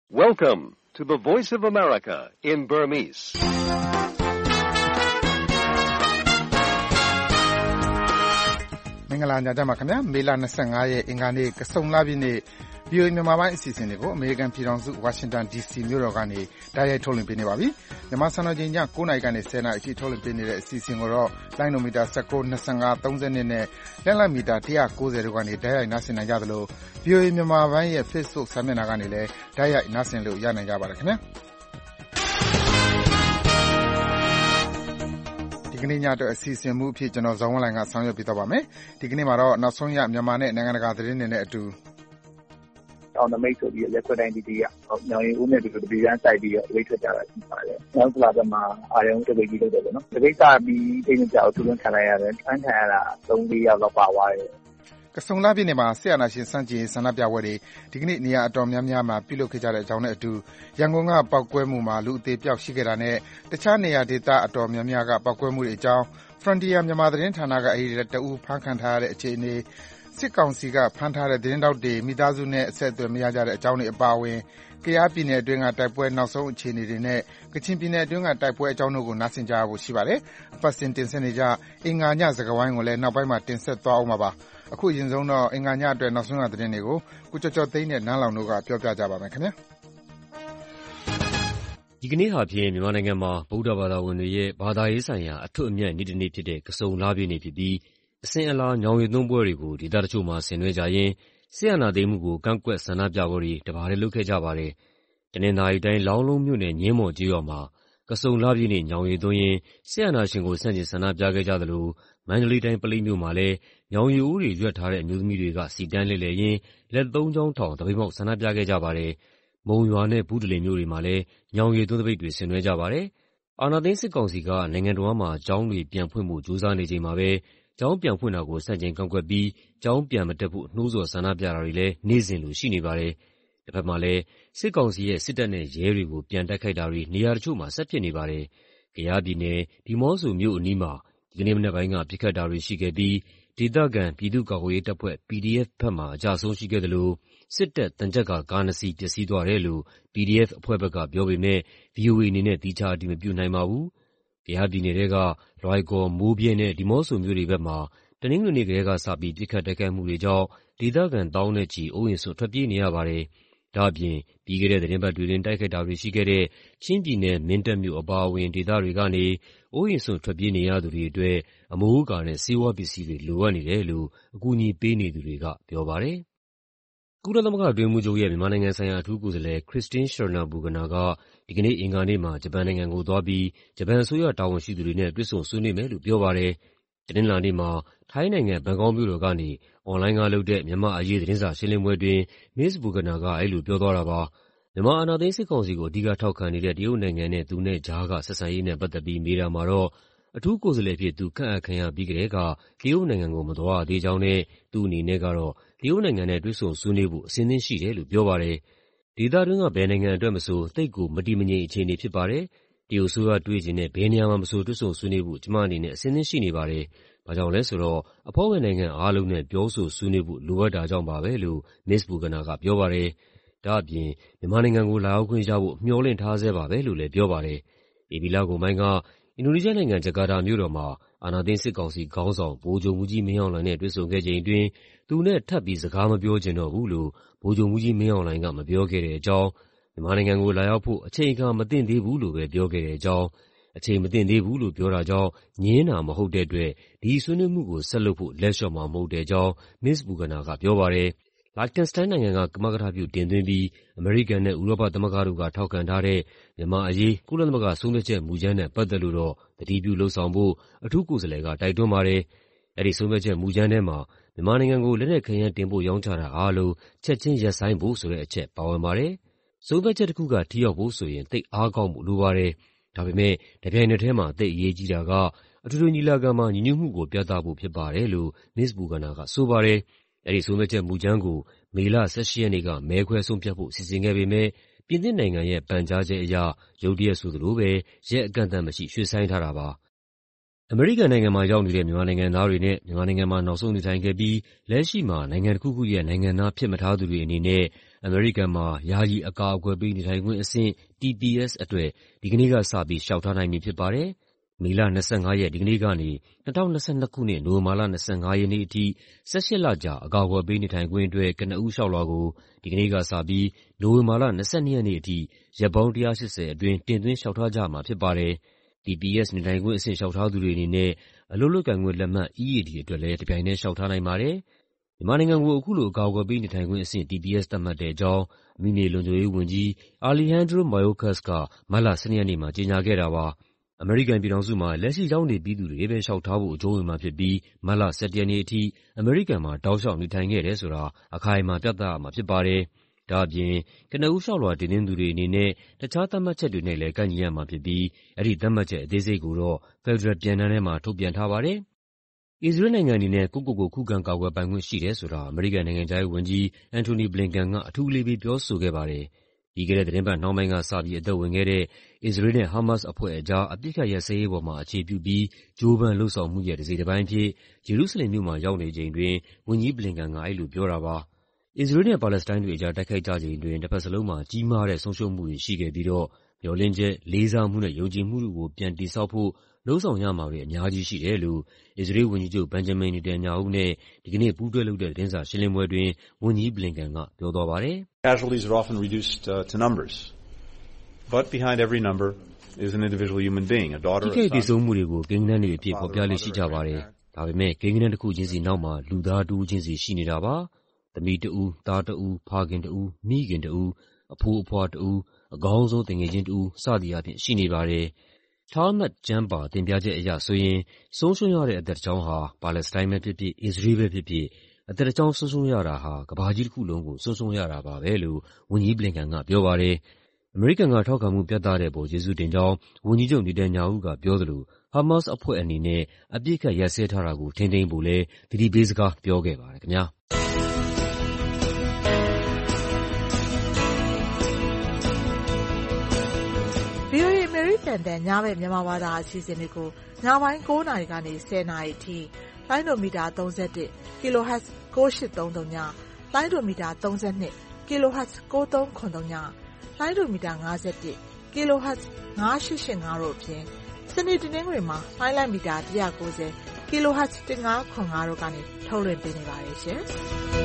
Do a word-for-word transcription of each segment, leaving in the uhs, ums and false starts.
Welcome to the Voice of America in Burmese. ။မင်္ဂလာညချမ်းပါခင်ဗျာမေလ၂၅ရက်အင်္ဂါနေ့ကစုံလပြည့်နေ့ ဗွီအိုအေ မြန်မာပိုင်းအစီအစဉ်တွေကိုအမေရိကန်ပြည်ထောင်စုဝါရှင်တန် ဒီစီမြို့တော်ကနေတိုက်ရိုက်ထုတ်လွှင့်ပေးနေပါပြီ။မြန်မာစံတော်ချိန်ည၉နာရီကနေ၁၀နာရီအထိထုတ်လွှင့်ပေးနေတဲ့အစီအစဉ်ကိုတော့လိုင်းနိုမီတာ၁၉, ၂၅, ၃၂နဲ့လက်လိုက်မီတာ၁၉၀တို့ကနေတိုက်ရိုက်နားဆင်နိုင်ကြသလို ဗွီအိုအေမြန်မာပိုင်းရဲ့ Facebook စာမျက်နှာကနေလည်းတိုက်ရိုက်နားဆင်လို့ရနိုင်ကြပါတယ်ခင်ဗျာ။ဒီကနေ့ညအတွက်အစီအစဉ်မူအဖြစ်ကျွန်တော်ဇော်ဝင်းလှိုင်ကဆောင်ရွက်ပေးသွားပါမယ်။ဒီကနေ့မှာတော့နောက်ဆုံးရမြန်မာနဲ့နိုင်ငံတကာသတင်းတွေနဲ့အတူအောင်နမိတ်ဆိုပြီးရက်ခွက်တိုင်းဒီဒီကညောင်ရီဦးနဲ့ဒီလိုဒီကန်းစိုက်ပြီးတော့ဝိတ်ထွက်ကြတာရှိပါတယ်။နောက်လာတော့မှအာရုံတပိတ်ကြီးလုပ်တယ်ပေါ့နော်။တပိတ်စာပြီးအိမ်ကြောက်သူလုံးခံလိုက်ရတယ်။ဖမ်းခံရတာ၃-၄ယောက်လောက်ပါသွားတယ်။ကစုံလပြည့်နေ့မှာဆရာနာရှင်စန့်ကျင်ဆန္ဒပြပွဲတွေဒီကနေ့နေရာအတော်များများမှာပြုလုပ်ခဲ့ကြတဲ့အကြောင်းနဲ့အတူရန်ကုန်ကပောက်ကွဲမှုမှာလူအသေးပြောက်ရှိခဲ့တာနဲ့တခြားနေရာဒေသအတော်များများကပောက်ကွဲမှုတွေအကြောင်း Frontier မြန်မာသတင်းဌာနကအဲဒီတအူဖမ်းခံထားရတဲ့အခြေအနေစစ်ကောင်စီကဖမ်းထားတဲ့သတင်းတောက်တွေမိသားစုနဲ့အဆက်အသွယ်မရကြတဲ့အကြောင်းတွေအပါအဝင်ကယားပြည်နယ်အတွင်းကတိုက်ပွဲနောက်ဆုံးအခြေအနေတွေနဲ့ကချင်ပြည်နယ်အတွင်းကတိုက်ပွဲအကြောင်းတို့ကိုနားဆင်ကြရဖို့ရှိပါတယ်။အပတ်စဉ်တင်ဆက်နေကြအင်္ဂါညစကားဝိုင်းကိုလည်းနောက်ပိုင်းမှာတင်ဆက်သွားအောင်ပါ။အခုအရင်ဆုံးတော့အင်္ဂါညအတွက်နောက်ဆုံးရသတင်းတွေကိုကိုကျော်ကျော်သိန်းနဲ့နန်းလောင်တို့ကပြောပြကြပါမယ်ခင်ဗျာ။ဒီကနေ့ဟာဖြင့်မြန်မာနိုင်ငံမှာဗုဒ္ဓဘာသာဝင်တွေရဲ့ဘာသာရေးဆိုင်ရာအထွတ်အမြတ်နေ့တစ်နေ့ဖြစ်တဲ့ကစုံလပြည့်နေ့ဖြစ်ပြီးအစဉ်အလာညောင်ရည်သွန်းပွဲတွေကိုဒေသတချို့မှာဆင်နွှဲကြရင်းစစ်အာဏာသိမ်းမှုကိုကန့်ကွက်ဆန္ဒပြပွဲတွေတပါးတည်းလုပ်ခဲ့ကြပါတယ်။တနင်္သာရီတိုင်းလောင်းလုံးမြို့နယ်ငင်းမော်ကျေးရွာမှာကစုံလပြည့်နေ့ညောင်ရည်သွန်းရင်းစစ်အာဏာရှင်ကိုဆန့်ကျင်ဆန္ဒပြခဲ့ကြသလိုမန္တလေးတိုင်းပလိမြို့မှာလည်းညောင်ရည်ဦးတွေရွက်ထားတဲ့အမျိုးသမီးတွေကစီတန်းလှည့်လည်ရင်းလက်သုံးချောင်းထောင်သပိတ်မှောက်ဆန္ဒပြခဲ့ကြပါတယ်။မုံရွာနဲ့ဘုတလင်မြို့တွေမှာလည်းညောင်ရည်သွန်းသပိတ်တွေဆင်နွှဲကြပါတယ်။အာဏာသိမ်းစစ်ကောင်စီကနိုင်ငံတော်မှာကျောင်းတွေပြန်ဖွင့်ဖို့ကြိုးစားနေချိန်မှာပဲကျောင်းပြန်ဖွင့်တာကိုဆန့်ကျင်ကန့်ကွက်ပြီးကျောင်းပြန်မတက်ဖို့နှိုးဆော်ဆန္ဒပြတာတွေလည်းနေ့စဉ်လိုရှိနေပါတယ်။တစ်ဖက်မှာလည်းစစ်ကောင်စီရဲ့စစ်တပ်နဲ့ရဲတွေကိုပြန်တိုက်ခိုက်တာတွေနေရာတချို့မှာဆက်ဖြစ်နေပါတယ်။ကယားပြည်နယ်ဒီမော့ဆိုမြို့အနီးမှာဒီကနေ့မနက်ပိုင်းကပစ်ခတ်တာတွေရှိခဲ့ပြီးဒေသခံပြည်သူ့ကာကွယ်ရေးတပ်ဖွဲ့ ပီဒီအက်ဖ် ဘက်မှအကျအဆုံးရှိခဲ့သလိုစစ်တပ်သံချပ်ကာကားနှစ်စီးပျက်စီးသွားတယ်လို့ ပီဒီအက်ဖ် အဖွဲ့ဘက်ကပြောပေမဲ့ ဗွီအိုအေအနေနဲ့သီးခြားအတည်မပြုနိုင်ပါဘူး။ကယားပြည်နယ်ထဲကလွိုင်ကော်၊မိုးဗြဲနဲ့ဒီမော့ဆိုမြို့တွေဘက်မှာတနင်္ဂနွေနေ့ကတည်းကစပြီးပစ်ခတ်တိုက်ခိုက်မှုတွေကြောင့်ဒေသခံသောင်းနဲ့ချီအိုးအိမ်စွန့်ထွက်ပြေးနေရပါတယ်။ဒါ့အပြင်ပြီးခဲ့တဲ့သီတင်းပတ်တွေအတွင်းတိုက်ခိုက်တာတွေရှိခဲ့တဲ့ချင်းပြည်နယ်မင်းတပ်မြို့အပါအဝင်ဒေသတွေကနေအိုးအိမ်စွန့်ထွက်ပြေးနေရသူတွေအတွက်အမိုးအကာနဲ့ဆေးဝါးပစ္စည်းတွေလိုအပ်နေတယ်လို့အကူအညီပေးနေသူတွေကပြောပါတယ်။ကုလသမဂ္ဂအတွင်းရေးမှူးချုပ်ရဲ့မြန်မာနိုင်ငံဆိုင်ရာအထူးကိုယ်စားလှယ် Christine Schraner Burgener ကဒီကနေ့အင်္ဂါနေ့မှာဂျပန်နိုင်ငံကိုသွားပြီးဂျပန်အစိုးရတာဝန်ရှိသူတွေနဲ့တွေ့ဆုံဆွေးနွေးမယ်လို့ပြောပါတယ်။တနင်္လာနေ့မှာထိုင်းနိုင်ငံဘန်ကောက်မြို့တော်ကနေအွန်လိုင်းကလုပ်တဲ့မြန်မာ့အရေးသတင်းစာရှင်းလင်းပွဲအတွင်းမစ္စ Burgener ကအဲဒီလိုပြောသွားတာပါ။မြန်မာအာဏာသိမ်းစစ်ကောင်စီကိုအဓိကထောက်ခံနေတဲ့တရုတ်နိုင်ငံနဲ့သူနဲ့ကြားကဆက်ဆံရေးနဲ့ပတ်သက်ပြီးမေးတာမှာတော့အထူးကိုယ်စားလှယ်အဖြစ်သူခန့်အပ်ခံရပြီးကတည်းကတရုတ်နိုင်ငံကိုမသွားရသေးကြောင်းနဲ့သူ့အနေနဲ့ကတော့တရုတ်နိုင်ငံနဲ့တွေ့ဆုံဆွေးနွေးဖို့အဆင်သင့်ရှိတယ်လို့ပြောပါတယ်။ဒေသတွင်းကဘယ်နိုင်ငံအတွက်မဆိုသိပ်ကိုမတည်မငြိမ်အခြေအနေဖြစ်ပါတယ်။တရုတ်အစိုးရတွေ့ချင်တဲ့ဘယ်နေရာမှာမဆိုတွေ့ဆုံဆွေးနွေးဖို့ကျမအနေနဲ့အဆင်သင့်ရှိနေပါတယ်။ဘာကြောင့်လဲဆိုတော့အဖွဲ့ဝင်နိုင်ငံအားလုံးနဲ့ပြောဆိုဆွေးနွေးဖို့လိုအပ်တာကြောင့်ပါပဲလို့မစ္စ Burgener ကပြောပါတယ်။ဒါ့အပြင်မြန်မာနိုင်ငံကိုလာရောက်ခွင့်ရဖို့မျှော်လင့်ထားဆဲပါပဲလို့လည်းပြောပါတယ်။ဧပြီလကုန်ပိုင်းကအင်ဒိုနီးရှားနိုင်ငံဂျကာတာမြို့တော်မှာအာဏာသိမ်းစစ်ကောင်စီခေါင်းဆောင်ဗိုလ်ချုပ်မှူးကြီးမင်းအောင်လှိုင်နဲ့တွေ့ဆုံခဲ့ချိန်အတွင်းသူနဲ့ထပ်ပြီးစကားမပြောချင်တော့ဘူးလို့ဗိုလ်ချုပ်မှူးကြီးမင်းအောင်လှိုင်ကမပြောခဲ့တဲ့အကြောင်းမြန်မာနိုင်ငံကိုလာရောက်ဖို့အချိန်အခါမသင့်သေးဘူးလို့ပဲပြောခဲ့တဲ့အကြောင်းအချိန်မသင့်သေးဘူးလို့ပြောတာကြောင့်ငြင်းတာမဟုတ်တဲ့အတွက်ဒီဆွေးနွေးမှုကိုဆက်လုပ်ဖို့လက်လျှော့မှာမဟုတ်တဲ့အကြောင်းမစ္စ Burgener ကပြောပါတယ်။လတ်တန်စတိုင်းနိုင်ငံကကမကထပြုတင်သွင်းပြီးအမေရိကန်နဲ့ဥရောပသမဂ္ဂတို့ကထောက်ခံထားတဲ့မြန်မာအရေးကုလသမဂ္ဂဆုံးဖြတ်ချက်မူကြမ်းနဲ့ပတ်သက်လို့တော့သတိပြုလုပ်ဆောင်ဖို့အထူးကိုယ်စားလှယ်ကတိုက်တွန်းပါတယ်။အဲဒီဆုံးဖြတ်ချက်မူကြမ်းထဲမှာမြန်မာနိုင်ငံကိုလက်နက်ခဲယမ်းတင်ပို့ရောင်းချတာအားလုံးချက်ချင်းရပ်ဆိုင်းဖို့ဆိုတဲ့အချက်ပါဝင်ပါတယ်။ဆုံးဖြတ်ချက်တစ်ခုကထိရောက်ဖို့ဆိုရင်သိပ်အားကောင်းဖို့လိုပါတယ်။ဒါပေမဲ့တပြိုင်နက်တည်းမှာသိပ်အရေးကြီးတာကအထွေထွေညီလာခံမှာညီညွတ်မှုကိုပြသဖို့ဖြစ်ပါတယ်လို့မစ္စ Burgener ကဆိုပါတယ်။အဲဒီဆုံးဖြတ်ချက်မူကြမ်းကိုမေလ၁၈ရက်နေ့ကမဲခွဲဆုံးဖြတ်ဖို့စီစဉ်ခဲ့ပေမဲ့ပြင်သစ်နိုင်ငံရဲ့ပန်ကြားချက်အရရုတ်တရက်ဆိုသလိုပဲရက်အကန့်အသတ်မရှိရွှေ့ဆိုင်းထားတာပါ။အမေရိကန်နိုင်ငံမှာရောက်နေတဲ့မြန်မာနိုင်ငံသားတွေနဲ့မြန်မာနိုင်ငံမှာနောက်ဆုံးနေထိုင်ခဲ့ပြီးလက်ရှိမှာနိုင်ငံတစ်ခုခုရဲ့နိုင်ငံသားဖြစ်မထားသူတွေအနေနဲ့အမေရိကန်မှာယာယီအကာအကွယ်ပေးနေထိုင်ခွင့်အဆင့် T P S အတွက်ဒီကနေ့ကစပြီးလျှောက်ထားနိုင်ပြီဖြစ်ပါတယ်။ မေလ၂၅ရက်ဒီကနေ့ကနေ၂၀၂၂ခုနှစ်နိုဝင်ဘာလ၂၅ရက်နေ့အထိ၁၈လကြာအကာအကွယ်ပေးနေထိုင်ခွင့်အတွက်ကနဦးလျှောက်လွှာကိုဒီကနေ့ကစပြီးနိုဝင်ဘာလ၂၂ရက်နေ့အထိရက်ပေါင်း၁၈၀အတွင်းတင်သွင်းလျှောက်ထားကြမှာဖြစ်ပါတယ်။ T P S နေထိုင်ခွင့်အဆင့်လျှောက်ထားသူတွေအနေနဲ့အလုပ်လုပ်ကိုင်ခွင့်လက်မှတ် E A D အတွက်လည်းတပြိုင်တည်းလျှောက်ထားနိုင်ပါတယ်။ မြန်မာနိုင်ငံကိုအခုလိုအကာအကွယ်ပေးနေထိုင်ခွင့်အဆင့် T P S သတ်မှတ်တဲ့အကြောင်းအမိမြေလုံခြုံရေးဝန်ကြီး Alejandro Mayorkas ကမတ်လ၁၂ရက်နေ့မှာကြေညာခဲ့တာပါ။ အမေရိကန်ပြည်ထောင်စုမှာလက်ရှိရောက်နေပြီးသူတွေပဲလျှောက်ထားဖို့အကျုံးဝင်မှာဖြစ်ပြီးမတ်လ၁၁ရက်နေ့အထိအမေရိကန်မှာတောက်လျှောက်နေထိုင်ခဲ့တယ်ဆိုတာအခိုင်အမာပြသရမှာဖြစ်ပါတယ်။ ဒါ့အပြင်ကနဦးလျှောက်လွှာတင်သွင်းသူတွေအနေနဲ့တခြားသတ်မှတ်ချက်တွေနဲ့လည်းကိုက်ညီရမှာဖြစ်ပြီးအဲဒီသတ်မှတ်ချက်အသေးစိတ်ကိုတော့ဖက်ဒရယ်ပြန်တမ်းထဲမှာထုတ်ပြန်ထားပါတယ်။ အစ္စရေးလ်နိုင်ငံအနေနဲ့ကိုယ့်ကိုယ်ကိုခုခံကာကွယ်ပိုင်ခွင့်ရှိတယ်ဆိုတာအမေရိကန်နိုင်ငံခြားရေးဝန်ကြီး Antony Blinken ကအထူးအလေးပေးပြောဆိုခဲ့ပါတယ်။ ပြီးခဲ့တဲ့သီတင်းပတ်နှောင်းပိုင်းကစပြီးအသက်ဝင်ခဲ့တဲ့အစ္စရေးလ်နဲ့ဟာမတ်စ်အဖွဲ့အကြားအပစ်အခတ်ရပ်စဲရေးပေါ်မှာအခြေပြုပြီးကြိုးပမ်းလုပ်ဆောင်မှုရဲ့တစိတ်တပိုင်းအဖြစ်ယေရုရှလင်မြို့မှာရောက်နေချိန်အတွင်းဝန်ကြီး Blinken ကအဲဒီလိုပြောတာပါ။ အစ္စရေးလ်နဲ့ပါလက်စတိုင်းတွေအကြားတိုက်ခိုက်ကြချိန်အတွင်းနှစ်ဘက်စလုံးမှာကြီးမားတဲ့ဆုံးရှုံးမှုတွေရှိခဲ့ပြီးတော့မျှော်လင့်ချက်၊လေးစားမှုနဲ့ယုံကြည်မှုတို့ကိုပြန်တည်ဆောက်ဖို့လုပ်ဆောင်ရမှာတွေအများကြီးရှိတယ်လို့အစ္စရေးလ်ဝန်ကြီးချုပ် Benjamin Netanyahu နဲ့ဒီကနေ့ပူးတွဲလုပ်တဲ့သတင်းစာရှင်းလင်းပွဲအတွင်းဝန်ကြီး Blinken ကပြောသွားပါတယ်။ " ထိခိုက်သေဆုံးမှုတွေကိုကိန်းဂဏန်းတွေအဖြစ်ဖော်ပြလေ့ရှိကြပါတယ်။ ဒါပေမဲ့ကိန်းဂဏန်းတခုချင်းစီနောက်မှာလူသားတဦးချင်းစီရှိနေတာပါ။ သမီးတဦး၊ သားတဦး၊ ဖခင်တဦး၊ မိခင်တဦး၊ အဖိုးအဖွားတဦး၊ အကောင်းဆုံးသူငယ်ချင်းတဦး စသည်အားဖြင့်ရှိနေပါတယ်။ Talmud ကျမ်းပါတင်ပြချက်အရဆိုရင်ဆုံးရှုံးရတဲ့အသက်တကြောင်းဟာပါလက်စတိုင်းပဲဖြစ်ဖြစ်၊ အစ္စရေးလ်ပဲဖြစ်ဖြစ်အသက်တကြောင်းဆုံးရှုံးရတာဟာကမ္ဘာကြီးတခုလုံးကိုဆုံးရှုံးရတာပါပဲလို့ဝန်ကြီး Blinken ကပြောပါတယ်။ အမေရိကန်ကထောက်ခံမှုပြသတဲ့အပေါ်ကျေးဇူးတင်ကြောင်းဝန်ကြီးချုပ် Netanyahu ကပြောသလိုဟာမတ်စ်အဖွဲ့အနေနဲ့အပစ်အခတ်ရပ်စဲထားတာကိုထိန်းသိမ်းဖို့လည်းသတိပေးစကားပြောခဲ့ပါတယ်ခင်ဗျာ။ဗွီအိုအေ အမေရိကန်တန်ညဘက်မြန်မာဘာသာအစီအစဉ်တွေကိုညပိုင်း၉နာရီကနေ၁၀နာရီအထိလိုင်းဒိုမီတာ၃၁ kHz ၉၈၃၃ည၊လိုင်းဒိုမီတာ၃၂ kHz ၉၃၇၃ည၊လိုင်းဒိုမီတာ၅၁ kHz ၅၈၈၅တို့အပြင်စနေတနင်္ဂနွေမှာလိုင်းလိုက်မီတာ၁၉၀ kHz ၁၅၇၅တို့ကနေထုတ်လွှင့်ပေးနေပါတယ်ရှင်။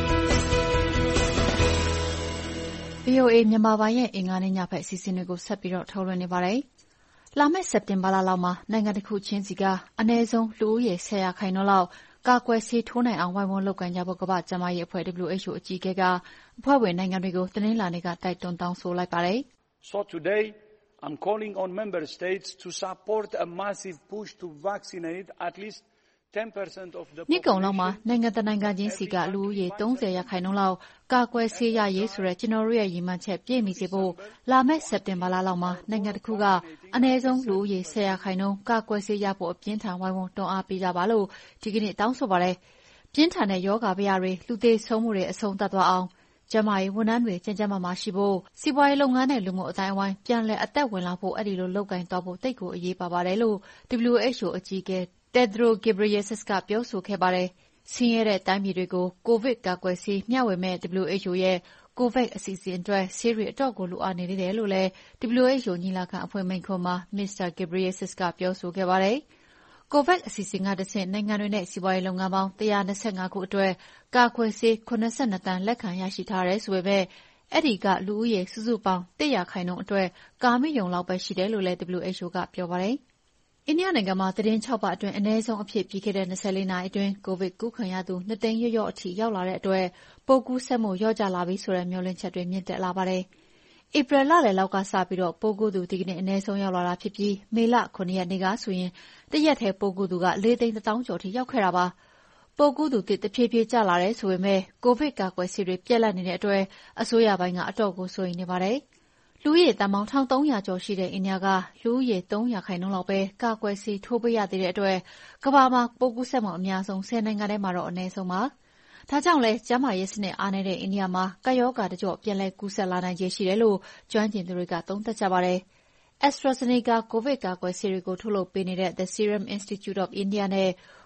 ဗွီအိုအေမြန်မာပိုင်းရဲ့အင်္ဂါနေ့ညဘက်အစီအစဉ်တွေကိုဆက်ပြီးတော့ထုတ်လွှင့်နေပါတယ်။လာမယ့်စက်တင်ဘာလလောက်မှာနိုင်ငံတစ်ခုချင်းစီကအနည်းဆုံးလူဦးရေ၁၀ရာခိုင်နှုန်းလောက်ကာကွယ်ဆေးထိုးနိုင်အောင်ဝိုင်းဝန်းလုပ်ကိုင်ကြဖို့ကမ္ဘာ့ကျန်းမာရေးအဖွဲ့ W H O အကြီးအကဲကအဖွဲ့ဝင်နိုင်ငံတွေကိုတနင်္လာနေ့ကတိုက်တွန်းတောင်းဆိုလိုက်ပါတယ်။ So today I'm calling on member states to support a massive push to vaccinate at least ten percent of the population. နှစ်ကုန်လောက်မှာနိုင်ငံတနိုင်ငံချင်းစီကလူဦးရေ၃၀ရာခိုင်နှုန်းလောက်ကာကွယ်ဆေးရရေးဆိုတဲ့ကျွန်တော်တို့ရဲ့ရည်မှန်းချက်ပြည့်မီစေဖို့လာမယ့်စက်တင်ဘာလလောက်မှာနိုင်ငံတစ်ခုကအနည်းဆုံးလူဦးရေ၁၀ရာခိုင်နှုန်းကာကွယ်ဆေးရဖို့အပြင်းထန်ဝိုင်းဝန်းတွန်းအားပေးကြပါလို့ဒီကနေ့တောင်းဆိုပါတယ်။ပြင်းထန်တဲ့ရောဂါဘယတွေလူသေဆုံးမှုတွေအဆုံးသတ်သွားအောင်ကျန်းမာရေးဝန်ထမ်းတွေကျန်းကျန်းမာမာရှိဖို့စီးပွားရေးလုပ်ငန်းနဲ့လူမှုအတိုင်းအဝိုင်းပြန်လည်အသက်ဝင်လာဖို့အဲ့ဒီလိုလုပ်ကိုင်သွားဖို့တိတ်ကိုအရေးပါပါတယ်လို့ W H O အကြီးအကဲ Tedros Ghebreyesus ကပြောဆိုခဲ့ပါတယ်။ဆင်းရဲတဲ့တိုင်းပြည်တွေကိုကိုဗစ်ကာကွယ်ဆေးမျှဝေမယ့် W H O ရဲ့ COVAX အစီအစဉ်အတွက်ဆေးတွေအတော့ကိုလိုအပ်နေသေးတယ်လို့လည်း W H O ညီလာခံအဖွဲ့မိန့်ခွန်းမှာ မစ္စတာ Ghebreyesus ကပြောဆိုခဲ့ပါတယ်။ COVAX အစီအစဉ်ကတဆင့်နိုင်ငံတွေနဲ့စီးပွားရေးလုပ်ငန်းပေါင်း၁၂၅ခုအတွက်ကာကွယ်ဆေး၇၂သန်းလက်ခံရရှိထားတယ်ဆိုပေမဲ့အဲဒီကလူဦးရေစုစုပေါင်း၁ရာခိုင်နှုန်းအတွက်ကာမိရုံလောက်ပဲရှိတယ်လို့လည်း W H O ကပြောပါတယ်။အိန္ဒိယနိုင်ငံမှာသီတင်း၆ပတ်အတွင်းအနည်းဆုံးအဖြစ်ပြီးခဲ့တဲ့၂၄နာရီအတွင်းကိုဗစ်ကူးခံရသူ၂သိန်းလျော့ๆအထိရောက်လာတဲ့အတွက်ပိုးကူးစက်မှုလျော့ကျလာပြီဆိုတဲ့မျှော်လင့်ချက်တွေမြင့်တက်လာပါတယ်။ဧပြီလလယ်လောက်ကစပြီးပိုးကူးသူဒီကနေ့အနည်းဆုံးရောက်လာတာဖြစ်ပြီးမေလ၇ရက်နေ့ကဆိုရင်တရက်ထဲပိုးကူးသူက၄သိန်းတစ်သောင်းကျော်ထိရောက်ခဲ့တာပါ။ပိုးကူးသူသစ်တဖြည်းဖြည်းကျလာတယ်ဆိုပေမဲ့ကိုဗစ်ကာကွယ်ဆေးတွေပြတ်လပ်နေတဲ့အတွက်အစိုးရပိုင်းကအတော့ကိုစိုးရိမ်နေပါတယ်။လူဦးရေသန်းပေါင်း၁၃၀၀ကျော်ရှိတဲ့အိန္ဒိယကလူဦးရေ၃ရာခိုင်နှုန်းလောက်ပဲကာကွယ်ဆေးထိုးပေးရသေးတဲ့အတွက်ကမ္ဘာမှာပိုးကူးစက်မှုအများဆုံးဆယ်နိုင်ငံထဲမှာတော့အနည်းဆုံးပါ။ဒါကြောင့်လည်းကျန်းမာရေးစနစ်အားနည်းတဲ့အိန္ဒိယမှာကပ်ရောဂါတကျော့ပြန်လည်ကူးစက်လာနိုင်ခြေရှိတယ်လို့ကျွမ်းကျင်သူတွေကသုံးသပ်ကြပါတယ်။ AstraZeneca ကိုဗစ်ကာကွယ်ဆေးတွေကိုထုတ်လုပ်ပေးနေတဲ့ The Serum Institute of India နဲ့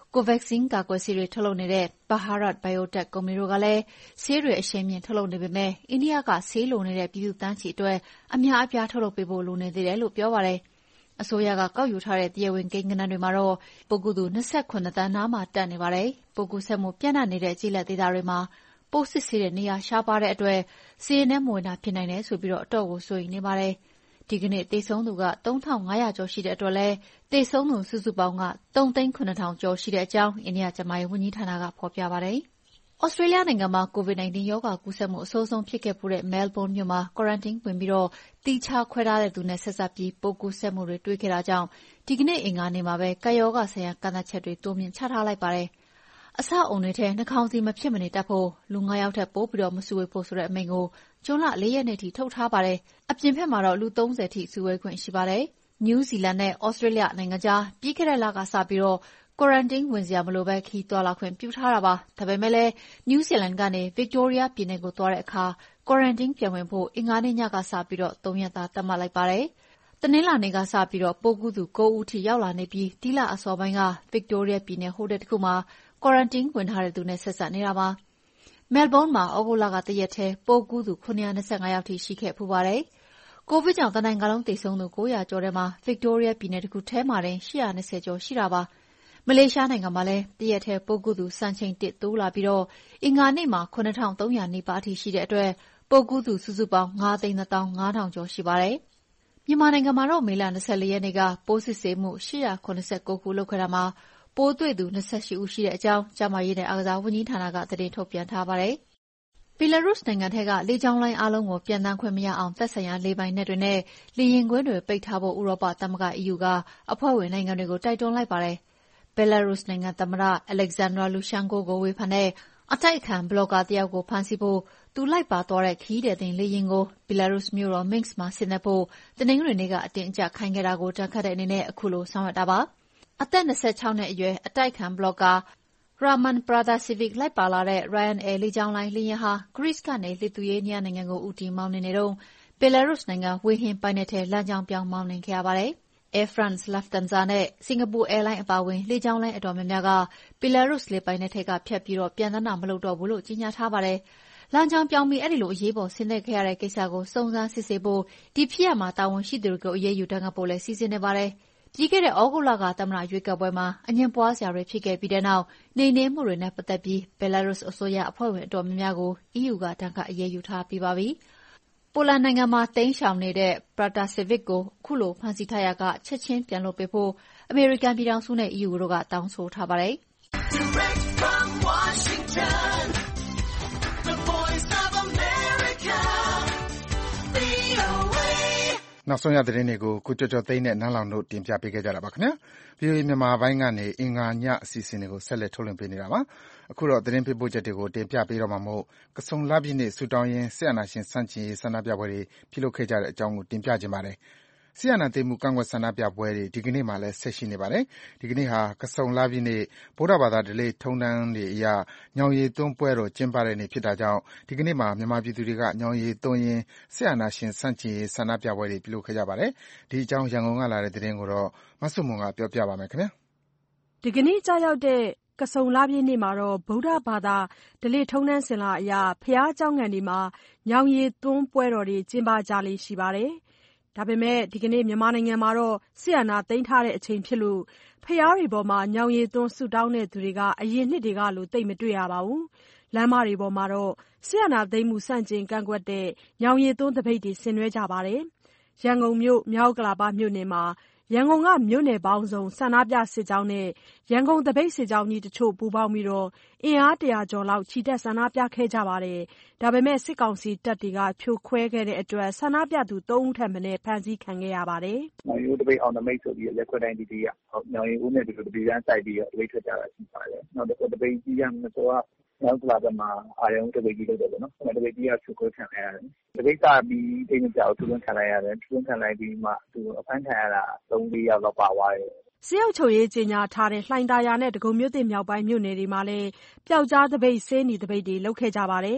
Covaxin ကာကွယ်ဆေးတွေထုတ်လုပ်နေတဲ့ Bharat Biotech ကုမ္ပဏီတို့ကလည်းဆေးတွေအရှိန်မြှင့်ထုတ်လုပ်နေပေမဲ့အိန္ဒိယကဆေးလိုနေတဲ့ပြည်သူသန်းချီအတွက်အများအပြားထုတ်လုပ်ပေးဖို့လိုနေသေးတယ်လို့ပြောပါတယ်။အစိုးရကကောက်ယူထားတဲ့တရားဝင်ကိန်းဂဏန်းတွေမှာတော့ပိုးကူးသူ၂၇သန်းနားမှာတက်နေပါတယ်။ပိုးကူးစက်မှုပြန့်နှံ့နေတဲ့ကျေးလက်ဒေသတွေမှာပိုးစစ်ဆေးတဲ့နေရာရှားပါးတဲ့အတွက်စာရင်းထဲမဝင်တာဖြစ်နိုင်တယ်ဆိုပြီးတော့အတော့ကိုစိုးရိမ်နေပါတယ်။ဒီကနေ့သေဆုံးသူက၃ထောင်၅ရာကျော်ရှိတဲ့အတွက်လည်းသေဆုံးသူစုစုပေါင်းက၃သိန်း၇ထောင်ကျော်ရှိတဲ့အကြောင်းအိန္ဒိယကျန်းမာရေးဝန်ကြီးဌာနကဖော်ပြပါတယ်။ဩစတြေးလျနိုင်ငံမှာ COVID 19 ရောဂါကူးစက်မှုအဆိုးဆုံးဖြစ်ခဲ့ဖူးတဲ့ Melbourne မြို့မှာ quarantine ဝင်ပြီးတော့သီးခြားခွဲထားတဲ့သူနဲ့ဆက်စပ်ပြီးပိုးကူးစက်မှုတွေတွေ့ခဲ့တာကြောင့်ဒီကနေ့အင်္ဂါနေ့မှာပဲကပ်ရောဂါဆိုင်ရာကန့်သတ်ချက်တွေတိုးမြှင့်ချထားလိုက်ပါတယ်။အဆောက်အုံတွေထဲနှာခေါင်းစည်းမဖြစ်မနေတပ်ဖို့လူ၅ယောက်ထက်ပိုပြီးတော့မစုဝေးဖို့ဆိုတဲ့အမိန့်ကိုဇွန်လ၄ရက်နေ့ထိထုတ်ထားပါတယ်။အပြင်ဘက်မှာတော့လူ၃၀ထိစုဝေးခွင့်ရှိပါတယ်။နယူးဇီလန်နဲ့ဩစတြေးလျနိုင်ငံကြားပြီးခဲ့တဲ့လကစပြီးတော့quarantine ဝင်စရာမလိုပဲခရီးသွားလာခွင့်ပြုထားတာပါ။ဒါပေမဲ့လည်းနယူးဇီလန်ကနေ Victoria ပြည်နယ်ကိုသွားတဲ့အခါ quarantine ပြန်ဝင်ဖို့အင်္ဂါနေ့ညကစပြီးတော့၃ရက်သာသတ်မှတ်လိုက်ပါတယ်။တနင်္လာနေ့ကစပြီးတော့ပိုးကူးသူ၉ဦးထိရောက်လာနေပြီးဒီလအစောပိုင်းက Victoria ပြည်နယ်ဟိုတယ်တစ်ခုမှာ quarantine ဝင်ထားတဲ့သူနဲ့ဆက်စပ်နေတာပါ။ Melbourne မှာဩဂုတ်လကတရက်ထဲပိုးကူးသူ၇၂၅ယောက်ထိရှိခဲ့ဖူးပါတယ်။ကိုဗစ်ကြောင့်တနိုင်ငံလုံးသေဆုံးသူ၉ရာကျော်ထဲမှာ Victoria ပြည်နယ်တစ်ခုထဲမှာတင်၈၂၀ကျော်ရှိတာပါ။မလေးရှားနိုင်ငံမှာလည်းတရက်ထဲပိုးကူးသူစံချိန်တစ်တိုးလာပြီးတော့အင်္ဂါနေ့မှာ၇ထောင်၃ရာနီးပါးအထိရှိတဲ့အတွက်ပိုးကူးသူစုစုပေါင်း၅သိန်း၂သောင်း၅ထောင်ကျော်ရှိပါတယ်။မြန်မာနိုင်ငံမှာတော့မေလ၂၄ရက်နေ့ကပိုးစစ်ဆေးမှု၈၇၉ခုလုပ်ခဲ့တာမှာပိုးတွေ့သူ၂၈ဦးရှိတဲ့အကြောင်းကျန်းမာရေးနဲ့အားကစားဝန်ကြီးဌာနကသတင်းထုတ်ပြန်ထားပါတယ်။ Belarus နိုင်ငံထဲကလေကြောင်းလိုင်းအားလုံးကိုပျံသန်းခွင့်မရအောင်သက်ဆိုင်ရာလေပိုင်နက်တွေနဲ့လေယာဉ်ကွင်းတွေပိတ်ထားဖို့ဥရောပသမဂ္ဂ E U ကအဖွဲ့ဝင်နိုင်ငံတွေကိုတိုက်တွန်းလိုက်ပါတယ်။ Belarus နိုင်ငံသမ္မတ Alexander Lukashenko ကိုဝေဖန်တဲ့အတိုက်အခံဘလော့ဂါတယောက်ကိုဖမ်းဆီးဖို့သူလိုက်ပါသွားတဲ့ခရီးသည်တင်လေယာဉ်ကို Belarus မြို့တော် Minsk မှာဆင်းသက်ဖို့တနင်္ဂနွေနေ့ကအတင်းအကျပ်ခိုင်းခဲ့တာကိုဒဏ်ခတ်တဲ့အနေနဲ့အခုလိုဆောင်ရွက်တာပါ။အသက်၂၆နှစ်အရွယ်အတိုက်အခံဘလော့ဂါ Raman Pratasevich လိုက်ပါလာတဲ့ Ryanair လေကြောင်းလိုင်းလေယာဉ်ဟာ Greece ကနေ Lithuania နိုင်ငံကိုဦးတည်မောင်းနှင်နေတုန်း Belarus နိုင်ငံဝေဟင်ပိုင်နက်ထဲလမ်းကြောင်းပြောင်းမောင်းနှင်ခဲ့ရပါတယ်။ Air France, Lufthansa နဲ့ Singapore Airlines အပါအဝင်လေကြောင်းလိုင်းအတော်များများက Belarus လေပိုင်နက်ထဲကဖြတ်ပြီးပျံသန်းတာမလုပ်တော့ဘူးလို့ကြေညာထားပါတယ်။လမ်းကြောင်းပြောင်းပြီးအဲဒီလိုအရေးပေါ်ဆင်းသက်ခဲ့ရတဲ့ကိစ္စကိုစုံစမ်းစစ်ဆေးဖို့ဒီဖြစ်ရပ်မှာတာဝန်ရှိသူတွေကိုအရေးယူဒဏ်ခတ်ဖို့လည်းစီစဉ်နေပါတယ်။ပြီးခဲ့တဲ့ဩဂုတ်လကသမ္မတရွေးကောက်ပွဲမှာအငြင်းပွားစရာတွေဖြစ်ခဲ့ပြီးတဲ့နောက်နှိမ်နင်းမှုတွေနဲ့ပတ်သက်ပြီး Belarus အစိုးရအဖွဲ့ဝင်အတော်များများကို E U ကဒဏ်ခတ်အရေးယူထားပြီးပါပြီ။ပိုလန်နိုင်ငံမှာတိမ်းရှောင်နေတဲ့ Pratasevich ကိုခုလိုဖမ်းဆီးထားရာကချက်ချင်းပြန်လွှတ်ပေးဖို့အမေရိကန်ပြည်ထောင်စုနဲ့ E U တို့ကတောင်းဆိုထားပါတယ်။နောက်ဆုံးရသတင်းတွေကိုကိုကျော်ကျော်သိန်းနဲ့နန်းလောင်တို့တင်ပြပေးခဲ့ကြတာပါခင်ဗျာ။ ဗွီအိုအေမြန်မာပိုင်းကနေအင်္ဂါညအစီအစဉ်တွေကိုဆက်လက်ထုတ်လွှင့်ပေးနေတာပါ။အခုတော့သတင်းပေးပို့ချက်တွေကိုတင်ပြပေးတော့မှာမို့ကဆုံလပြည့်နေ့ဆူတောင်းရင်းစစ်အာဏာရှင်ဆန့်ကျင်ရေးဆန္ဒပြပွဲတွေပြုလုပ်ခဲ့ကြတဲ့အကြောင်းကိုတင်ပြခြင်းပါတယ်။စစ်အာဏာသိမ်းမှုကန့်ကွက်ဆန္ဒပြပွဲတွေဒီကနေ့မှလည်းဆက်ရှိနေပါတယ်။ဒီကနေ့ဟာကဆုံလပြည့်နေ့ဗုဒ္ဓဘာသာဓလေ့ထုံးတမ်းတွေအရညောင်ရည်သွန်းပွဲတော်ကျင်းပတဲ့နေ့ဖြစ်တာကြောင့်ဒီကနေ့မှာမြန်မာပြည်သူတွေကညောင်ရည်သွန်းရင်းစစ်အာဏာရှင်ဆန့်ကျင်ရေးဆန္ဒပြပွဲတွေပြုလုပ်ခဲ့ကြပါတယ်။ဒီအကြောင်းရန်ကုန်ကလာတဲ့သတင်းကိုတော့မဆုမွန်ကပြောပြပါမယ်ခင်ဗျာ။ဒီကနေ့ကြာရောက်တဲ့ကဆုံလပြည့်နေ့မှာတော့ဗုဒ္ဓဘာသာဓလေ့ထုံးတမ်းစဉ်လာအရဘုရားကျောင်းကန်တွေမှာညောင်ရည်သွန်းပွဲတော်တွေကျင်းပကြလေ့ရှိပါတယ်။ဒါပေမဲ့ဒီကနေ့မြန်မာနိုင်ငံမှာတော့စစ်အာဏာသိမ်းထားတဲ့အချိန်ဖြစ်လို့ဘုရားတွေပေါ်မှာညောင်ရည်သွန်းဆုတောင်းတဲ့သူတွေကအရင်နှစ်တွေကလိုသိပ်မတွေ့ရပါဘူး။လမ်းမတွေပေါ်မှာတော့စစ်အာဏာသိမ်းမှုဆန့်ကျင်ကန့်ကွက်တဲ့ညောင်ရည်သွန်းသပိတ်တွေဆင်နွှဲကြပါတယ်။ရန်ကုန်မြို့မြောက်ဥက္ကလာပမြို့နယ်မှာရန်ကုန်ကမြို့နယ်ပေါင်းစုံဆန္ဒပြစစ်ကြောင်းနဲ့ရန်ကုန်သပိတ်စစ်ကြောင်းကြီးတချို့ပူးပေါင်းပြီးအင်အားတရာကျော်လောက်ချီတက်ဆန္ဒပြခဲ့ကြပါတယ်။ဒါပေမဲ့စစ်ကောင်စီတပ်တွေကဖြိုခွဲခဲ့တဲ့အတွက်ဆန္ဒပြသူသုံးဦးထက်မနည်းဖမ်းဆီးခံခဲ့ရပါတယ်။ညောင်ရည်သပိတ်အောင်သမိတ်ဆိုပြီးရက်ခွက်တိုင်းဒီဒီကညောင်ရည်ဦးနဲ့ဒီလိုတပီးတန်းစိုက်ပြီးတော့ဝိတ်ထွက်ကြတာရှိပါတယ်။နောက်တစ်သပိတ်ကြီးကမစောကမြောက်ကလာဘက်မှာအာရုံတပိတ်ကြီးလုပ်တယ်ပေါ့နော်။တပိတ်ကြီးကဖြိုခွဲခံရရတယ်။တပိတ်ကပြီးတိတ်မကြောက်သူဝင်ခံလိုက်ရတယ်။သူဝင်ခံလိုက်ပြီးမှသူအဖမ်းခံရတာသုံးလေးယောက်လောက်ပါသွားတယ်။စစ်အုပ်ချုပ်ရေးကြေညာထားတဲ့လှိုင်သာယာနဲ့ဒဂုံမြို့သစ်မြောက်ပိုင်းမြို့နယ်တွေမှာလည်းပျောက်ကြားသပိတ်ဆေးနီသပိတ်တွေလုပ်ခဲ့ကြပါတယ်။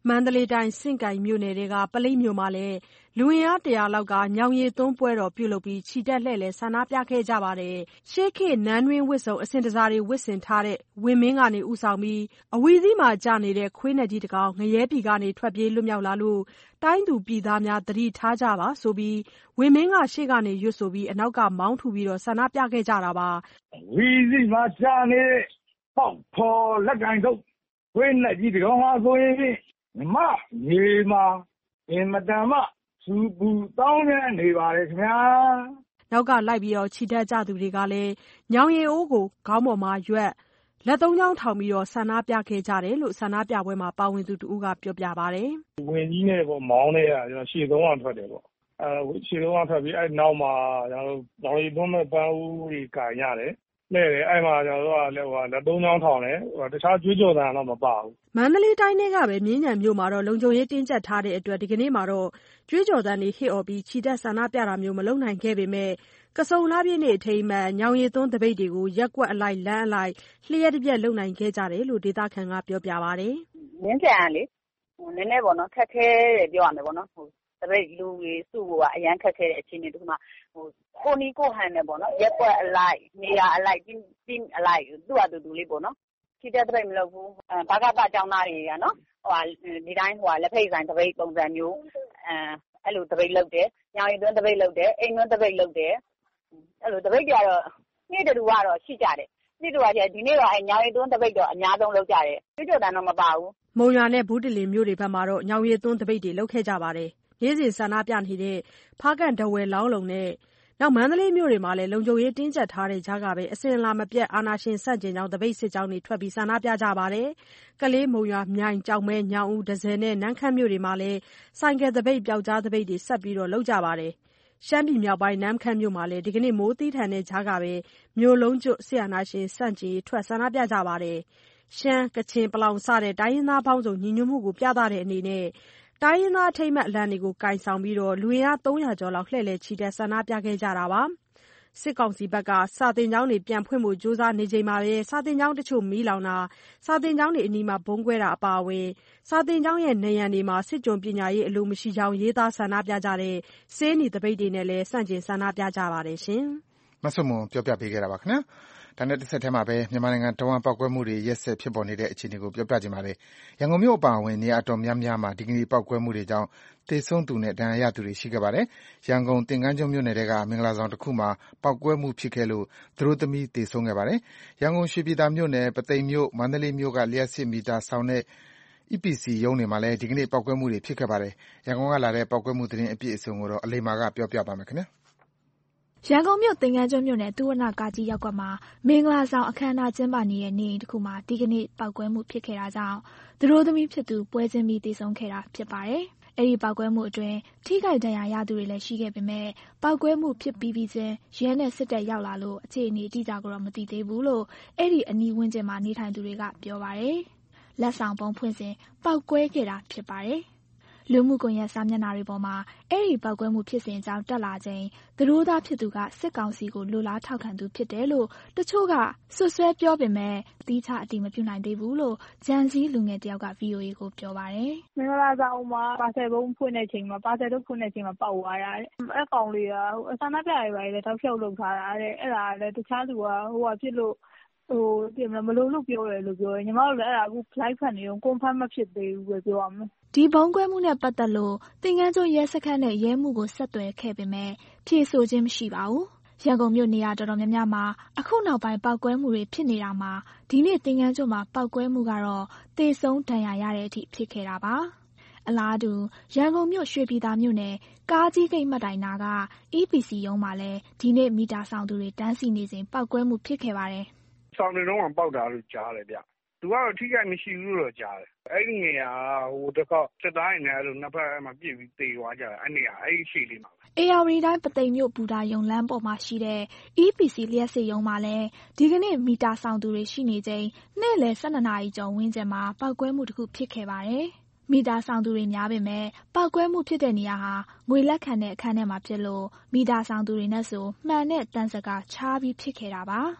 မန္တလေးတိုင်းစဉ့်ကိုင်မြို့နယ်ထဲကပလိပ်မြို့မှာလည်းလူအင်အားတရာလောက်ကညောင်ရည်သွန်းပွဲတော်ပြုလုပ်ပြီးချီတက်လှည့်လည်ဆန္ဒပြခဲ့ကြပါတယ်။ရှေးခေတ်နန်းတွင်းဝတ်စုံအစဉ်တစားတွေဝတ်ဆင်ထားတဲ့ဝင်းမင်းကနေဦးဆောင်ပြီးအဝီစီးမှာကျနေတဲ့ခွေးနက်ကြီးတကောင်ငရဲပြည်ကနေထွက်ပြေးလွတ်မြောက်လာလို့တိုင်းသူပြည်သားများသတိထားကြပါဆိုပြီးဝင်းမင်းကရှေ့ကနေရွတ်ဆိုပြီးအနောက်ကမောင်းထူပြီးတော့ဆန္ဒပြခဲ့ကြတာပါ။ဝီစီးမှာကျနေတဲ့ပေါက်ဖော်လက်ကင်ထုတ်ခွေးနက်ကြီးတကောင်ဟာဆိုရင်မရေမှာအင်မတန်မှစူပူတောင်းရနေပါတယ်ခင်ဗျာနောက်ကလိုက်ပြီးတော့ခြိတက်ကြသူတွေကလည်းညောင်ရည်အိုးကိုခေါင်းပေါ်မှာရွက်လက်သုံးချောင်းထောင်ပြီးတော့ဆန္ဒပြခဲ့ကြတယ်လို့ဆန္ဒပြပွဲမှာပါဝင်သူတူကပြောပြပါတယ်ဝင်ကြီးနဲ့ပေါ့မောင်းနေတာကျွန်တော်ရှေ့သုံးအောင်ထွက်တယ်ပေါ့အဲရှေ့သုံးအောင်ထွက်ပြီးအဲနောက်မှာကျွန်တော်ညောင်ရည်သွန်းမဲ့ပန်းဦးကြီးကင်ရတယ်နဲ့တယ်အဲ့မှာကျွန်တော်တို့ကလက်သုံးချောင်းထောင်တယ်တခြားကြွေးကြော်သံတော့မပါဘူးမန္တလေးတိုင်းထဲကပဲမြင်းညံမြို့မှာတော့လုံခြုံရေးတင်းကျပ်ထားတဲ့အတွက်ဒီကနေ့မှာတော့ကြွေးကြော်သံတွေဟစ်အော်ပြီးခြိတက်ဆန္ဒပြတာမျိုးမလုပ်နိုင်ခဲ့ပေမဲ့ကစုံလပြည့်နေ့အထိမ်းအမှတ်ညောင်ရည်သွန်းတပိတ်တွေကိုရက်ကွက်အလိုက်လမ်းအလိုက်လျှက်တစ်ပြက်လုပ်နိုင်ခဲ့ကြတယ်လို့ဒေသခံကပြောပြပါတယ်မြင်းကြံလေဟိုနည်းနည်းပေါ့နော်ခက်ခဲတယ်ပြောရမယ်ပေါ့နော်ဟိုတပိတ်လူကြီးစုဖို့ကအရန်ခက်ခဲတဲ့အခြေအနေတခုမှဟိုကိုနီကိုဟန်နဲ့ပေါ့နော်ရက်ကွက်အလိုက်နေရာအလိုက်တင်းတင်းအလိုက်သူ့အတူတူလေးပေါ့နော်ခြိတက်တပိတ်မလုပ်ဘူးအဲဘာကပကျောင်းသားတွေကနော်ဟိုဟာဒီတိုင်းဟိုဟာလက်ဖိတ်ဆိုင်တပိတ်ပုံစံမျိုးအဲအဲ့လိုတပိတ်လုပ်တယ်ညောင်ရည်သွန်းတပိတ်လုပ်တယ်အိမ်သွန်းတပိတ်လုပ်တယ်အဲ့လိုတပိတ်ကြတော့နေ့တူကတော့ရှိကြတယ်နေ့တူကကျဒီနေ့တော့အဲညောင်ရည်သွန်းတပိတ်တော့အများဆုံးလုပ်ကြတယ်ကျွတ်ကျွတ်တန်းတော့မပါဘူးမုံရွာနဲ့ဘူးတလင်မြို့တွေဘက်မှာတော့ညောင်ရည်သွန်းတပိတ်တွေလုပ်ခဲ့ကြပါတယ်နေ့စဉ်ဆန္ဒပြနေတဲ့ဖားကန်တဝယ်လောင်းလုံနဲ့နောက်မန္တလေးမြို့တွေမှာလည်းလုံခြုံရေးတင်းကျပ်ထားတဲ့ကြားကပဲအစင်လာမပြတ်အာဏာရှင်ဆန့်ကျင်ကြောင်းတပိတ်စစ်ကြောင်းတွေထွက်ပြီးဆန္ဒပြကြပါတယ်။ကလေးမုံရွာမြိုင်ကြောင်မဲညောင်ဦးဒဇယ်နဲ့နန်းခမ်းမြို့တွေမှာလည်းဆိုင်ကယ်တပိတ်ပျောက်ကြားတပိတ်တွေဆက်ပြီးတော့လုပ်ကြပါတယ်။ရှမ်းပြည်မြောက်ပိုင်းနန်းခမ်းမြို့မှာလည်းဒီကနေ့မိုးသီးထန်တဲ့ကြားကပဲမြို့လုံးကျွတ်ဆရာနာရှင်ဆန့်ကျင်ထွက်ဆန္ဒပြကြပါတယ်။ရှမ်းကချင်ပလောင်စတဲ့တိုင်းရင်းသားပေါင်းစုံညီညွတ်မှုကိုပြသတဲ့အနေနဲ့တိုင်းရင်းသားထိမ့်မှတ်အလံတွေကိုကင်ဆောင်ပြီးတော့လူရင်းအားသုံးရာကျော်လောက်လှည့်လည်ချီတက်ဆန္ဒပြခဲ့ကြတာပါစစ်ကောင်စီဘက်ကစာတင်ကျောင်းတွေပြန်ဖွင့်ဖို့ကြိုးစားနေချိန်မှာပဲစာတင်ကျောင်းတချို့မီးလောင်တာစာတင်ကျောင်းတွေအနီးမှာဘုံကွဲတာအပါအဝင်စာတင်ကျောင်းရဲ့နေရန်တွေမှာစစ်ကြုံပညာရေးအလိုမရှိကြောင်းရေးသားဆန္ဒပြကြတဲ့စေးနီတပိတ်တွေနဲ့လည်းစန့်ကျင်ဆန္ဒပြကြပါတယ်ရှင်မဆုမွန်ပြောပြပေးခဲ့တာပါခင်ဗျာဒါနဲ့တစ်ဆက်တည်းမှာပဲမြန်မာနိုင်ငံတဝန်းပောက်ကွဲမှုတွေရက်ဆက်ဖြစ်ပေါ်နေတဲ့အခြေအနေကိုပြောပြချင်ပါတယ်။ရန်ကုန်မြို့အပါအဝင်နေရာအတော်များများမှာဒီကနေ့ပောက်ကွဲမှုတွေကြောင့်သေဆုံးသူနဲ့ဒဏ်ရာရသူတွေရှိခဲ့ပါတယ်။ရန်ကုန်သင်္ကန်းကျွန်းမြို့နယ်ကမင်္ဂလာဆောင်တစ်ခုမှာပောက်ကွဲမှုဖြစ်ခဲ့လို့သူတို့သမီးသေဆုံးခဲ့ပါတယ်။ရန်ကုန်ရွှေပြည်သာမြို့နယ်ပသိမ်မြို့မန္တလေးမြို့ကလျှပ်စစ်မီတာဆောင်တဲ့ E P C ရုံးတွေမှာလည်းဒီကနေ့ပောက်ကွဲမှုတွေဖြစ်ခဲ့ပါတယ်။ရန်ကုန်ကလာတဲ့ပောက်ကွဲမှုသတင်းအပြည့်အစုံကိုတော့အလိမ္မာကပြောပြပါမယ်ခင်ဗျာ။ရန်ကုန်မြို့သင်္ကန်းကျွန်းမြို့နယ်သူဝနကာကြီးရပ်ကွက်မှာမင်္ဂလာဆောင်အခမ်းအနားကျင်းပနေတဲ့နေအိမ်တစ်ခုမှာဒီကနေ့ပောက်ကွဲမှုဖြစ်ခဲ့တာကြောင့်သူတို့သမီးဖြစ်သူပွဲချင်းပြီးသေဆုံးခဲ့တာဖြစ်ပါတယ်။အဲဒီပောက်ကွဲမှုအတွင်းထိခိုက်ဒဏ်ရာရသူတွေလည်းရှိခဲ့ပေမဲ့ပောက်ကွဲမှုဖြစ်ပြီးပြီးချင်းရဲနဲ့စစ်တပ်ရောက်လာလို့အခြေအနေအတိအကျကိုတော့မသိသေးဘူးလို့အဲဒီအနီးဝန်းကျင်မှာနေထိုင်သူတွေကပြောပါတယ်။လက်ဆောင်ပုံဖွင့်စဉ်ပောက်ကွဲခဲ့တာဖြစ်ပါတယ်။လူမှုကွန်ရက်စာမျက်နှာတွေပေါ်မှာအဲ့ဒီပောက်ကွဲမှုဖြစ်စဉ်အကြောင်းတက်လာချိန်သူတို့သားဖြစ်သူကစစ်ကောင်စီကိုလူလားထောက်ခံသူဖြစ်တယ်လို့တချို့ကဆွဆွဲပြောပေမဲ့အတိအကျအတိမပြုနိုင်သေးဘူးလို့ဂျန်စီလူငယ်တယောက်က V O A ကိုပြောပါတယ်။မင်္ဂလာဆောင်မှာပါဆယ်ဘုံဖွင့်တဲ့ချိန်မှာပါဆယ်တို့ဖွင့်တဲ့ချိန်မှာပောက်သွားတာတဲ့။အဲ့ကောင်လေးကဆန္ဒပြရပါလေတောက်လျှောက်လုပ်ထားတာတဲ့။အဲ့ဒါလည်းတခြားလူကဟိုကဖြစ်လို့ဟိုဒီမလို့လို့ပြောတယ်လို့ပြောတယ်ညီမတို့လည်းအဲ့ဒါအခု live ဖတ်နေတော့ confirm မဖြစ်သေးဘူးပဲပြောရမယ်ဒီဘုံကွဲမှုနဲ့ပတ်သက်လို့သင်္ကန်းကျွန်းရဲစခန်းနဲ့ရဲမှုကိုဆက်သွယ်ခဲ့ပေမဲ့ဖြေဆိုခြင်းမရှိပါဘူးရန်ကုန်မြို့နေရာတော်တော်များများမှာအခုနောက်ပိုင်းပောက်ကွဲမှုတွေဖြစ်နေတာမှာဒီနေ့သင်္ကန်းကျွန်းမှာပောက်ကွဲမှုကတော့သေဆုံးဒဏ်ရာရတဲ့အထိဖြစ်ခဲ့တာပါအလားတူရန်ကုန်မြို့ရွှေပြည်သာမြို့နယ်ကားကြီးဂိတ်မှတ်တိုင်နာက E P C ရုံးမှာလည်းဒီနေ့မီတာဆောင်သူတွေတန်းစီနေစဉ်ပောက်ကွဲမှုဖြစ်ခဲ့ပါတယ်ဆောင်တွေတော့ပေါက်တာလို့ကြားတယ်ဗျသူကတော့ထိခိုက်မရှိဘူးလို့ကြားတယ်အဲ့ဒီနေရာဟိုတစ်ခေါက်စစ်သားတွေနဲ့အဲ့လိုနှစ်ဖက်မှာပြစ်ပြီးတေသွားကြတယ်အဲ့နေရာအဲ့ဒီရှိလေးမှာအေယာဝတီတိုင်းပသိမ်မြို့ဘူတာယုံလမ်းပေါ်မှာရှိတဲ့ E P C လျှက်စစ်ရုံးမှာလည်းဒီကနေ့မီတာဆောင်သူတွေရှိနေချိန်နေ့လယ်၁၂နာရီကျော်ဝန်းကျင်မှာပောက်ကွဲမှုတစ်ခုဖြစ်ခဲ့ပါတယ်မီတာဆောင်သူတွေများပေမဲ့ပောက်ကွဲမှုဖြစ်တဲ့နေရာဟာငွေလက်ခံတဲ့အခန်းထဲမှာဖြစ်လို့မီတာဆောင်သူတွေနဲ့ဆိုမှန်တဲ့တန်းစကားချားပြီးဖြစ်ခဲ့တာပါ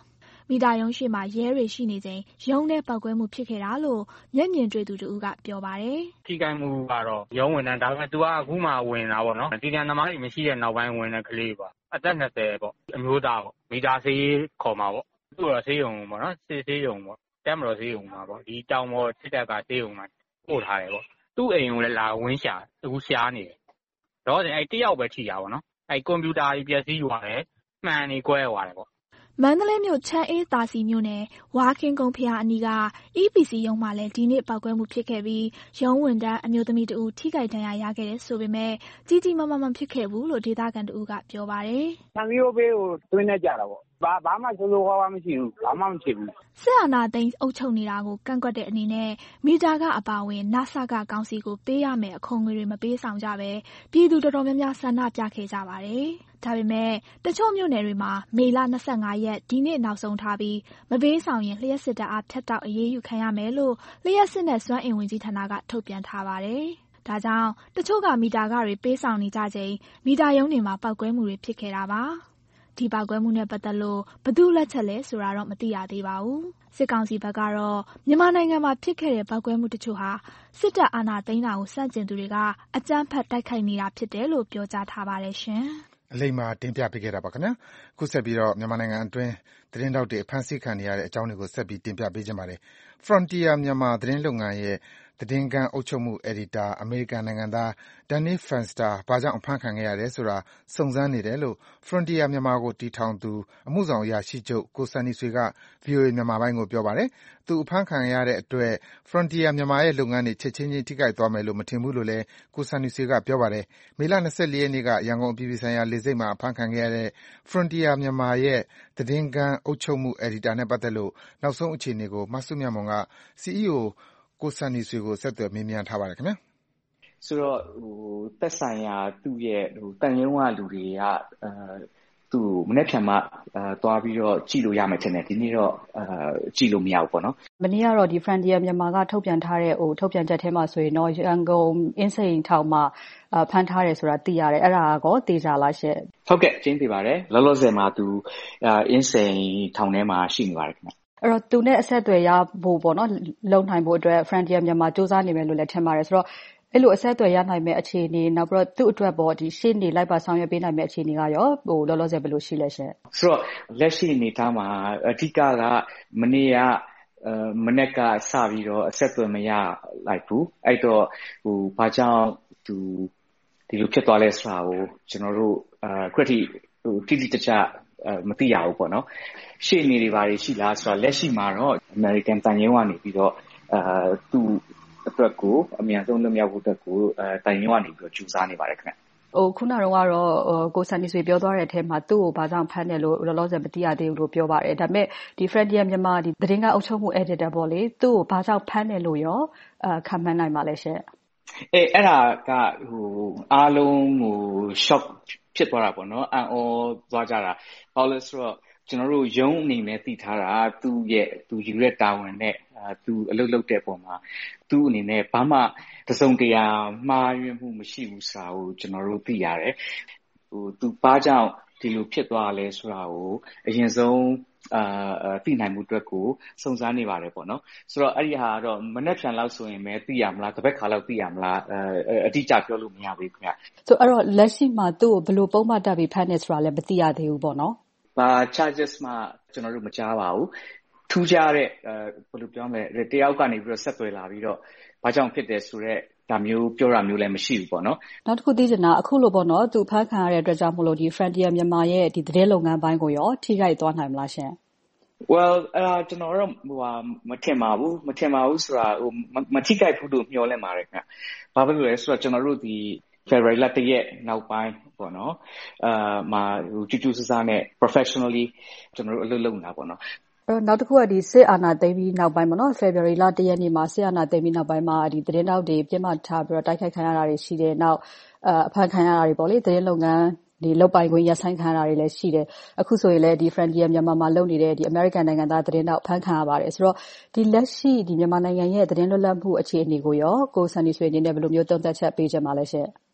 မိသားရုံးရှိမှာရဲတွေရှိနေချိန်ရုံးထဲပောက်ကွဲမှုဖြစ်ခဲ့တာလို့မျက်မြင်တွေ့သူတဦးကပြောပါတယ်။ထိခိုက်မှုကတော့ရုံးဝင်တယ်ဒါပေမဲ့ तू ကအခုမှဝင်တာပေါ့နော်။ဒီကံသမားတွေမရှိတဲ့နောက်ပိုင်းဝင်တဲ့ကလေးပါ။အသက်၂၀ပေါ့အမျိုးသားပေါ့မိသားဆေးခေါ်မှာပေါ့။သူ့တော့ဆေးရုံပေါ့နော်ဆေးဆေးရုံပေါ့။တက်မတော်ဆေးရုံမှာပေါ့ဒီတောင်ပေါ်စစ်တပ်ကဆေးရုံမှာပို့ထားတယ်ပေါ့။သူ့အိမ်ကိုလည်းလာဝင်းရှာအခုရှားနေတယ်။တော့အဲ့တယောက်ပဲထိတာပေါ့နော်။အဲ့ကွန်ပျူတာကြီးပျက်စီးသွားတယ်။မှန်နေကွဲသွားတယ်ပေါ့မန္တလေးမြို့ချမ်းအေးသာစီမြို့နယ်ဝါခင်ကုန်းဖျားအနီးက အီ ပီ စီ ရုံးမှာလည်းဒီနေ့ပောက်ကွဲမှုဖြစ်ခဲ့ပြီးရုံးဝန်ထမ်းအမျိုးသမီးတဦးထိခိုက်ဒဏ်ရာရခဲ့တယ်ဆိုပေမဲ့ကြီးကြီးမားမားမဖြစ်ခဲ့ဘူးလို့ဒေသခံတဦးကပြောပါတယ်။သံဃာဘေးကိုတွင်းနေကြတာပေါ့။ဘာဘာမှဆိုးဆိုးဝါးဝါမရှိဘူး။ဘာမှမဖြစ်ဘူး။စစ်အာဏာသိမ်းအုပ်ချုပ်နေတာကိုကန့်ကွက်တဲ့အနေနဲ့မီတာကအပါအဝင်နစကကောင်စီကိုပေးရမယ့်အခွန်ငွေတွေမပေးဆောင်ကြပဲပြည်သူတော်တော်များများဆန္ဒပြခဲ့ကြပါတယ်။ဒါပေမဲ့တချို့မြို့နယ်တွေမှာမေလ၂၅ရက်ဒီနေ့နောက်ဆုံးထားပြီးမပေးဆောင်ရင်လျှက်စစ်တပ်အားဖြတ်တောက်အရေးယူခံရမယ်လို့လျှက်စစ်နဲ့စွမ်းအင်ဝန်ကြီးဌာနကထုတ်ပြန်ထားပါတယ်။ဒါကြောင့်တချို့ကမီတာခတွေပေးဆောင်နေကြချိန်မီတာရုံးတွေမှာပောက်ကွဲမှုတွေဖြစ်ခဲ့တာပါ။ဒီပောက်ကွဲမှုနဲ့ပတ်သက်လို့ဘယ်သူလက်ချက်လဲဆိုတာတော့မသိရသေးပါဘူး။စစ်ကောင်စီဘက်ကတော့မြန်မာနိုင်ငံမှာဖြစ်ခဲ့တဲ့ပောက်ကွဲမှုတချို့ဟာစစ်တပ်အာဏာသိမ်းတာကိုစန့်ကျင်သူတွေကအကြမ်းဖက်တိုက်ခိုက်နေတာဖြစ်တယ်လို့ပြောကြားထားပါတယ်ရှင်။အလိမ္မာတင်ပြပေးခဲ့တာပါခင်ဗျာခုဆက်ပြီးတော့မြန်မာနိုင်ငံအတွင်းသတင်းတောက်တွေဖမ်းဆီးခံနေရတဲ့အကြောင်းတွေကိုဆက်ပြီးတင်ပြပေးကြပါမယ် Frontier မြန်မာသတင်းလုပ်ငန်းရဲ့သတင်းကန်းအုပ်ချုပ်မှုအယ်ဒီတာအမေရိကန်နိုင်ငံသား Danny Fenster ဘာကြောင့်အဖမ်းခံခဲ့ရတယ်ဆိုတာစုံစမ်းနေတယ်လို့ Frontier မြန်မာကိုတည်ထောင်သူအမှုဆောင်အရာရှိချုပ်ကိုစံနီဆွေက ဗွီအိုအေ မြန်မာပိုင်းကိုပြောပါတယ်။သူအဖမ်းခံရတဲ့အတွက် Frontier မြန်မာရဲ့လုပ်ငန်းတွေချက်ချင်းချင်းထိခိုက်သွားမယ်လို့မထင်ဘူးလို့လည်းကိုစံနီဆွေကပြောပါတယ်။မေလ၂၄ရက်နေ့ကရန်ကုန်အပြည်ပြည်ဆိုင်ရာလေဆိပ်မှာအဖမ်းခံခဲ့ရတဲ့ Frontier မြန်မာရဲ့သတင်းကန်းအုပ်ချုပ်မှုအယ်ဒီတာနဲ့ပတ်သက်လို့နောက်ဆုံးအခြေအနေကိုမဆုမြတ်မွန်က စီ အီ အို ကိုစံနီဆွေကိုဆက်သွယ်မေးမြန်းထားပါတယ်ခင်ဗျာ။ဆိုတော့ဟိုသက်ဆိုင်ရာသူ့ရဲ့ဟိုတန်ရုံးကလူတွေကအဲသူ့မနေ့ဖြန်မှအဲသွားပြီးတော့ကြည့်လို့ရမယ်ထင်တယ်ဒီနေ့တော့အဲကြည့်လို့မရဘူးပေါ့နော်မနေ့ကတော့ဒီ Frontier မြန်မာကထုတ်ပြန်ထားတဲ့ဟိုထုတ်ပြန်ချက်ထဲမှာဆိုရင်တော့ရန်ကုန်အင်းစိန်ထောင်မှာအဖမ်းထားတယ်ဆိုတာသိရတယ်အဲ့ဒါကောတေချာလားရှင့်ဟုတ်ကဲ့ကျင်းသိပါတယ်လောလောဆယ်မှာသူအင်းစိန်ထောင်ထဲမှာရှိနေပါတယ်ခင်ဗျအဲ့တော့သူနဲ့အဆက်အသွယ်ရဖို့ပေါ့နော်လုံနိုင်ဖို့အတွက် Frontier မြန်မာစူးစမ်းနေမယ်လို့လည်းထင်ပါတယ်ဆိုတော့အဲ့လိုအဆက်အသွယ်ရနိုင်မဲ့အခြေအနေနောက်ပြီးတော့သူ့အတွက်ပေါ့ဒီရှေ့နေလိုက်ပါဆောင်ရွက်ပေးနိုင်မဲ့အခြေအနေကရောဟိုလောလောဆယ်ဘယ်လိုရှိလဲရှင်ဆိုတော့လက်ရှိအနေထားမှာအဓိကကမနေ့ကအဲမနေ့ကစပြီးတော့အဆက်အသွယ်မရလိုက်ဘူးအဲ့တော့ဟိုဘာကြောင့်သူဒီလိုဖြစ်သွားလဲဆိုတာကိုကျွန်တော်တို့အဲခရက်တီဟိုတိတိကျကျအဲမသိရဘူးပေါ့နော်ရှေ့နေတွေဘာတွေရှိလားဆိုတော့လက်ရှိမှာတော့ American တန်ရုံးကနေပြီးတော့အဲသူ့အတွက်ကိုအမြန်ဆုံးလွတ်မြောက်ဖို့အတွက်ကိုအဲတန်ရုံးကနေပြီးတော့ကြိုးစားနေပါတယ်ခင်ဗျဟိုခုနကတော့ကိုစံနီဆွေပြောသွားတဲ့အထက်မှာသူ့ကိုဘာကြောင့်ဖမ်းတယ်လို့လောလောဆယ်မသိရသေးဘူးလို့ပြောပါတယ်ဒါပေမဲ့ဒီ Frontier မြန်မာဒီသတင်းကအုပ်ချုပ်မှု editor ပေါ့လေသူ့ကိုဘာကြောင့်ဖမ်းတယ်လို့ရောအခံမှန်းနိုင်ပါလဲရှင်အေးအဲ့ဒါကဟိုအားလုံးဟို shock ဖြစ်သွားတာပေါ့နော်အံ့ဩသွားကြတာဘာလို့လဲဆိုတော့ကျွန်တော်တို့ရုံးအနေနဲ့သိထားတာသူ့ရဲ့သူယူတဲ့တာဝန်နဲ့အဲသူအလုပ်လုပ်တဲ့ပုံမှာသူ့အနေနဲ့ဘာမှတစုံတရာမှားယွင်းမှုမရှိဘူးဆိုတာကိုကျွန်တော်တို့သိရတယ်ဟိုသူဘာကြောင့်ဒီလိုဖြစ်သွားလဲဆိုတာကိုအရင်ဆုံးအာသိနိုင်မှုအတွက်ကိုစုံစမ်းနေပါတယ်ပေါ့နော်ဆိုတော့အဲ့ဒီဟာကတော့မနေ့ဖြန်လောက်ဆိုရင်ပဲသိရမလားတစ်ပတ်ခါလောက်သိရမလားအဲအတိအကျပြောလို့မရဘူးခင်ဗျဆိုအဲ့တော့လက်ရှိမှာသူ့ကိုဘယ်လိုပုံမှန်တက်ပြီးဖမ်းနေဆိုတာလည်းမသိရသေးဘူးပေါ့နော်ဘာ charges မှကျွန်တော်တို့မကြားပါဘူးထူးခြားတဲ့အဲဘယ်လိုပြောမလဲတယောက်ကနေပြီးတော့ဆက်သွယ်လာပြီးတော့ဘာကြောင့်ဖြစ်တယ်ဆိုတော့ဒါမျိုးပြောတာမျိုးလည်းမရှိဘူးပေါ့နော်နောက်တစ်ခုသိချင်တာအခုလိုပေါ့နော်သူဖမ်းခံရတဲ့အတွက်ကြောင့်မလို့ဒီ Frontier မြန်မာရဲ့ဒီသတင်းလုပ်ငန်းပိုင်းကိုရောထိခိုက်သွားနိုင်မလားရှင် well အဲကျွန်တော်တို့ဟိုမထင်ပါဘူးမထင်ပါဘူးဆိုတာဟိုမထိခိုက်ဘူးလို့မျှော်လင့်ပါတယ်ခင်ဗျဘာဖြစ်လို့လဲဆိုတော့ကျွန်တော်တို့ဒီ February လတရက်နောက်ပိုင်းပေါ့နော်အာမှာဟိုကျူးကျူးဆဆနဲ့ professionally ကျွန်တော်တို့အလုပ်လုပ်နေတာပေါ့နော်အဲ့နောက်တစ်ခုကဒီစစ်အာဏာသိမ်းပြီးနောက်ပိုင်းပေါ့နော် February လတရက်နေ့မှာစစ်အာဏာသိမ်းပြီးနောက်ပိုင်းမှာဒီသတင်းတောက်တွေပြစ်မှတ်ထားပြီးတော့တိုက်ခိုက်ခံရတာတွေရှိတယ်နောက်အဖမ်းခံရတာတွေပေါ့လေသတင်းလုပ်ငန်းဒီလုပ်ပိုင်ခွင့်ရဆိုင်ခံရတာတွေလည်းရှိတယ်အခုဆိုရင်လည်းဒီ Frontier မြန်မာမှာလုပ်နေတဲ့ဒီ American နိုင်ငံသားသတင်းတောက်ဖမ်းခံရပါတယ်ဆိုတော့ဒီလက်ရှိဒီမြန်မာနိုင်ငံရဲ့သတင်းလွတ်လပ်မှုအခြေအနေကိုရောကိုစံနီဆွေအနေနဲ့ဘယ်လိုမျိုးသုံးသပ်ချက်ပေးချင်ပါလဲရှင်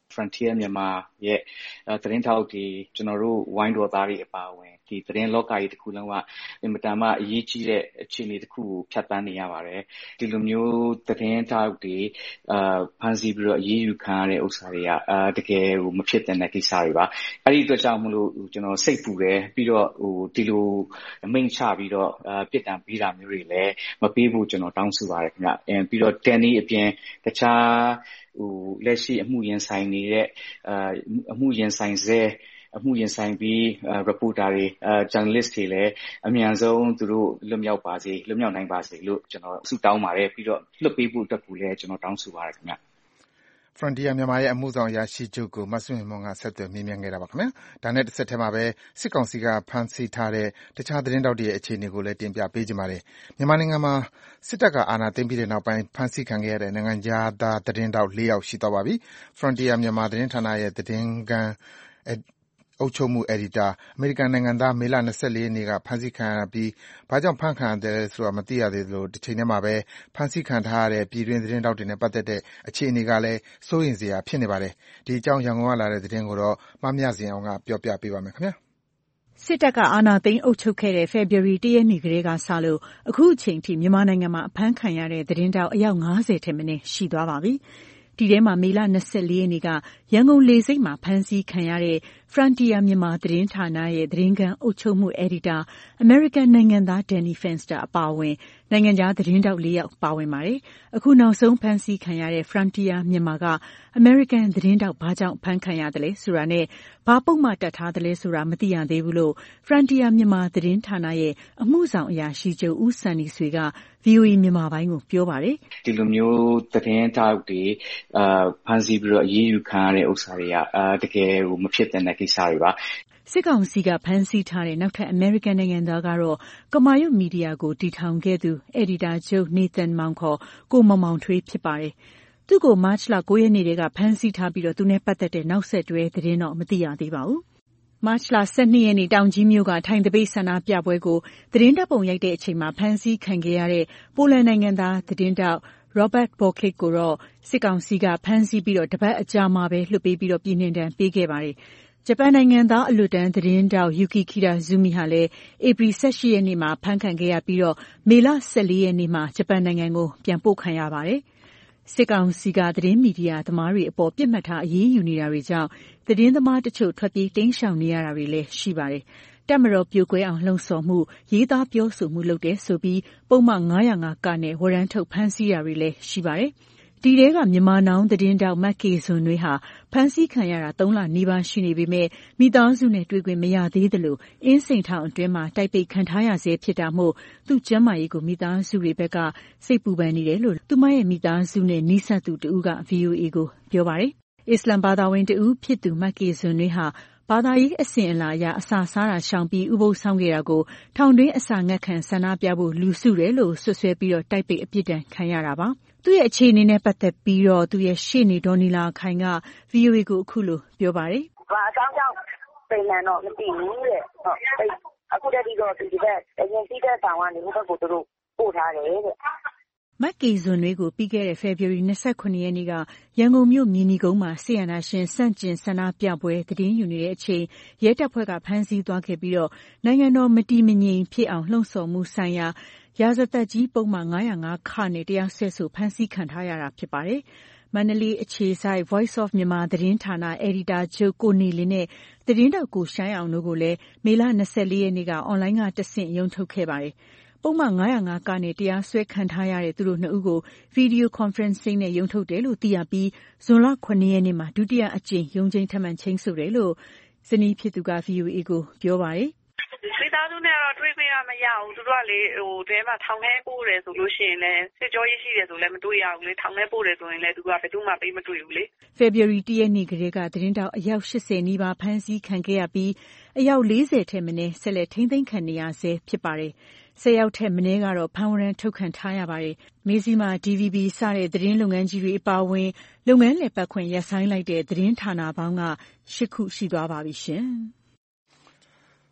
Frontier မြန်မာရဲ့သတင်းထောက်တွေကျွန်တော်တို့ဝိုင်းတော်သားတွေအပါအဝင်ဒီသတင်းလောကကြီးတစ်ခုလုံးကအင်မတန်မှအရေးကြီးတဲ့အခြေအနေတစ်ခုကိုဖြတ်သန်းနေရပါတယ်ဒီလိုမျိုးသတင်းထောက်တွေအာဖန်စီပြီးတော့အရေးယူခံရတဲ့ဥစ္စာတွေကအာတကယ်ဟိုမဖြစ်တဲ့ကိစ္စတွေပါအဲ့ဒီအတွက်ကြောင့်မလို့ကျွန်တော်စိတ်ပူတယ်ပြီးတော့ဟိုဒီလိုအမိန့်ချပြီးတော့အာပြစ်ဒဏ်ပေးတာမျိုးတွေလည်းမပေးဖို့ကျွန်တော်တောင်းဆိုပါတယ်ခင်ဗျအဲပြီးတော့တန်ဒီအပြင်တခြားဟိုလက်ရှိအမှုရင်ဆိုင်နေတဲ့အာအမှုရင်ဆိုင်စေအမှုရင်ဆိုင်ပြီး reporter တွေ journalist တွေလည်းအမြန်ဆုံးသူတို့လွတ်မြောက်ပါစေလွတ်မြောက်နိုင်ပါစေလို့ကျွန်တော်ဆုတောင်းပါတယ်ပြီးတော့လွတ်ပေးဖို့အတွက်ကိုလည်းကျွန်တော်တောင်းဆိုပါတယ်ခင်ဗျ Frontier မြန်မာရဲ့အမှုဆောင်အရာရှိချုပ်ကိုမဆွေမွန်ကဆက်သွယ်မေးမြန်းခဲ့တာပါခင်ဗျာဒါနဲ့တစ်ဆက်တည်းမှာပဲစစ်ကောင်စီကဖမ်းဆီးထားတဲ့တခြားသတင်းတောက်တွေရဲ့အခြေအနေကိုလည်းတင်ပြပေးကြပါမယ်မြန်မာနိုင်ငံမှာစစ်တပ်ကအာဏာသိမ်းပြီးတဲ့နောက်ပိုင်းဖမ်းဆီးခံခဲ့ရတဲ့နိုင်ငံသားသတင်းတောက်၄ယောက်ရှိသွားပါပြီ Frontier မြန်မာသတင်းဌာနရဲ့သတင်းကန်အုပ်ချုပ်မှုအယ်ဒီတာအမေရိကန်နိုင်ငံသားမေလ၂၄ရက်နေ့ကဖမ်းဆီးခံရပြီးဘာကြောင့်ဖမ်းခံရတယ်ဆိုတာမသိရသေးသလိုတစ်ချိန်တည်းမှာပဲဖမ်းဆီးခံထားရတဲ့ပြည်တွင်းသတင်းတောက်တွေနဲ့ပတ်သက်တဲ့အခြေအနေကလည်းစိုးရိမ်စရာဖြစ်နေပါတယ်ဒီအကြောင်းရန်ကုန်ကလာတဲ့သတင်းကိုတော့မမြစင်အောင်ကပြောပြပေးပါမယ်ခင်ဗျာစစ်တပ်ကအာဏာသိမ်းအုပ်ချုပ်ခဲ့တဲ့ဖေဖော်ဝါရီလ၁ရက်နေ့ကတည်းကစလို့အခုအချိန်ထိမြန်မာနိုင်ငံမှာအဖမ်းခံရတဲ့သတင်းတောက်အယောက်၅၀ထက်မနည်းရှိသွားပါပြီဒီထဲမှာမေလ၂၄ရက်နေ့ကရန်ကုန်လေဆိပ်မှာဖမ်းဆီးခံရတဲ့ Frontier မြန်မာသတင်းဌာနရဲ့သတင်းကန်အုပ်ချုပ်မှုအယ်ဒီတာ American နိုင်ငံသား Danny Fenster အပါအဝင်နိုင်ငံခြားသတင်းတောက်၄ယောက်ပါဝင်ပါတယ်။အခုနောက်ဆုံးဖမ်းဆီးခံရတဲ့ Frontier မြန်မာက American သတင်းတောက်ဘာကြောင့်ဖမ်းခံရတယ်လဲဆိုတာနဲ့ဘာပုံမှန်တတ်ထားတယ်လဲဆိုတာမသိရသေးဘူးလို့ Frontier မြန်မာသတင်းဌာနရဲ့အမှုဆောင်အရာရှိချုပ်ဦးစံနေဆွေက ဗွီအိုအေ မြန်မာပိုင်းကိုပြောပါတယ်။ဒီလိုမျိုးသတင်းတောက်တွေအာဖမ်းဆီးပြီးတော့အရေးယူခံရတဲ့ဥစ္စာတွေကအာတကယ်ဟိုမဖြစ်တဲ့ကိစ္စတွေပါစစ်ကောင်စီကဖမ်းဆီးထားတဲ့နောက်ထပ် American နိုင်ငံသားကတော့ကမာရွတ်မီဒီယာကိုတည်ထောင်ခဲ့သူအယ်ဒီတာချုပ် Nathan မောင်ခေါ်ကိုမောင်မောင်ထွေးဖြစ်ပါတယ်။သူ့ကိုမတ်လ၉ရက်နေ့တည်းကဖမ်းဆီးထားပြီးတော့သူနဲ့ပတ်သက်တဲ့နောက်ဆက်တွဲသတင်းတော့မသိရသေးပါဘူး။မတ်လ၁၂ရက်နေ့တောင်ကြီးမြို့ကထိုင်တပိတ်ဆန္ဒပြပွဲကိုသတင်းတပ်ပုံရိုက်တဲ့အချိန်မှာဖမ်းဆီးခံခဲ့ရတဲ့ပိုလန်နိုင်ငံသားသတင်းတောက် Robert Borkit ကိုတော့စစ်ကောင်စီကဖမ်းဆီးပြီးတော့တပတ်အကြာမှာပဲလွှတ်ပေးပြီးတော့ပြည်နှင်ဒဏ်ပေးခဲ့ပါတယ်။ဂျပန်နိုင်ငံသားအလွတ်တန်းသတင်းတောက် Yuki Kitazumi ဟာလည်းဧပြီ၁၈ရက်နေ့မှာဖမ်းခံခဲ့ရပြီးတော့မေလ၁၄ရက်နေ့မှာဂျပန်နိုင်ငံကိုပြန်ပို့ခံရပါတယ်။စစ်ကောင်စီကသတင်းမီဒီယာသမားတွေအပေါ်ပြစ်မှတ်ထားအရေးယူနေတာတွေကြောင့်သတင်းသမားတချို့ထွက်ပြေးတိမ်းရှောင်နေရတာတွေလည်းရှိပါတယ်။တပ်မတော်ပြိုကွဲအောင်လှုံ့ဆော်မှုရေးသားပြောဆိုမှုလုပ်တဲ့ဆိုပြီးပုံမှန်၅၀၅ကနဲ့ဝရမ်းထုတ်ဖမ်းဆီးတာတွေလည်းရှိပါတယ်။ဒီထဲကမြန်မာနောင်သတင်းတောက်မက်ကေဇွန်နွေးဟာဖမ်းဆီးခံရတာသုံးလနီးပါးရှိနေပေမဲ့မိသားစုနဲ့တွေ့ခွင့်မရသေးသလိုအင်းစိန်ထောင်အတွင်းမှာတိုက်ပိတ်ခံထားရဆဲဖြစ်တာမို့သူ့ကျန်းမာရေးကိုမိသားစုတွေဘက်ကစိတ်ပူပန်နေတယ်လို့သူမရဲ့မိသားစုနဲ့နီးစပ်သူတဦးက ဗွီအိုအေကိုပြောပါတယ်။အစ္စလမ်ဘာသာဝင်တဦးဖြစ်သူမက်ကေဇွန်နွေးဟာဘာသာရေးအစဉ်အလာအရအစာစားတာရှောင်ပြီးဥပုသ်ဆောင်ခဲ့တာကိုထောင်တွင်းအစာငတ်ခံဆန္ဒပြဖို့လူစုတယ်လို့ဆွဆွဲပြီးတော့တိုက်ပိတ်အပြစ်ဒဏ်ခံရတာပါ။သူ့ရဲ့အခြေအနေနဲ့ပတ်သက်ပြီးတော့သူ့ရဲ့ရှေ့နေဒေါ်နီလာခိုင်က ဗွီအိုအေကိုအခုလိုပြောပါတယ်။ဘာအကြောင်းကြောင့်ပြင်မှန်တော့မသိဘူးတဲ့။ဟုတ်အခုတည်းကတော့ဒီဘက်အရင်စီးတဲ့ဆောင်ကနေဟိုဘက်ကိုသူတို့ပို့ထားတယ်တဲ့။မက်ကေဇွန်နွေးကိုပြီးခဲ့တဲ့ဖေဖော်ဝါရီ၂၇ရက်နေ့ကရန်ကုန်မြို့မြင်းနီကုန်းမှာဆီယနာရှင်စန့်ကျင်ဆန္ဒပြပွဲသတင်းယူနေတဲ့အချိန်ရဲတပ်ဖွဲ့ကဖမ်းဆီးသွားခဲ့ပြီးတော့နိုင်ငံတော်မတည်မငြိမ်ဖြစ်အောင်လှုံ့ဆော်မှုဆိုင်ရာရာဇသက်ကြီးပုံမှန်၅၀၅ခနဲ့တရားစွဲဆိုဖမ်းဆီးခံထားရတာဖြစ်ပါတယ်။မန္တလေးအခြေစိုက် Voice of Myanmar သတင်းဌာနအယ်ဒီတာချုပ်ကိုနေလင်းနဲ့သတင်းတောက်ကိုရှိုင်းအောင်တို့ကိုလည်းမေလ၂၄ရက်နေ့ကအွန်လိုင်းကတဆင့်ရုံထုတ်ခဲ့ပါတယ်။ပုံမှန်၅၀၅ကနဲ့တရားစွဲခံထားရတဲ့သူတို့နှစ်ဦးကိုဗီဒီယိုကွန်ဖရင့်စင်းနဲ့ရုံထုတ်တယ်လို့သိရပြီးဇွန်လ၇ရက်နေ့မှာဒုတိယအကြိမ်ရုံးချိန်းထပ်မံချိန်းဆိုတယ်လို့ဇနီးဖြစ်သူက ဗွီအိုအေကိုပြောပါတယ်မိသားစုနဲ့တော့တွေ့ခွင့်ရမရဘူးသူတို့ကလေဟိုတဲမှာထောင်ထဲပို့တယ်ဆိုလို့ရှိရင်လည်းစစ်ကြောရေးရှိတယ်ဆိုလည်းမတွေ့ရဘူးလေထောင်ထဲပို့တယ်ဆိုရင်လည်းသူကဘယ်သူမှပေးမတွေ့ဘူးလေဖေဖော်ဝါရီ၁ရက်နေ့ကလေးကသတင်းတောက်အယောက်၈၀နီးပါးဖမ်းဆီးခံခဲ့ရပြီးအယောက်၄၀ထက်မနည်းဆက်လက်ထိန်းသိမ်းခံနေရဆဲဖြစ်ပါတယ်ဆယ်ယောက်ထက်မနည်းကတော့ဖမ်းဝရမ်းထုတ်ခံထားရပါတယ်။မေဇီမာ ဒီဗီဘီ စတဲ့သတင်းလုပ်ငန်းကြီးတွေအပါအဝင်လုပ်ငန်းလည်ပတ်ခွင့်ရပ်ဆိုင်းလိုက်တဲ့သတင်းဌာနပေါင်းက၈ခုရှိသွားပါပြီရှင်။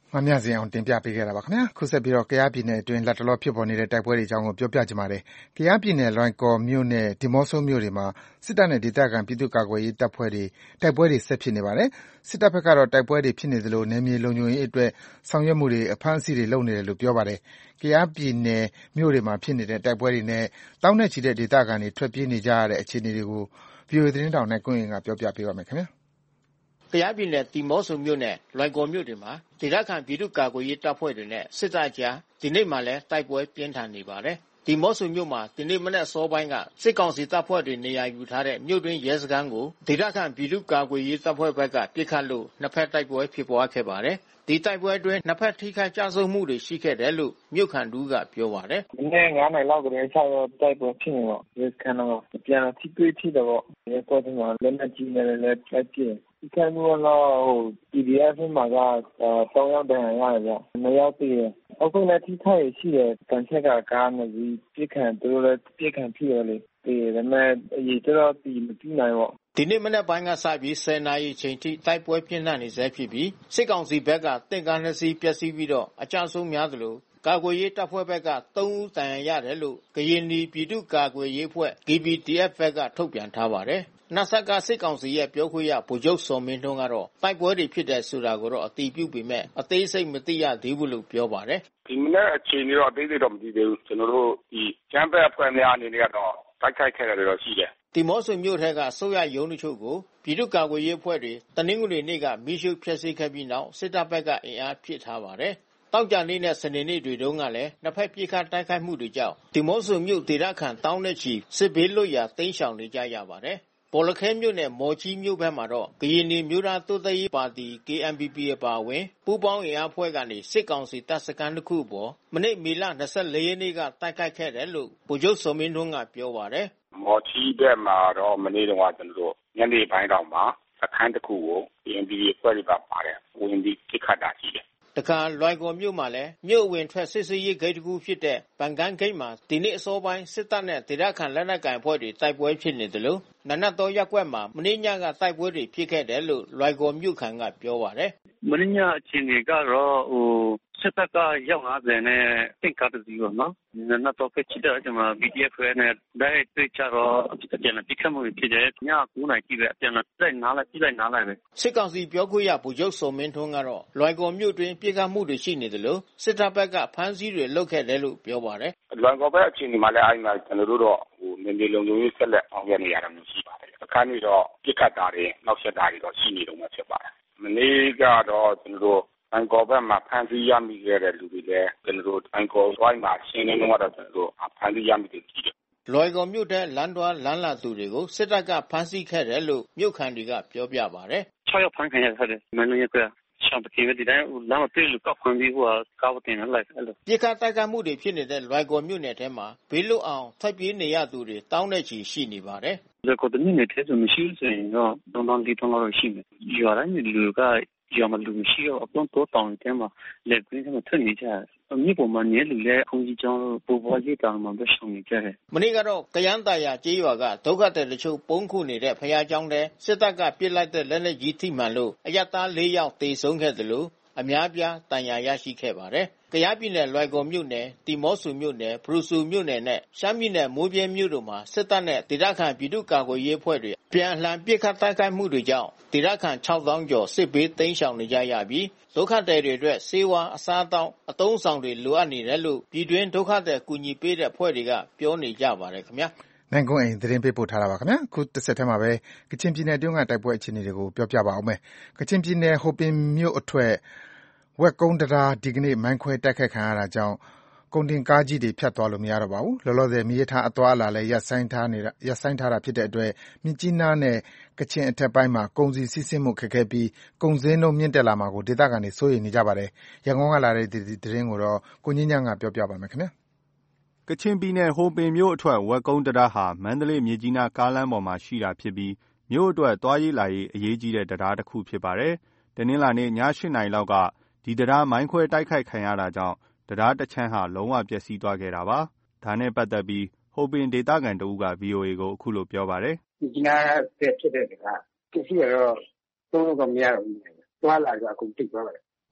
မမြစင်အောင်တင်ပြပေးခဲ့တာပါခင်ဗျာခုဆက်ပြီးတော့ကယားပြည်နယ်အတွင်းလက်တလောဖြစ်ပေါ်နေတဲ့တိုက်ပွဲတွေအကြောင်းကိုပြောပြကြပါမယ်။ကယားပြည်နယ်လွိုင်ကော်မြို့နဲ့ဒီမော့ဆိုမြို့တွေမှာစစ်တပ်နဲ့ဒေသခံပြည်သူ့ကာကွယ်ရေးတပ်ဖွဲ့တွေတိုက်ပွဲတွေဆက်ဖြစ်နေပါတယ်။စစ်တပ်ဘက်ကတော့တိုက်ပွဲတွေဖြစ်နေသလိုနယ်မြေလုံခြုံရေးအတွက်ဆောင်ရွက်မှုတွေအဖမ်းအဆီးတွေလုပ်နေတယ်လို့ပြောပါတယ်။ကယားပြည်နယ်မြို့တွေမှာဖြစ်နေတဲ့တိုက်ပွဲတွေနဲ့တောင်းနဲ့ချီတဲ့ဒေသခံတွေထွက်ပြေးနေကြရတဲ့အခြေအနေတွေကို ဗွီအိုအေ သတင်းထောက်နိုင်ကွန်းအိမ်ကပြောပြပေးပါမယ်ခင်ဗျာ။ကယားပြည်နယ်ဒီမော့ဆိုမြို့နယ်လွိုင်ကော်မြို့တွေမှာဒေသခံပြည်သူ့ကာကွယ်ရေးတပ်ဖွဲ့တွေနဲ့စစ်တပ်ကြားဒီနေ့မှလည်းတိုက်ပွဲပြင်းထန်နေပါတယ်။ဒီမော့ဆိုမြို့မှာဒီနေ့မနက်စောပိုင်းကစစ်ကောင်စီတပ်ဖွဲ့တွေနေရာယူထားတဲ့မြို့တွင်းရဲစခန်းကိုဒေသခံပြည်သူ့ကာကွယ်ရေးတပ်ဖွဲ့ဘက်ကပစ်ခတ်လို့နှစ်ဖက်တိုက်ပွဲဖြစ်ပွားခဲ့ပါတယ်။ဒီတိုက်ပွဲအတွင်းနှစ်ဖက်ထိခိုက်ကြဆုံးမှုတွေရှိခဲ့တယ်လို့မြို့ခံတူကပြောပါတယ်။ဒီနေ့ငါးနာရီလောက်ကလေးချတော့တိုက်ပွဲဖြစ်နေတော့ရဲစခန်းတော့ပြန်ထိတွေ့ထိတော့ရဲပေါ်ကလည်းလက်ကြီးနဲ့လည်းတိုက်ပြဒီကနေ့တော့ဟို P D F မှာကသုံးယောက်တန်းရတယ်ဗျ။နှစ်ယောက်ပြီးတယ်။အခုလည်းထိခိုက်ရှိတယ်။တန်ချက်ကကားနဲ့ဒီပြစ်ခံသူတို့လည်းပြစ်ခံဖြစ်ရလေ။ဒီဒါမဲ့အရေးတော့ဒီမပြီးနိုင်တော့ဒီနေ့မနက်ပိုင်းကစပြီးဆယ်နာရီချိန်ထိတိုက်ပွဲပြင်းထန်နေဆဲဖြစ်ပြီးစစ်ကောင်စီဘက်ကတင့်ကားနှစ်စီးပျက်စီးပြီးတော့အကြဆုံးများသလိုကာကွယ်ရေးတပ်ဖွဲ့ဘက်ကသုံးဦးတန်ရာရတယ်လို့ကရင်နီပြည်သူ့ကာကွယ်ရေးအဖွဲ့ K P D F ဘက်ကထုတ်ပြန်ထားပါတယ်။နစကစစ်ကောင်စီရဲ့ပြောခွင့်ရဗိုလ်ချုပ်စောမင်းထွန်းကတော့တိုက်ပွဲတွေဖြစ်တဲ့ဆိုတာကိုတော့အတည်ပြုပေမဲ့အသေးစိတ်မသိရသေးဘူးလို့ပြောပါတယ်။ဒီမနေ့အချိန်တော့အသေးစိတ်တော့မသိသေးဘူး။ကျွန်တော်တို့ဒီကျန်းဖက်အဖွဲ့များအနေနဲ့ကတော့တိုက်ခိုက်ခဲ့တယ်လို့ရှိတယ်။ဒီမော့ဆိုမြို့ထက်ကဆိုရရုံးတချို့ကိုပြည်သူ့ကာကွယ်ရေးအဖွဲ့တွေတနင်္ဂနွေနေ့ကမိရှုဖျက်ဆီးခဲ့ပြီးနောက်စစ်တပ်ဘက်ကအင်အားဖြည့်ထားပါတယ်။တောက်ကြနေ့နဲ့စနေနေ့တွေတုန်းကလည်းနှစ်ဖက်ပြေးခတ်တိုက်ခိုက်မှုတွေကြောင့်ဒီမော့ဆိုမြို့ဒေသခံတောင်းနဲ့ချီစစ်ဘေးလွတ်ရာတိမ်းရှောင်နေကြရပါတယ်။ပေါ်လခဲမြို့နယ်မော်ချီမြို့ဘက်မှာတော့ကရင်နီမျိုးသားတိုးတက်ရေးပါတီ K N P P အပါအဝင်ပူးပေါင်းအင်အားဖွဲ့ကနေစစ်ကောင်စီတပ်စခန်းတစ်ခုပေါ်မနေ့မေလ၂၄ရက်နေ့ကတိုက်ခိုက်ခဲ့တယ်လို့ဗိုလ်ချုပ်စောမင်းထွန်းကပြောပါတယ်။မော်ချီဘက်မှာတော့မနေ့တုန်းကကျွန်တော်တို့ညနေပိုင်းတော့မှာစခန်းတစ်ခုကို K N P P ဖွဲ့တွေကပါတယ်ဝင်ပြီးပစ်ခတ်တာရှိတယ်တခါလွိုင်ကော်မြို့မှာလည်းမြို့ဝင်ထွက်စစ်စေးရေးဂိတ်တစ်ခုဖြစ်တဲ့ဗန်ကန်းဂိတ်မှာဒီနေ့အစောပိုင်းစစ်တပ်နဲ့ဒေသခံလက်နက်ကိုင်အဖွဲ့တွေတိုက်ပွဲဖြစ်နေတယ်လို့နနတ်တော်ရက်ကွက်မှာမနေ့ညကတိုက်ပွဲတွေဖြစ်ခဲ့တယ်လို့လွိုင်ကော်မြို့ခံကပြောပါတယ်မနေ့ညအချိန်တွေကတော့ဟိုစစ်တပ်ကရောက်လာတယ်နဲ့တင့်ကားတစီပေါ့နော်နနတ်တော်ဖက်ချစ်တဲ့ကျွန်မ B D F နဲ့ဒါတွေ့ချတော့အပြန်အပြစ်ခတ်မှုဖြစ်တယ်ည၉နာရီပဲအပြန်လိုက်နားလိုက်ပြလိုက်နားလိုက်ပဲစစ်ကောင်စီပြောခွင့်ရဗိုလ်ချုပ်စောမင်းထွန်းကတော့လွိုင်ကော်မြို့တွင်ပြစ်ခတ်မှုတွေရှိနေတယ်လို့စစ်တပ်ဘက်ကဖမ်းဆီးတွေလုပ်ခဲ့တယ်လို့ပြောပါတယ်လွိုင်ကော်ဘက်အချိန်ဒီမှာလည်းအဲ့မှာကျွန်တော်တို့တော့ဟိုနေနေလုံလုံရေးဆက်လက်အောင်ရနေရတာမျိုးရှိပါတယ်အခါမျိုးတော့ပြစ်ခတ်တာတွေနောက်ဆက်တာတွေတော့ရှိနေတော့မှဖြစ်ပါတယ်မနေ့ကတော့ကျွန်တော်တို့အန်ကောဘက်မှာဖန်ဆီးရမိခဲ့တဲ့လူတွေလည်းကျွန်တော်တို့အန်ကောဝိုင်းမှာရှင်းနေတော့ကျွန်တော်တို့ဖန်ဆီးရမိတယ်ကြည့်တယ်။လွိုင်ကော်မြို့ထဲလမ်းတွားလမ်းလာသူတွေကိုစစ်တပ်ကဖမ်းဆီးခဲ့တယ်လို့မြို့ခံတွေကပြောပြပါတယ်။၆ယောက်ဖမ်းခံရတယ်မန္တလေးကရှောင်းတကယ်ဒီတိုင်းလမ်းမပြေလို့ကောက်ခွန်ပြီးဟိုကားတင်လိုက်အဲ့လိုပြစ်ခတ်တိုက်ခိုက်မှုတွေဖြစ်နေတဲ့လွိုင်ကော်မြို့နယ်ထဲမှာဘေးလွတ်အောင်ထွက်ပြေးနေရသူတွေတောင်းတဲ့ချီရှိနေပါတယ်။ဒီကောတနည်းနဲ့ထဲဆိုမရှိဆိုရင်တော့တောင်းတောင်းဒီတောင်းလို့ရှိမယ်။ရွာတိုင်းလူကရမလူရှိတော့အပေါ်တော့တောင်းတယ်မှာလက်ကွင်းကထွက်နေကြတယ်။မြေပေါ်မှာနေလူလဲအုံကြီးကျောင်းပေါ်ပေါ်ကြီးတောင်းမှပဲရှောင်နေကြတယ်။မနေ့ကတော့ကယန်းတာယာကျေးရွာကဒုက္ခသည်တချို့ပုံခုနေတဲ့ဖျားကျောင်းထဲစစ်တပ်ကပစ်လိုက်တဲ့လက်နက်ကြီးထိမှန်လို့အရသား၄ယောက်သေဆုံးခဲ့တယ်လို့အများပြားတန်ရာရရှိခဲ့ပါတယ်။ကယားပြည်နယ်လွိုင်ကော်မြို့နယ်တီမော့ဆူမြို့နယ်ဖရူဆူမြို့နယ်နဲ့ရှမ်းပြည်နယ်မိုးပြဲမြို့တို့မှာစစ်တပ်နဲ့ဒေသခံပြည်သူ့ကာကွယ်ရေးအဖွဲ့တွေပြန်လှန်ပစ်ခတ်တိုက်ခိုက်မှုတွေကြောင့်ဒေသခံ၆သောင်းကျော်စစ်ဘေးတိမ်းရှောင်နေကြရပြီးဒုက္ခသည်တွေအတွက်ဆေးဝါးအစားအသောက်အသုံးဆောင်တွေလိုအပ်နေတယ်လို့ပြည်တွင်းဒုက္ခသည်ကူညီပေးတဲ့အဖွဲ့တွေကပြောနေကြပါတယ်ခင်ဗျာ။နိုင်ကွန်းအိမ်သတင်းပေးပို့ထားတာပါခင်ဗျာ။ခုတစ်ဆက်ထဲမှာပဲကချင်ပြည်နယ်တွင်းကတိုက်ပွဲအခြေအနေတွေကိုပြောပြပါအောင်မယ်။ကချင်ပြည်နယ်ဟိုပင်မြို့အထွက်ဝက်ကုန်းတရားဒီကနေ့မိုင်းခွဲတိုက်ခိုက်ခံရတာကြောင့်ကုန်တင်ကားကြီးတွေဖြတ်သွားလို့မရတော့ပါဘူး။လောလောဆယ်မီးရထားအသွားအလာလည်းရပ်ဆိုင်းထားနေတာရပ်ဆိုင်းထားတာဖြစ်တဲ့အတွက်မြစ်ကြီးနားနဲ့ကချင်အထက်ပိုင်းမှာကုန်စည်စီးဆင်းမှုခက်ခဲပြီးကုန်စည်နှုန်းမြင့်တက်လာမှာကိုဒေသခံတွေစိုးရိမ်နေကြပါတယ်။ရန်ကုန်ကလာတဲ့ဒီသတင်းကိုတော့ကိုငင်းညံ့ကပြောပြပါမယ်ခင်ဗျာ။ကချင်ပြည်နယ်ဟိုပင်မြို့အထွက်ဝက်ကုန်းတရားဟာမန္တလေးမြစ်ကြီးနားကားလမ်းပေါ်မှာရှိတာဖြစ်ပြီးမြို့အတွက်သွားရေးလာရေးအရေးကြီးတဲ့တရားတစ်ခုဖြစ်ပါတယ်။တနင်္လာနေ့ည၈နာရီလောက်ကဒီတရားမိုင်းခွဲတိုက်ခိုက်ခံရတာကြောင့်တရားတစ်ချမ်းဟာလုံးဝပျက်စီးသွားခဲ့တာပါ။ဒါနဲ့ပတ်သက်ပြီးဟိုပင်ဒေသခံတဦးက ဗီအိုအေ ကိုအခုလိုပြောပါတယ်။ဒီနာတဲ့ဖြစ်တဲ့တရားပစ္စည်းတော့သုံးလို့မရတော့ဘူး။သွားလာကြအကုန်တိတ်သွားတယ်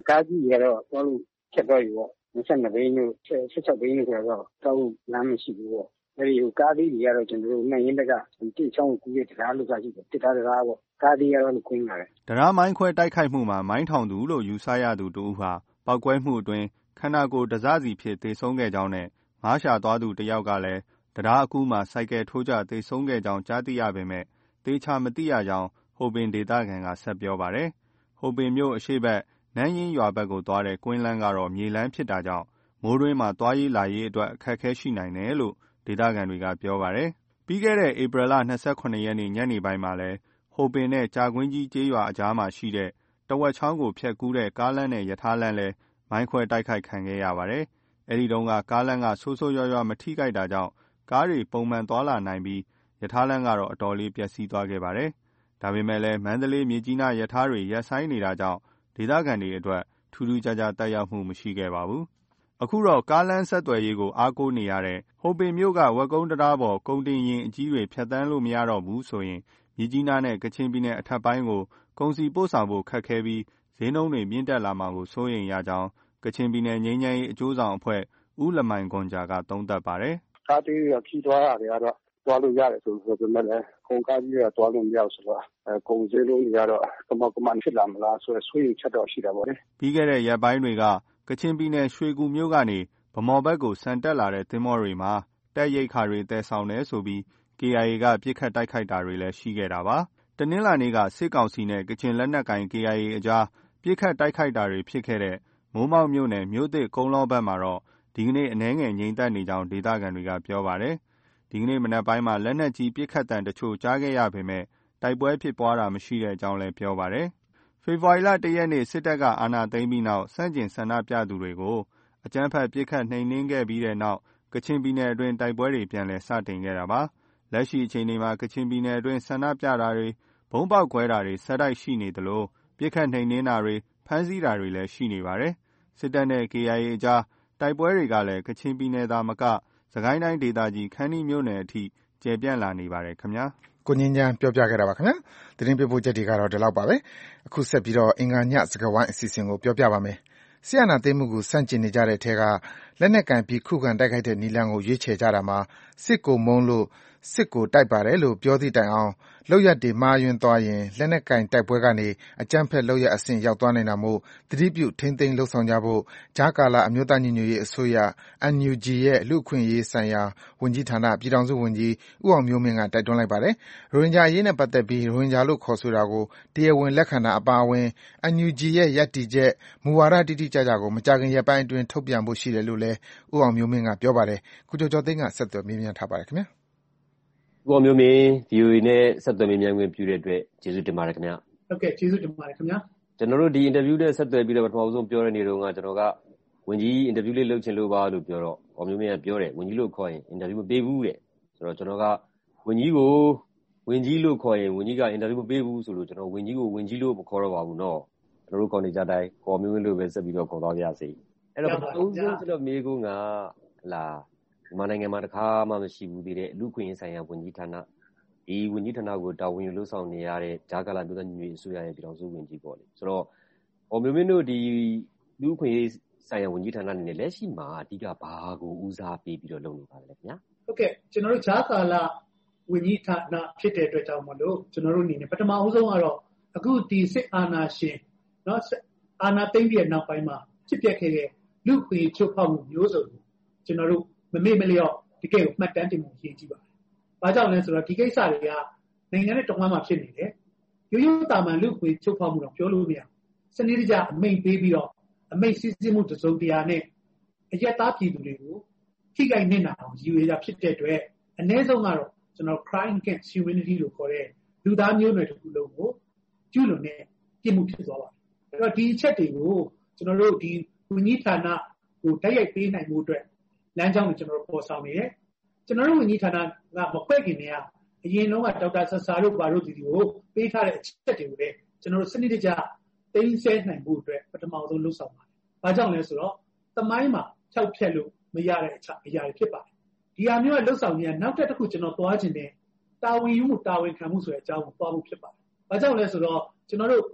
ကားကြီးရတော့သွားလို့ချက်တော့ရော၂၂ဘိန်းတို့၁၆ဘိန်းတို့ဆိုတော့တောက်လမ်းမရှိဘူးပေါ့အဲဒီဟိုကားသေးတွေကတော့ကျွန်တော်တို့နိုင်ရင်တကတိချောင်းကူးရတရားလို့ကရှိတယ်တစ်သားတရားပေါ့ကားသေးရတော့ခွင်းလာတယ်တရားမိုင်းခွဲတိုက်ခိုက်မှုမှာမိုင်းထောင်သူလို့ယူဆရသူတို့ဟာပောက်ကွဲမှုအတွင်းခန္ဓာကိုယ်တစစီဖြစ်သေဆုံးခဲ့ကြောင်းနဲ့ငါးရှာသွားသူတယောက်ကလည်းတရားအကူးမှာစိုက်ကယ်ထိုးကျသေဆုံးခဲ့ကြောင်းကြားသိရပေမဲ့သေချာမသိရကြောင်းဟိုပင်ဒေသခံကဆက်ပြောပါတယ်ဟိုပင်မြို့အရှိဘက်နန်းရင်ရွာဘက်ကိုသွားတဲ့ကွင်းလန်းကတော့မြေလန်းဖြစ်တာကြောင့်မိုးတွင်းမှာသွားရေးလာရေးအတွက်အခက်အခဲရှိနိုင်တယ်လို့ဒေသခံတွေကပြောပါတယ်ပြီးခဲ့တဲ့ဧပြီလ၂၇ရက်နေ့ညနေပိုင်းမှာလဲဟိုပင်နဲ့ကြာကွင်းကြီးကျေးရွာအကြားမှာရှိတဲ့တဝက်ချောင်းကိုဖျက်ကူးတဲ့ကားလမ်းနဲ့ရထားလမ်းလဲမိုင်းခွဲတိုက်ခိုက်ခံခဲ့ရပါတယ်အဲဒီတုန်းကကားလမ်းကဆိုးဆိုးရွားရွားမထိခိုက်တာကြောင့်ကားတွေပုံမှန်သွားလာနိုင်ပြီးရထားလမ်းကတော့အတော်လေးပျက်စီးသွားခဲ့ပါတယ်ဒါပေမဲ့လည်းမန္တလေးမြစ်ကြီးနားရထားတွေရပ်ဆိုင်းနေတာကြောင့်ဒေသခံတွေအတွက်ထူးထူးခြားခြားတက်ရောက်မှုမရှိခဲ့ပါဘူးအခုတော့ကားလမ်းဆက်သွယ်ရေးကိုအားကိုးနေရတဲ့ဟိုပင်မြို့ကဝက်ကုန်းတရားပေါ်ကုန်တင်ရင်အကြီးတွေဖြတ်တန်းလို့မရတော့ဘူးဆိုရင်မြစ်ကြီးနားနဲ့ကချင်ပြည်နယ်အထက်ပိုင်းကိုကုန်စည်ပို့ဆောင်ဖို့ခက်ခဲပြီးဈေးနှုန်းတွေမြင့်တက်လာမှာကိုစိုးရိမ်ရကြောင်းကချင်ပြည်နယ်ငြိမ်းချမ်းရေးအကျိုးဆောင်အဖွဲ့ဦးလမိုင်ကွန်ဂျာကသုံးသပ်ပါတယ်ကားသေးရခီးသွားတာတွေကတော့သွားလို့ရတယ်ဆိုဆိုပေမဲ့လည်းကုန်ကားကြီးကသွားလို့မရဘူးဆိုတော့အဲကုန်စည်လုံးတွေကတော့ကမောက်ကမန်ဖြစ်လာမလားဆိုရဆွေးချက်တော့ရှိတာပေါ့လေပြီးခဲ့တဲ့ရက်ပိုင်းတွေကကချင်ပြည်နယ်ရွှေကူမြို့ကနေဗမော်ဘက်ကိုဆန်တက်လာတဲ့သင်္ဘောတွေမှာတက်ရိတ်ခါတွေတဲဆောင်တယ်ဆိုပြီး ကေအိုင်အေ ကပြစ်ခတ်တိုက်ခိုက်တာတွေလည်းရှိခဲ့တာပါတနင်္လာနေ့ကစစ်ကောင်စီနဲ့ကချင်လက်နက်ကိုင် ကေအိုင်အေ အကြားပြစ်ခတ်တိုက်ခိုက်တာတွေဖြစ်ခဲ့တဲ့မိုးမောက်မြို့နယ်မြို့သစ်ကုန်းလောဘက်မှာတော့ဒီကနေ့အနည်းငယ်ငြိမ်သက်နေကြောင်းဒေသခံတွေကပြောပါတယ်ဒီကနေ့မနက်ပိုင်းမှာလက်နက်ကြီးပစ်ခတ်တံတချို့ကြားခဲ့ရပေမဲ့တိုက်ပွဲဖြစ်ပွားတာမရှိတဲ့အကြောင်းလည်းပြောပါတယ်ဖေဖော်ဝါရီလ၁ရက်နေ့စစ်တပ်ကအာဏာသိမ်းပြီးနောက်စန့်ကျင်ဆန္ဒပြသူတွေကိုအကြမ်းဖက်ပစ်ခတ်နှိမ်နင်းခဲ့ပြီးတဲ့နောက်ကချင်ပြည်နယ်အတွင်းတိုက်ပွဲတွေပြန်လည်စတင်ခဲ့တာပါလက်ရှိအချိန်ဒီမှာကချင်ပြည်နယ်အတွင်းဆန္ဒပြတာတွေဘုံပေါက်ကွဲတာတွေဆက်တိုက်ရှိနေသလိုပစ်ခတ်နှိမ်နင်းတာတွေဖမ်းဆီးတာတွေလည်းရှိနေပါတယ်စစ်တပ်နဲ့ ကေအိုင်အေ အကြားတိုက်ပွဲတွေကလည်းကချင်ပြည်နယ်သာမကစကိုင်းတိုင်းဒေသကြီးခမ်းတီးမြို့နယ်အထိကျယ်ပြန့်လာနေပါတယ်ခင်ဗျာကိုငင်းချမ်းပြောပြခဲ့တာပါခင်ဗျာသတင်းပေးပို့ချက်တွေကတော့ဒီလောက်ပါပဲအခုဆက်ပြီးတော့အင်္ဂါညစကားဝိုင်းအစီအစဉ်ကိုပြောပြပါမယ်ဆီယနာသိမ်းမှုကိုစန့်ကျင်နေကြတဲ့ထဲကလက်နက်ကင်ပြီးခုခံတိုက်ခိုက်တဲ့နီလန်ကိုရွေးချယ်ကြတာမှာစစ်ကိုမုန်းလို့စစ်ကိုတိုက်ပါတယ်လို့ပြောသည့်တိုင်အောင်လောက်ရတွေမှားယွင်းသွားရင်လက်နက်ကင်တိုက်ပွဲကနေအကြမ်းဖက်လောက်ရအဆင့်ရောက်သွားနိုင်တာမို့သတိပြုထိမ့်သိမ်းလှုပ်ဆောင်ကြဖို့ဂျာကာလာအမျိုးသားညီညွတ်ရေးအစိုးရ အန် ယူ ဂျီ ရဲ့လူ့အခွင့်အရေးဆိုင်ရာဝန်ကြီးဌာနပြည်ထောင်စုဝန်ကြီးဦးအောင်မျိုးမင်းကတိုက်တွန်းလိုက်ပါတယ်ရိုဟင်ဂျာအရေးနဲ့ပတ်သက်ပြီးရိုဟင်ဂျာလို့ခေါ်ဆိုတာကိုတရားဝင်လက်ခံတာအပါအဝင် အန် ယူ ဂျီ ရဲ့ရပ်တည်ချက်မူဝါဒတိတိကျကျကိုမကြာခင်ရက်ပိုင်းအတွင်းထုတ်ပြန်ဖို့ရှိတယ်လို့လည်းဦးအောင်မျိုးမင်းကပြောပါတယ်ကိုကျော်ကျော်သိန်းကဆက်သွယ်မေးမြန်းထားပါတယ်ခင်ဗျာဦးအောင်မျိုးမင်း ဗွီအိုအေ နဲ့ဆက်သွယ်မေးမြန်းခွင့်ပြုတဲ့အတွက်ကျေးဇူးတင်ပါတယ်ခင်ဗျာဟုတ်ကဲ့ကျေးဇူးတင်ပါတယ်ခင်ဗျာကျွန်တော်တို့ဒီအင်တာဗျူးနဲ့ဆက်သွယ်ပြီးတော့ပထမဆုံးပြောတဲ့နေတော့ကကျွန်တော်ကဝန်ကြီးအင်တာဗျူးလေးလုပ်ချင်လို့ပါလို့ပြောတော့အောင်မျိုးမင်းကပြောတယ်ဝန်ကြီးလို့ခေါ်ရင်အင်တာဗျူးမပေးဘူးတဲ့ဆိုတော့ကျွန်တော်ကဝန်ကြီးကိုဝန်ကြီးလို့ခေါ်ရင်ဝန်ကြီးကအင်တာဗျူးမပေးဘူးဆိုလို့ကျွန်တော်ဝန်ကြီးကိုဝန်ကြီးလို့မခေါ်တော့ပါဘူးเนาะကျွန်တော်တို့ခေါ်နေကြတိုင်းခေါ်မျိုးမင်းလို့ပဲဆက်ပြီးတော့ခေါ်သွားကြစေအဲ့တော့ပထမဆုံးကျွန်တော်မေးခွန်းကလာမြန်မာနိုင်ငံမှာတခါမှမရှိဘူးသေးတဲ့လူခွင့်ရေးဆိုင်ရာဝန်ကြီးဌာနဒီဝန်ကြီးဌာနကိုတာဝန်ယူလို့ဆောင်နေရတဲ့ဂျာကာလာမြို့သားညီညွတ်ရေးအစိုးရရဲ့ပြည်ထောင်စုဝန်ကြီးပေါ့လေဆိုတော့အော်မျိုးမင်းတို့ဒီလူခွင့်ရေးဆိုင်ရာဝန်ကြီးဌာနအနေနဲ့လက်ရှိမှာအဓိကဘာကိုဦးစားပေးပြီးတော့လုပ်နေပါလဲခင်ဗျာဟုတ်ကဲ့ကျွန်တော်တို့ဂျာကာလာဝန်ကြီးဌာနဖြစ်တဲ့အတွက်ကြောင့်မလို့ကျွန်တော်တို့အနေနဲ့ပထမအဆုံးကတော့အခုဒီစစ်အာဏာရှင်เนาะအာဏာသိမ်းပြီးတဲ့နောက်ပိုင်းမှာဖြစ်ပျက်ခဲ့တဲ့လူခွင့်ချုပ်ဖောက်မှုမျိုးစုံကိုကျွန်တော်တို့မမေ့မလျော့ဒီကိစ္စကိုမှတ်တမ်းတင်မှုရည်ကြည့်ပါတယ်။ဘာကြောင့်လဲဆိုတော့ဒီကိစ္စတွေကနိုင်ငံနဲ့တဝမ်းမှာဖြစ်နေတယ်။ရိုးရိုးတာမန်လူခွင့်ချုပ်ဖောက်မှုတော့ပြောလို့မရဘူး။စနစ်တကျအမိန့်ပေးပြီးတော့အမိန့်စစ်စစ်မှုတစုံတရာနဲ့အယက်သားပြည်သူတွေကိုထိခိုက်နေတာအောင်ရည်ရွယ်တာဖြစ်တဲ့အတွက်အ ਨੇ ဆုံးကတော့ကျွန်တော် crime against humanity လို့ခေါ်တဲ့လူသားမျိုးနွယ်တစ်ခုလုံးကိုကျူးလွန်တဲ့ပြစ်မှုဖြစ်သွားပါတယ်။အဲ့တော့ဒီအချက်တွေကိုကျွန်တော်တို့ဒီဝန်ကြီးဌာနကိုတိုက်ရိုက်ပေးနိုင်မှုအတွက်လမ်းကြောင်းကိုကျွန်တော်တို့ပေါ်ဆောင်နေတယ်ကျွန်တော်တို့ဝန်ကြီးဌာနကမခွဲခင်နေရအရင်တော့ကဒေါက်တာဆဆာတို့ဘာတို့ဒီကိုပေးထားတဲ့အချက်တွေကိုလည်းကျွန်တော်တို့စနစ်တကျသိမ်းဆည်းနိုင်မှုအတွက်ပထမဆုံးလှုပ်ဆောင်ပါတယ်။ဘာကြောင့်လဲဆိုတော့သမိုင်းမှာဖြောက်ဖြက်လို့မရတဲ့အချက်အရာတွေဖြစ်ပါတယ်။ဒီဟာမျိုးကလှုပ်ဆောင်နေတာနောက်တစ်ခုကျွန်တော်သွားခြင်းနဲ့တာဝန်ယူမှုတာဝန်ခံမှုဆိုတဲ့အကြောင်းကိုသွားဖို့ဖြစ်ပါတယ်။ဘာကြောင့်လဲဆိုတော့ကျွန်တော်တို့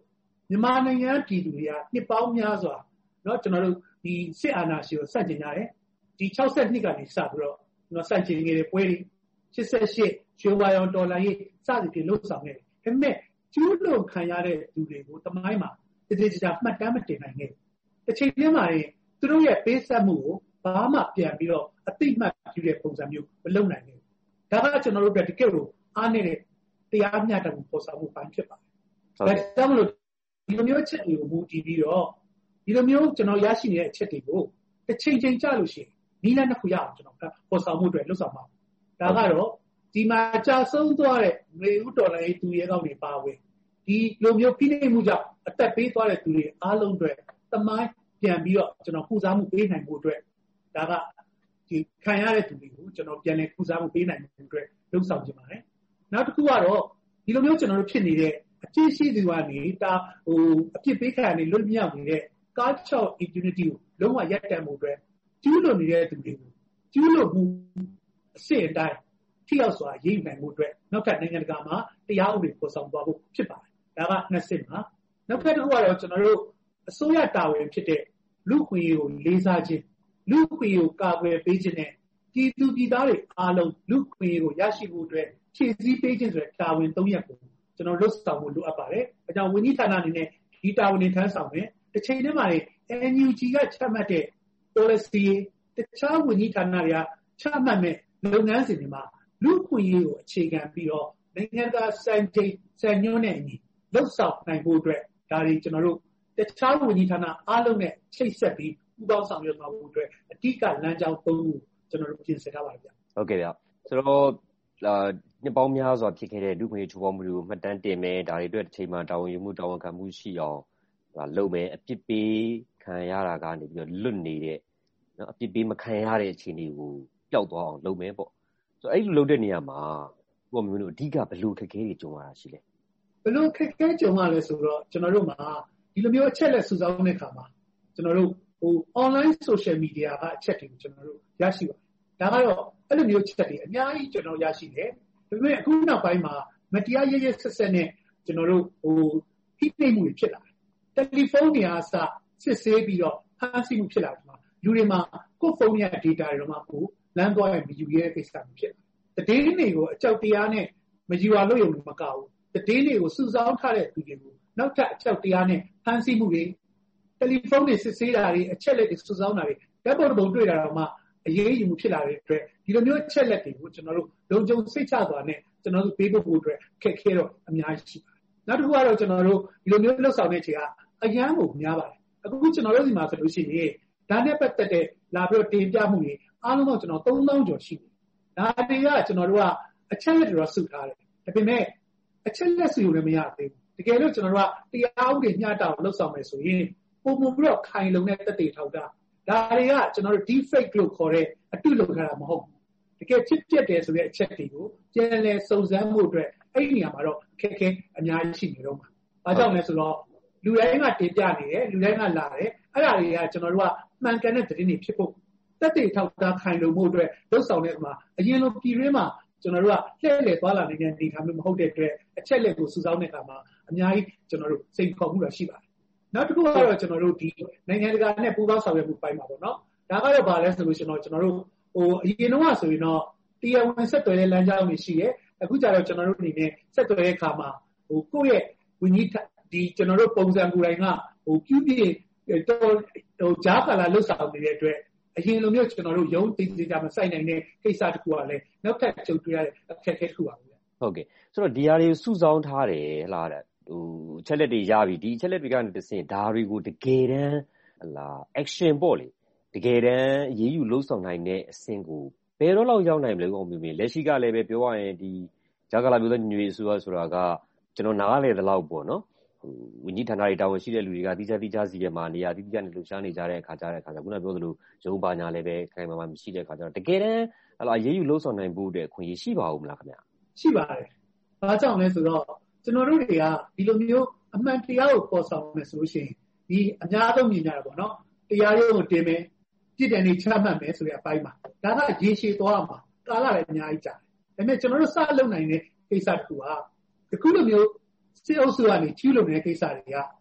မြန်မာနိုင်ငံပြည်သူတွေကနှစ်ပေါင်းများစွာเนาะကျွန်တော်တို့ဒီစစ်အာဏာရှင်ကိုစတင်ကြတယ်ဒီ၆၂ကနေစပြီးတော့ကျွန်တော်စတင်နေတဲ့ပွဲတွေ၈၈ရွှေဝါရောင်တော်လှန်ရေးစသည်ဖြင့်လှုပ်ဆောင်နေတယ်ဒါပေမဲ့ကျူးလွန်ခံရတဲ့သူတွေကိုတမိုင်းမှာတည်တည်ကြမှတ်တမ်းမတင်နိုင်ခဲ့တစ်ချိန်တည်းမှာရင်သူတို့ရဲ့ပေးဆက်မှုကိုဘာမှပြန်ပြီးတော့အတိမတ်ပြုတဲ့ပုံစံမျိုးမလုပ်နိုင်ဘူးဒါကကျွန်တော်တို့တကယ်လို့အားနေတဲ့တရားမျှတမှုပေါ်ဆောင်မှုပိုင်းဖြစ်ပါတယ်ဒါကြောင့်မလို့ဒီလိုမျိုးချက်တွေကိုမူတည်ပြီးတော့ဒီလိုမျိုးကျွန်တော်ရရှိနေတဲ့အချက်တွေကိုတစ်ချိန်ချိန်ကြလို့ရှိရင်နီးလန်းတစ်ခုရအောင်ကျွန်တော်ပေါ်ဆောင်မှုတွေလှုပ်ဆောင်ပါဒါကတော့ဒီမှာကြာဆုံးသွားတဲ့မေဦးတော်လိုင်းသူရဲကောင်းတွေပါဝင်ဒီလိုမျိုးဖိနှိပ်မှုကြောင့်အသက်ပေးသွားတဲ့သူတွေအားလုံးတွေတမိုင်းပြန်ပြီးတော့ကျွန်တော်ကုစားမှုပေးနိုင်ဖို့အတွက်ဒါကဒီခံရတဲ့သူတွေကိုကျွန်တော်ပြန်လည်ကုစားမှုပေးနိုင်ဖို့အတွက်လှုပ်ဆောင်ကြပါတယ်နောက်တစ်ခုကတော့ဒီလိုမျိုးကျွန်တော်တို့ဖြစ်နေတဲ့အကျင့်ရှိသူကနေဒါဟိုအပြစ်ပေးခံရနေလွတ်မြောက်နေတဲ့ culture impunity ကိုလုံးဝရပ်တန့်မှုအတွက်ကျူးလွန်နေတဲ့သူတွေကိုကျူးလွန်မှုအစစ်အတိုင်းထိရောက်စွာရေးနိုင်မှုအတွက်နောက်ထပ်နိုင်ငံတကာမှာတရားဥပဒေပေါ်ဆောင်သွားဖို့ဖြစ်ပါတယ်ဒါကနှစ်စစ်မှာနောက်ထပ်တစ်ခုကတော့ကျွန်တော်တို့အစိုးရတာဝန်ဖြစ်တဲ့လူခွင့်ရေးကိုလေးစားခြင်းလူခွင့်ရေးကိုကာကွယ်ပေးခြင်းနဲ့ပြည်သူပြည်သားတွေအားလုံးလူခွင့်ရေးကိုရရှိဖို့အတွက်ဖြည့်ဆည်းပေးခြင်းဆိုတဲ့တာဝန်သုံးရပ်ကိုကျွန်တော်လွတ်ဆောင်ဖို့လိုအပ်ပါတယ်။အဲကြောင့်ဝန်ကြီးဌာနအနေနဲ့ဒီတာဝန်တွေထမ်းဆောင်မယ်။တစ်ချိန်တည်းမှာ N U G ကချမှတ်တဲ့ policy တခြားဝန်ကြီးဌာနတွေကချမှတ်မဲ့လုပ်ငန်းစဉ်တွေမှာလူခွင့်ရေးကိုအခြေခံပြီးတော့နိုင်ငံတကာစံချိန်စံညွှန်းနဲ့အညီလှုပ်ဆောင်နိုင်ဖို့အတွက်ဒါတွေကျွန်တော်တို့တခြားဝန်ကြီးဌာနအားလုံးနဲ့ချိတ်ဆက်ပြီးပူးပေါင်းဆောင်ရွက်သွားဖို့အတွက်အဓိကလမ်းကြောင်းသုံးခုကျွန်တော်တို့ပြင်ဆင်ထားပါဗျာဟုတ်ကဲ့ဗျာဆိုတော့အာနှစ်ပေါင်းများစွာဖြစ်ခဲ့တဲ့လူ့ခွင့်ရေးချိုးဖောက်မှုတွေကိုမှတ်တမ်းတင်မယ်ဒါတွေအတွက်တစ်ချိန်မှာတာဝန်ယူမှုတာဝန်ခံမှုရှိအောင်ဟာလုပ်မယ်အပြစ်ပေးခံရတာကနေပြီးတော့လွတ်နေတဲ့နော်အပြစ်ပေးမခံရတဲ့အခြေအနေကိုပျောက်သွားအောင်လုပ်မယ်ပေါ့ဆိုတော့အဲ့လိုလုပ်တဲ့နေရာမှာဘုရားမျိုးတို့အဓိကဘယ်လိုခက်ခဲတွေကြုံရတာရှိလဲဘယ်လိုခက်ခဲကြုံရလဲဆိုတော့ကျွန်တော်တို့မှာဒီလိုမျိုးအချက်လက်စုဆောင်းတဲ့အခါမှာကျွန်တော်တို့ဟို online social media ကအချက်တွေကိုကျွန်တော်တို့ရရှိပါတယ်ဒါကတော့အဲ့လိုမျိုးချက်တွေအများကြီးကျွန်တော်ရရှိတယ်ဒါပေမဲ့အခုနောက်ပိုင်းမှာမတရားရရဆက်ဆက်နဲ့ကျွန်တော်တို့ဟိုဖိနှိပ်မှုတွေဖြစ်လာတယ်တယ်လီဖုန်းတွေအားစစစ်ဆေးပြီးတော့ဖမ်းဆီးမှုဖြစ်လာတယ်မှာလူတွေမှာကိုယ့်ဖုန်းရဲ့ data တွေတော့မှကိုလမ်းသွားရင်မယူရတဲ့ကိစ္စမျိုးဖြစ်လာတယ်တည်င်းတွေကိုအကြောက်တရားနဲ့မယူရလို့ရုံမကဘူးတည်င်းတွေကိုစုဆောင်းထားတဲ့သူတွေကိုနောက်ထပ်အကြောက်တရားနဲ့ဖမ်းဆီးမှုတွေတယ်လီဖုန်းတွေစစ်ဆေးတာတွေအချက်လက်တွေစုဆောင်းတာတွေဓာတ်ပုံပုံတွေ့တာတော့မှအရေးယူမှုဖြစ်လာတဲ့အတွက်ဒီလိုမျိုးအချက်လက်တွေကိုကျွန်တော်တို့လုံခြုံစိတ်ချစွာနဲ့ကျွန်တော်တို့ပေးဖို့အတွက်ခက်ခဲတော့အများကြီးရှိပါတယ်နောက်တစ်ခုကတော့ကျွန်တော်တို့ဒီလိုမျိုးလှုပ်ဆောင်တဲ့ခြေကအရန်ကိုများပါတယ်အခုကျွန်တော်တို့ဒီမှာဆိုလို့ရှိရင်ဒါနဲ့ပတ်သက်တဲ့လာပြီးတော့တင်ပြမှုတွေအားလုံးတော့ကျွန်တော်သုံးသောင်းကျော်ရှိတယ်ဒါတွေကကျွန်တော်တို့ကအချက်လက်တွေတော့စုထားတယ်ဒါပေမဲ့အချက်လက်စုလည်းမရသေးဘူးတကယ်လို့ကျွန်တော်တို့ကတရားဥပဒေမျှတအောင်လှုပ်ဆောင်မယ်ဆိုရင်ပုံမှန်ပြီးတော့ခိုင်လုံတဲ့သက်သေထောက်တာဒါတွေကကျွန်တော်တို့ deep fake လို့ခေါ်တဲ့အတုလုပ်ထားတာမဟုတ်ဘူးတကယ်ဖြစ်ပျက်တယ်ဆိုတဲ့အချက်တွေကိုပြန်လည်စုံစမ်းမှုအတွက်အဲ့ဒီနေရာမှာတော့ခက်ခဲအများကြီးရှိနေတော့မှာဘာကြောင့်လဲဆိုတော့လူတိုင်းကတင်ပြနေတယ်လူတိုင်းကလာတယ်အဲ့ဒါတွေကကျွန်တော်တို့ကမှန်ကန်တဲ့သတင်းတွေဖြစ်ဖို့သက်သေထောက်တာခိုင်လုံမှုအတွက်လှုပ်ဆောင်တဲ့အခါမှာအရင်လိုပြည်ရင်းမှာကျွန်တော်တို့ကလှည့်လည်သွားလာနေတဲ့နေရာမျိုးမဟုတ်တဲ့အတွက်အချက်လက်ကိုစုဆောင်းတဲ့အခါမှာအများကြီးကျွန်တော်တို့စိတ်ခေါ်မှုတော့ရှိပါတယ်နောက်တစ်ခုကတော့ကျွန်တော်တို့ဒီနိုင်ငံတကာနဲ့ပူးပေါင်းဆောင်ရွက်မှုပိုင်းမှာပေါ့နော်ဒါကတော့ဗာလဲဆိုလို့ကျွန်တော်ကျွန်တော်တို့ဟိုအရင်တော့ဆိုရင်တော့တရားဝင်ဆက်သွယ်တဲ့လမ်းကြောင်းတွေရှိတယ်အခုကျတော့ကျွန်တော်တို့အနေနဲ့ဆက်သွယ်တဲ့အခါမှာဟိုကိုယ့်ရဲ့ဝิญญาဒီကျွန်တော်တို့ပုံစံကိုယ်တိုင်ကဟိုပြုပြတော့ဟိုဂျားကာလာလှုပ်ဆောင်နေတဲ့အတွက်အရင်လိုမျိုးကျွန်တော်တို့ရုံးသိသိကြမစိုက်နိုင်တဲ့ကိစ္စတခုကလည်းနောက်ထပ်ကြုံတွေ့ရတဲ့အခက်အခဲတစ်ခုပါပဲဟုတ်ကဲ့ဆိုတော့ဒီဟာတွေစုဆောင်းထားတယ်ဟလားတဲ့ဟိုချက်လက်တွေရပြီဒီချက်လက်တွေကနေတစ်ဆင့်ဒါတွေကိုတကယ်တမ်းဟလား action ပေါ့လေတကယ်တမ်းအရေးယူလှုပ်ဆောင်နိုင်တဲ့အဆင့်ကိုဘယ်တော့လောက်ရောက်နိုင်မလဲကောမျိုးမျိုးလက်ရှိကလည်းပဲပြောရရင်ဒီဂျာကာလာမျိုးတဲ့ညွေဆိုဆိုတာကကျွန်တော်နားလေတဲ့လောက်ပေါ့နော်ဟိုဝန်ကြီးဌာနတွေတာဝန်ရှိတဲ့လူတွေကတိကျတိကျစီရမှာနေရာတိကျနဲ့လှုပ်ရှားနေကြတဲ့အခါကျတဲ့အခါကျခုနပြောသလိုရုံးပါညာလည်းပဲခိုင်မာမှမရှိတဲ့အခါကျတော့တကယ်တမ်းဟလာအရေးယူလှုပ်ဆောင်နိုင်ဖို့အတွက်ခွင့်ရရှိပါဦးမလားခင်ဗျာရှိပါတယ်။ဘာကြောင့်လဲဆိုတော့ကျွန်တော်တို့တွေကဒီလိုမျိုးအမှန်တရားကိုပေါ်ဆောင်မယ်ဆိုလို့ရှိရင်ဒီအများဆုံးမြင်ကြတာပေါ့နော်။တရားရုံးကိုတင်မယ်ပြည်တယ်နေချမှတ်မယ်ဆိုတဲ့အပိုင်းမှာဒါကရေရှည်သွားမှာကာလလည်းအများကြီးကြာတယ်။ဒါပေမဲ့ကျွန်တော်တို့စလုပ်နိုင်တဲ့ကိစ္စတစ်ခုကဒီခုလိုမျိုးစစ်အုပ်စုကနေကျူးလွန်နေတဲ့ကိစ္စတွေက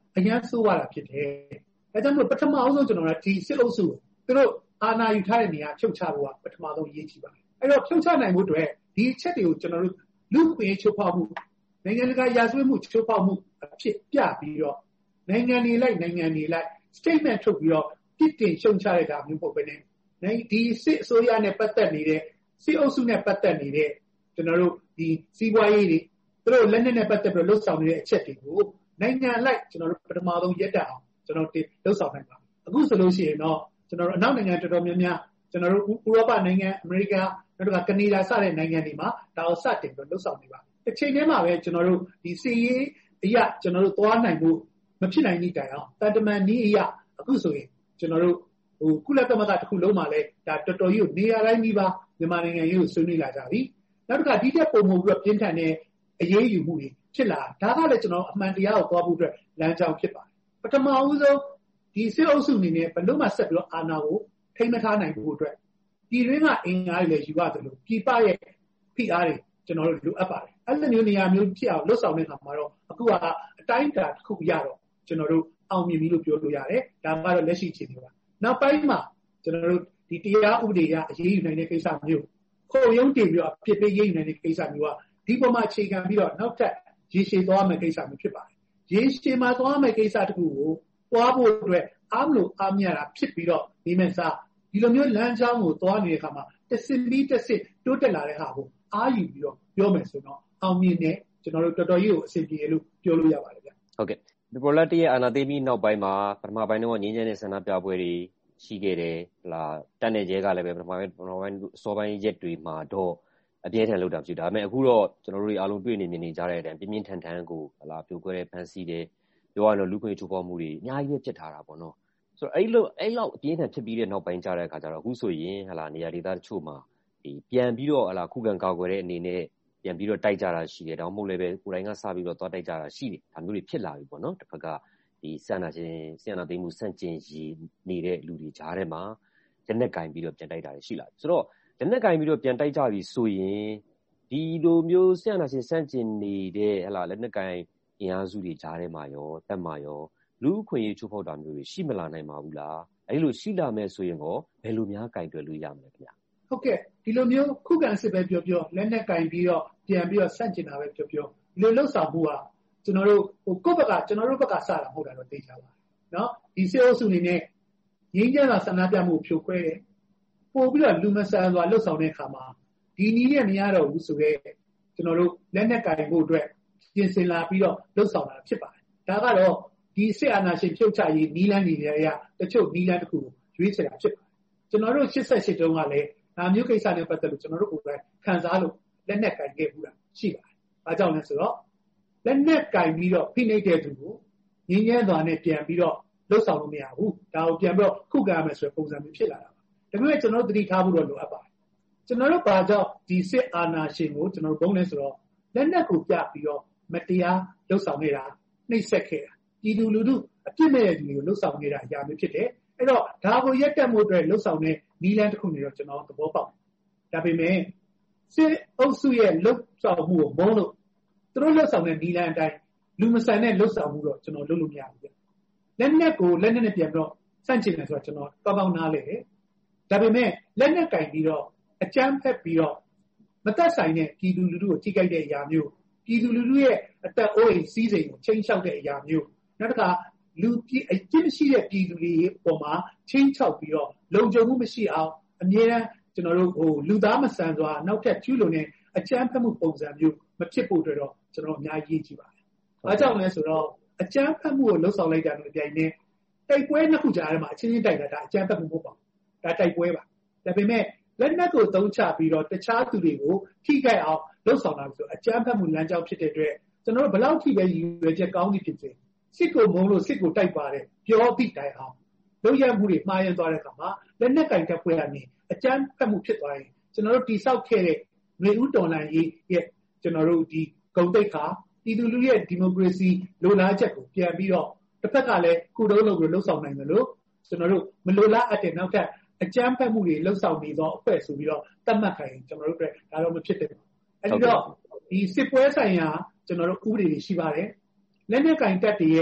အရန်ဆိုးရတာဖြစ်တယ်။ဒါကြောင့်မို့ပထမအောင်ဆုံးကျွန်တော်ကဒီစစ်အုပ်စုသူတို့အာဏာယူထားတဲ့နေရာဖြုတ်ချဖို့ကပထမဆုံးအရေးကြီးပါတယ်။အဲ့တော့ဖြုတ်ချနိုင်ဖို့အတွက်ဒီအချက်တွေကိုကျွန်တော်တို့လူ့ခွင့်ချိုးဖောက်မှုနိုင်ငံတကာရာဇဝတ်မှုချိုးဖောက်မှုအဖြစ်ပြပြီးတော့နိုင်ငံတွေလိုက်နိုင်ငံတွေလိုက် statement ထုတ်ပြီးတော့ပြစ်တင်ရှုံချရတာမျိုးပေါ့ပဲနဲ့ဒီစစ်အစိုးရနဲ့ပတ်သက်နေတဲ့စစ်အုပ်စုနဲ့ပတ်သက်နေတဲ့ကျွန်တော်တို့ဒီစီးပွားရေးတွေသူတို့လက်နက်နဲ့ပတ်သက်ပြီးလှုပ်ဆောင်နေတဲ့အချက်တွေကိုနိုင်ငံလိုက်ကျွန်တော်တို့ပထမဆုံးရက်တက်အောင်ကျွန်တော်တို့လှုပ်ဆောင်နိုင်ပါအခုဆိုလို့ရှိရင်တော့ကျွန်တော်တို့အနောက်နိုင်ငံတော်တော်များများကျွန်တော်တို့ဥရောပနိုင်ငံအမေရိကနောက်တစ်ခါကနေဒါစတဲ့နိုင်ငံတွေမှာဒါကိုစတင်ပြီးလှုပ်ဆောင်နေပါတစ်ချိန်တည်းမှာပဲကျွန်တော်တို့ဒီစီးရေးအရာကျွန်တော်တို့သွားနိုင်ဖို့မဖြစ်နိုင်တဲ့တိုင်အောင်တန်တမန်နည်းအရာအခုဆိုရင်ကျွန်တော်တို့ဟိုကုလသမဂ္ဂတစ်ခုလုံးမှာလဲဒါတော်တော်ကြီးကိုနေရာတိုင်းကြီးပါမြန်မာနိုင်ငံရေးကိုဆွေးနွေးလာကြပြီနောက်တစ်ခါဒီတက်ပုံမှုပြီးတော့ပြင်းထန်တဲ့အရေးယူမှုတွေဖြစ်လာဒါကလည်းကျွန်တော်အမှန်တရားကိုသွားဖို့အတွက်လမ်းကြောင်းဖြစ်ပါတယ်ပထမဦးဆုံးဒီစစ်အုပ်စုအနေနဲ့ဘယ်လို့မှဆက်ပြီးတော့အာဏာကိုထိမ့်မထားနိုင်ဖို့အတွက်ပြည်တွင်းကအင်အားတွေလည်းယူရတယ်လို့ပြည်ပရဲ့ဖိအားတွေကျွန်တော်တို့လိုအပ်ပါတယ်အဲ့လိုမျိုးနေရာမျိုးဖြစ်အောင်လှုပ်ဆောင်တဲ့အခါမှာတော့အခုကအတိုင်းအတာတစ်ခုရတော့ကျွန်တော်တို့အောင်မြင်ပြီလို့ပြောလို့ရတယ်ဒါကတော့လက်ရှိအခြေအနေပါနောက်ပိုင်းမှာကျွန်တော်တို့ဒီတရားဥပဒေအရအရေးယူနိုင်တဲ့ကိစ္စမျိုးခုံရုံးတင်ပြီးတော့ဖြစ်ပေးရေးယူနိုင်တဲ့ကိစ္စမျိုးကဒီပေါ်မှာအခြေခံပြီးတော့နောက်ထပ်ရေရှည်သွားမယ့်ကိစ္စမျိုးဖြစ်ပါတယ်ရေရှည်မှာသွားမယ့်ကိစ္စတခုကိုသွားဖို့အတွက်အားမလို့အားမရတာဖြစ်ပြီးတော့ဒီမဲ့စားဒီလိုမျိုးလမ်းကြောင်းကိုသွားနေတဲ့အခါမှာတစ်စစ်ပြီးတစ်စစ်တိုးတက်လာတဲ့ဟာကိုအားယူပြီးတော့ပြောမယ်ဆိုတော့အောင်မြင်တဲ့ကျွန်တော်တို့တော်တော်ကြီးကိုအဆင်ပြေလို့ပြောလို့ရပါတယ်ဗျဟုတ်ကဲ့ဒီပေါ်လက်တရဲ့အာဏာသိမ်းပြီးနောက်ပိုင်းမှာပထမပိုင်းတော့ငြင်းချမ်းတဲ့ဆန္ဒပြပွဲတွေရှိခဲ့တယ်ဟလာတက်နေကျဲကလည်းပဲပထမပိုင်းပထမပိုင်းစောပိုင်းရက်တွေမှာတော့အပြည့်ထန်လောက်တာဖြစ်ဒါပေမဲ့အခုတော့ကျွန်တော်တို့အားလုံးတွေ့နေမြင်နေကြတဲ့အတိုင်းပြင်းပြင်းထန်ထန်ကိုဟလာပြိုကွဲတဲ့ဖန်စီတယ်ပြောရတော့လူခွင့်ချိုးဖောက်မှုတွေအများကြီးပဲဖြစ်ထားတာပေါ့နော်ဆိုတော့အဲ့လိုအဲ့လောက်အပြင်းထန်ဖြစ်ပြီးတဲ့နောက်ပိုင်းကြတဲ့အခါကျတော့အခုဆိုရင်ဟလာနေရာဒေသတချို့မှာဒီပြန်ပြီးတော့ဟလာခုခံကာကွယ်တဲ့အနေနဲ့ပြန်ပြီးတော့တိုက်ကြတာရှိတယ်ဒါမှမဟုတ်လည်းပဲကိုယ်တိုင်ကစပြီးတော့သွားတိုက်ကြတာရှိတယ်ဒါမျိုးတွေဖြစ်လာပြီပေါ့နော်တစ်ဖက်ကဒီဆန္ဒရှင်ဆန္ဒသိမ်းမှုစန့်ကျင်ရည်နေတဲ့လူတွေကြားထဲမှာလက်နက်ကင်ပြီးတော့ပြန်တိုက်တာတွေရှိလာပြီဆိုတော့လက်နက်ကင်ပြီးတော့ပြန်တိုက်ကြပြီဆိုရင်ဒီလိုမျိုးဆန္ဒရှင်စန့်ကျင်နေတဲ့ဟလာလက်နက်ကင်အင်အားစုတွေကြားထဲမှာရောတက်မှာရောလူအခွင့်အရေးချိုးဖောက်တာမျိုးတွေရှိမလာနိုင်ပါဘူးလားအဲ့လိုရှိလာမယ်ဆိုရင်ရောဘယ်လိုများကင်တွယ်လို့ရမလဲခင်ဗျာဟုတ်ကဲ့ဒီလိုမျိုးခုခံစစ်ပဲပြောပြောလက်နက်ကင်ပြီးတော့ပြန်ပြီးတော့စန့်ကျင်တာပဲပြောပြောဒီလိုလှုပ်ဆောင်မှုကကျွန်တော်တို့ဟိုကိုယ့်ဘက်ကကျွန်တော်တို့ဘက်ကစတာမဟုတ်တာတော့သိကြပါနော်ဒီစစ်အုပ်စုအနေနဲ့ရင်းကျန်းတာဆန္ဒပြမှုဖြိုခွဲတယ်ပို့ပြီးတော့လူမဆန်စွာလှုပ်ဆောင်တဲ့အခါမှာဒီနည်းနဲ့မရတော့ဘူးဆိုရဲကျွန်တော်တို့လက်နက်ကင်ဖို့အတွက်ပြင်ဆင်လာပြီးတော့လှုပ်ဆောင်တာဖြစ်ပါတယ်ဒါကတော့ဒီစစ်အာဏာရှင်ဖြုတ်ချရေးနီးလန်းနေတဲ့အရာတချို့နီးလန်းတစ်ခုရွေးချယ်တာဖြစ်ပါတယ်ကျွန်တော်တို့ရှစ်ဆယ့်ရှစ်တုန်းကလည်းဒါမျိုးကိစ္စနဲ့ပတ်သက်လို့ကျွန်တော်တို့ကိုယ်တိုင်ခံစားလို့လက်နက်ကင်ခဲ့ဘူးတာရှိပါတယ်။ဘာကြောင့်လဲဆိုတော့လက်နက်ကင်ပြီးတော့ဖိနှိပ်တဲ့သူကိုငင်းငင်းသွားနဲ့ပြန်ပြီးတော့လှုပ်ဆောင်လို့မရဘူး။ဒါကိုပြန်ပြီးတော့ခုခံရမယ်ဆိုတဲ့ပုံစံမျိုးဖြစ်လာတာပါ။ဒါပေမဲ့ကျွန်တော်တို့သတိထားဖို့တော့လိုအပ်ပါတယ်။ကျွန်တော်တို့ဘာကြောင့်ဒီစစ်အာဏာရှင်ကိုကျွန်တော်တို့ဘုံလဲဆိုတော့လက်နက်ကိုပြပြီးတော့မတရားလှုပ်ဆောင်နေတာနှိပ်စက်ခဲ့တာပြည်သူလူထုအပြစ်မဲ့တဲ့သူတွေကိုလှုပ်ဆောင်နေတာအရာမျိုးဖြစ်တယ်။အဲ့တော့ဒါကိုရက်တက်မှုအတွက်လှုပ်ဆောင်တဲ့နီးလန်းတစ်ခုနေတော့ကျွန်တော်သဘောပေါက်ဒါပေမဲ့စစ်အုပ်စုရဲ့လှုပ်ဆောင်မှုကိုမုန်းလို့သူတို့လှုပ်ဆောင်တဲ့နီးလန်းအတိုင်းလူမဆန်တဲ့လှုပ်ဆောင်မှုတော့ကျွန်တော်လုပ်လို့မရဘူးဗျလက်နက်ကိုလက်နက်နဲ့ပြန်ပြီးတော့စန့်ကျင်တယ်ဆိုတော့ကျွန်တော်ကောင်းကောင်းနားလဲတယ်ဒါပေမဲ့လက်နက်ကင်ပြီးတော့အကြမ်းဖက်ပြီးတော့မသက်ဆိုင်တဲ့ပြည်သူလူထုကိုထိခိုက်တဲ့အရာမျိုးပြည်သူလူထုရဲ့အသက်အိုးအိမ်စီးစိမ်ကိုချိန်ချောက်တဲ့အရာမျိုးနောက်တစ်ခါလူပြည်အကျင့်ရှိတဲ့ပြည်သူတွေပေါ်မှာချင်းချောက်ပြီးတော့လုံခြုံမှုမရှိအောင်အမြဲတမ်းကျွန်တော်တို့ဟိုလူသားမဆန်စွာနောက်ထပ်ကျူးလွန်တဲ့အကြမ်းဖက်မှုပုံစံမျိုးမဖြစ်ဖို့အတွက်တော့ကျွန်တော်အများကြီးကြည့်ပါတယ်။ဘာကြောင့်လဲဆိုတော့အကြမ်းဖက်မှုကိုလှုပ်ဆောင်လိုက်တာနဲ့ပြိုင်နေတိုက်ပွဲနှစ်ခုကြားထဲမှာအချင်းချင်းတိုက်တာဒါအကြမ်းဖက်မှုမဟုတ်ပါဘူး။ဒါတိုက်ပွဲပါ။ဒါပေမဲ့လက်နက်ကိုသုံးချပြီးတော့တခြားသူတွေကိုထိခိုက်အောင်လှုပ်ဆောင်တာဆိုအကြမ်းဖက်မှုလမ်းကြောင်းဖြစ်တဲ့အတွက်ကျွန်တော်တို့ဘယ်လောက်ထိပဲရည်ရွယ်ချက်ကောင်းသည်ဖြစ်စေစစ်ကိုမုန်းလို့စစ်ကိုတိုက်ပါတယ်ပြောသည့်တိုင်အောင်လုပ်ရမှုတွေမှားရသွားတဲ့အခါမှာလက်နက်ကင်တပ်ဖွဲ့ရနေအကြမ်းဖက်မှုဖြစ်သွားရင်ကျွန်တော်တို့တိဆောက်ခဲ့တဲ့မြေဥတော်လှန်ရေးရဲ့ကျွန်တော်တို့ဒီဂုဏ်သိက္ခာပြည်သူလူထုရဲ့ဒီမိုကရေစီလိုလားချက်ကိုပြန်ပြီးတော့တစ်ဖက်ကလည်းကုတုံးလုပ်လို့လှုပ်ဆောင်နိုင်တယ်လို့ကျွန်တော်တို့မလိုလားအပ်တဲ့နောက်ထပ်အကြမ်းဖက်မှုတွေလှုပ်ဆောင်နေသောအဖွဲ့ဆိုပြီးတော့သတ်မှတ်ခိုင်းကျွန်တော်တို့အတွက်ဒါတော့မဖြစ်တဲ့ဘူးအဲဒီတော့ဒီစစ်ပွဲဆိုင်ရာကျွန်တော်တို့ဥပဒေတွေရှိပါတယ်လက်နက်ကင်တပ်တွေရဲ့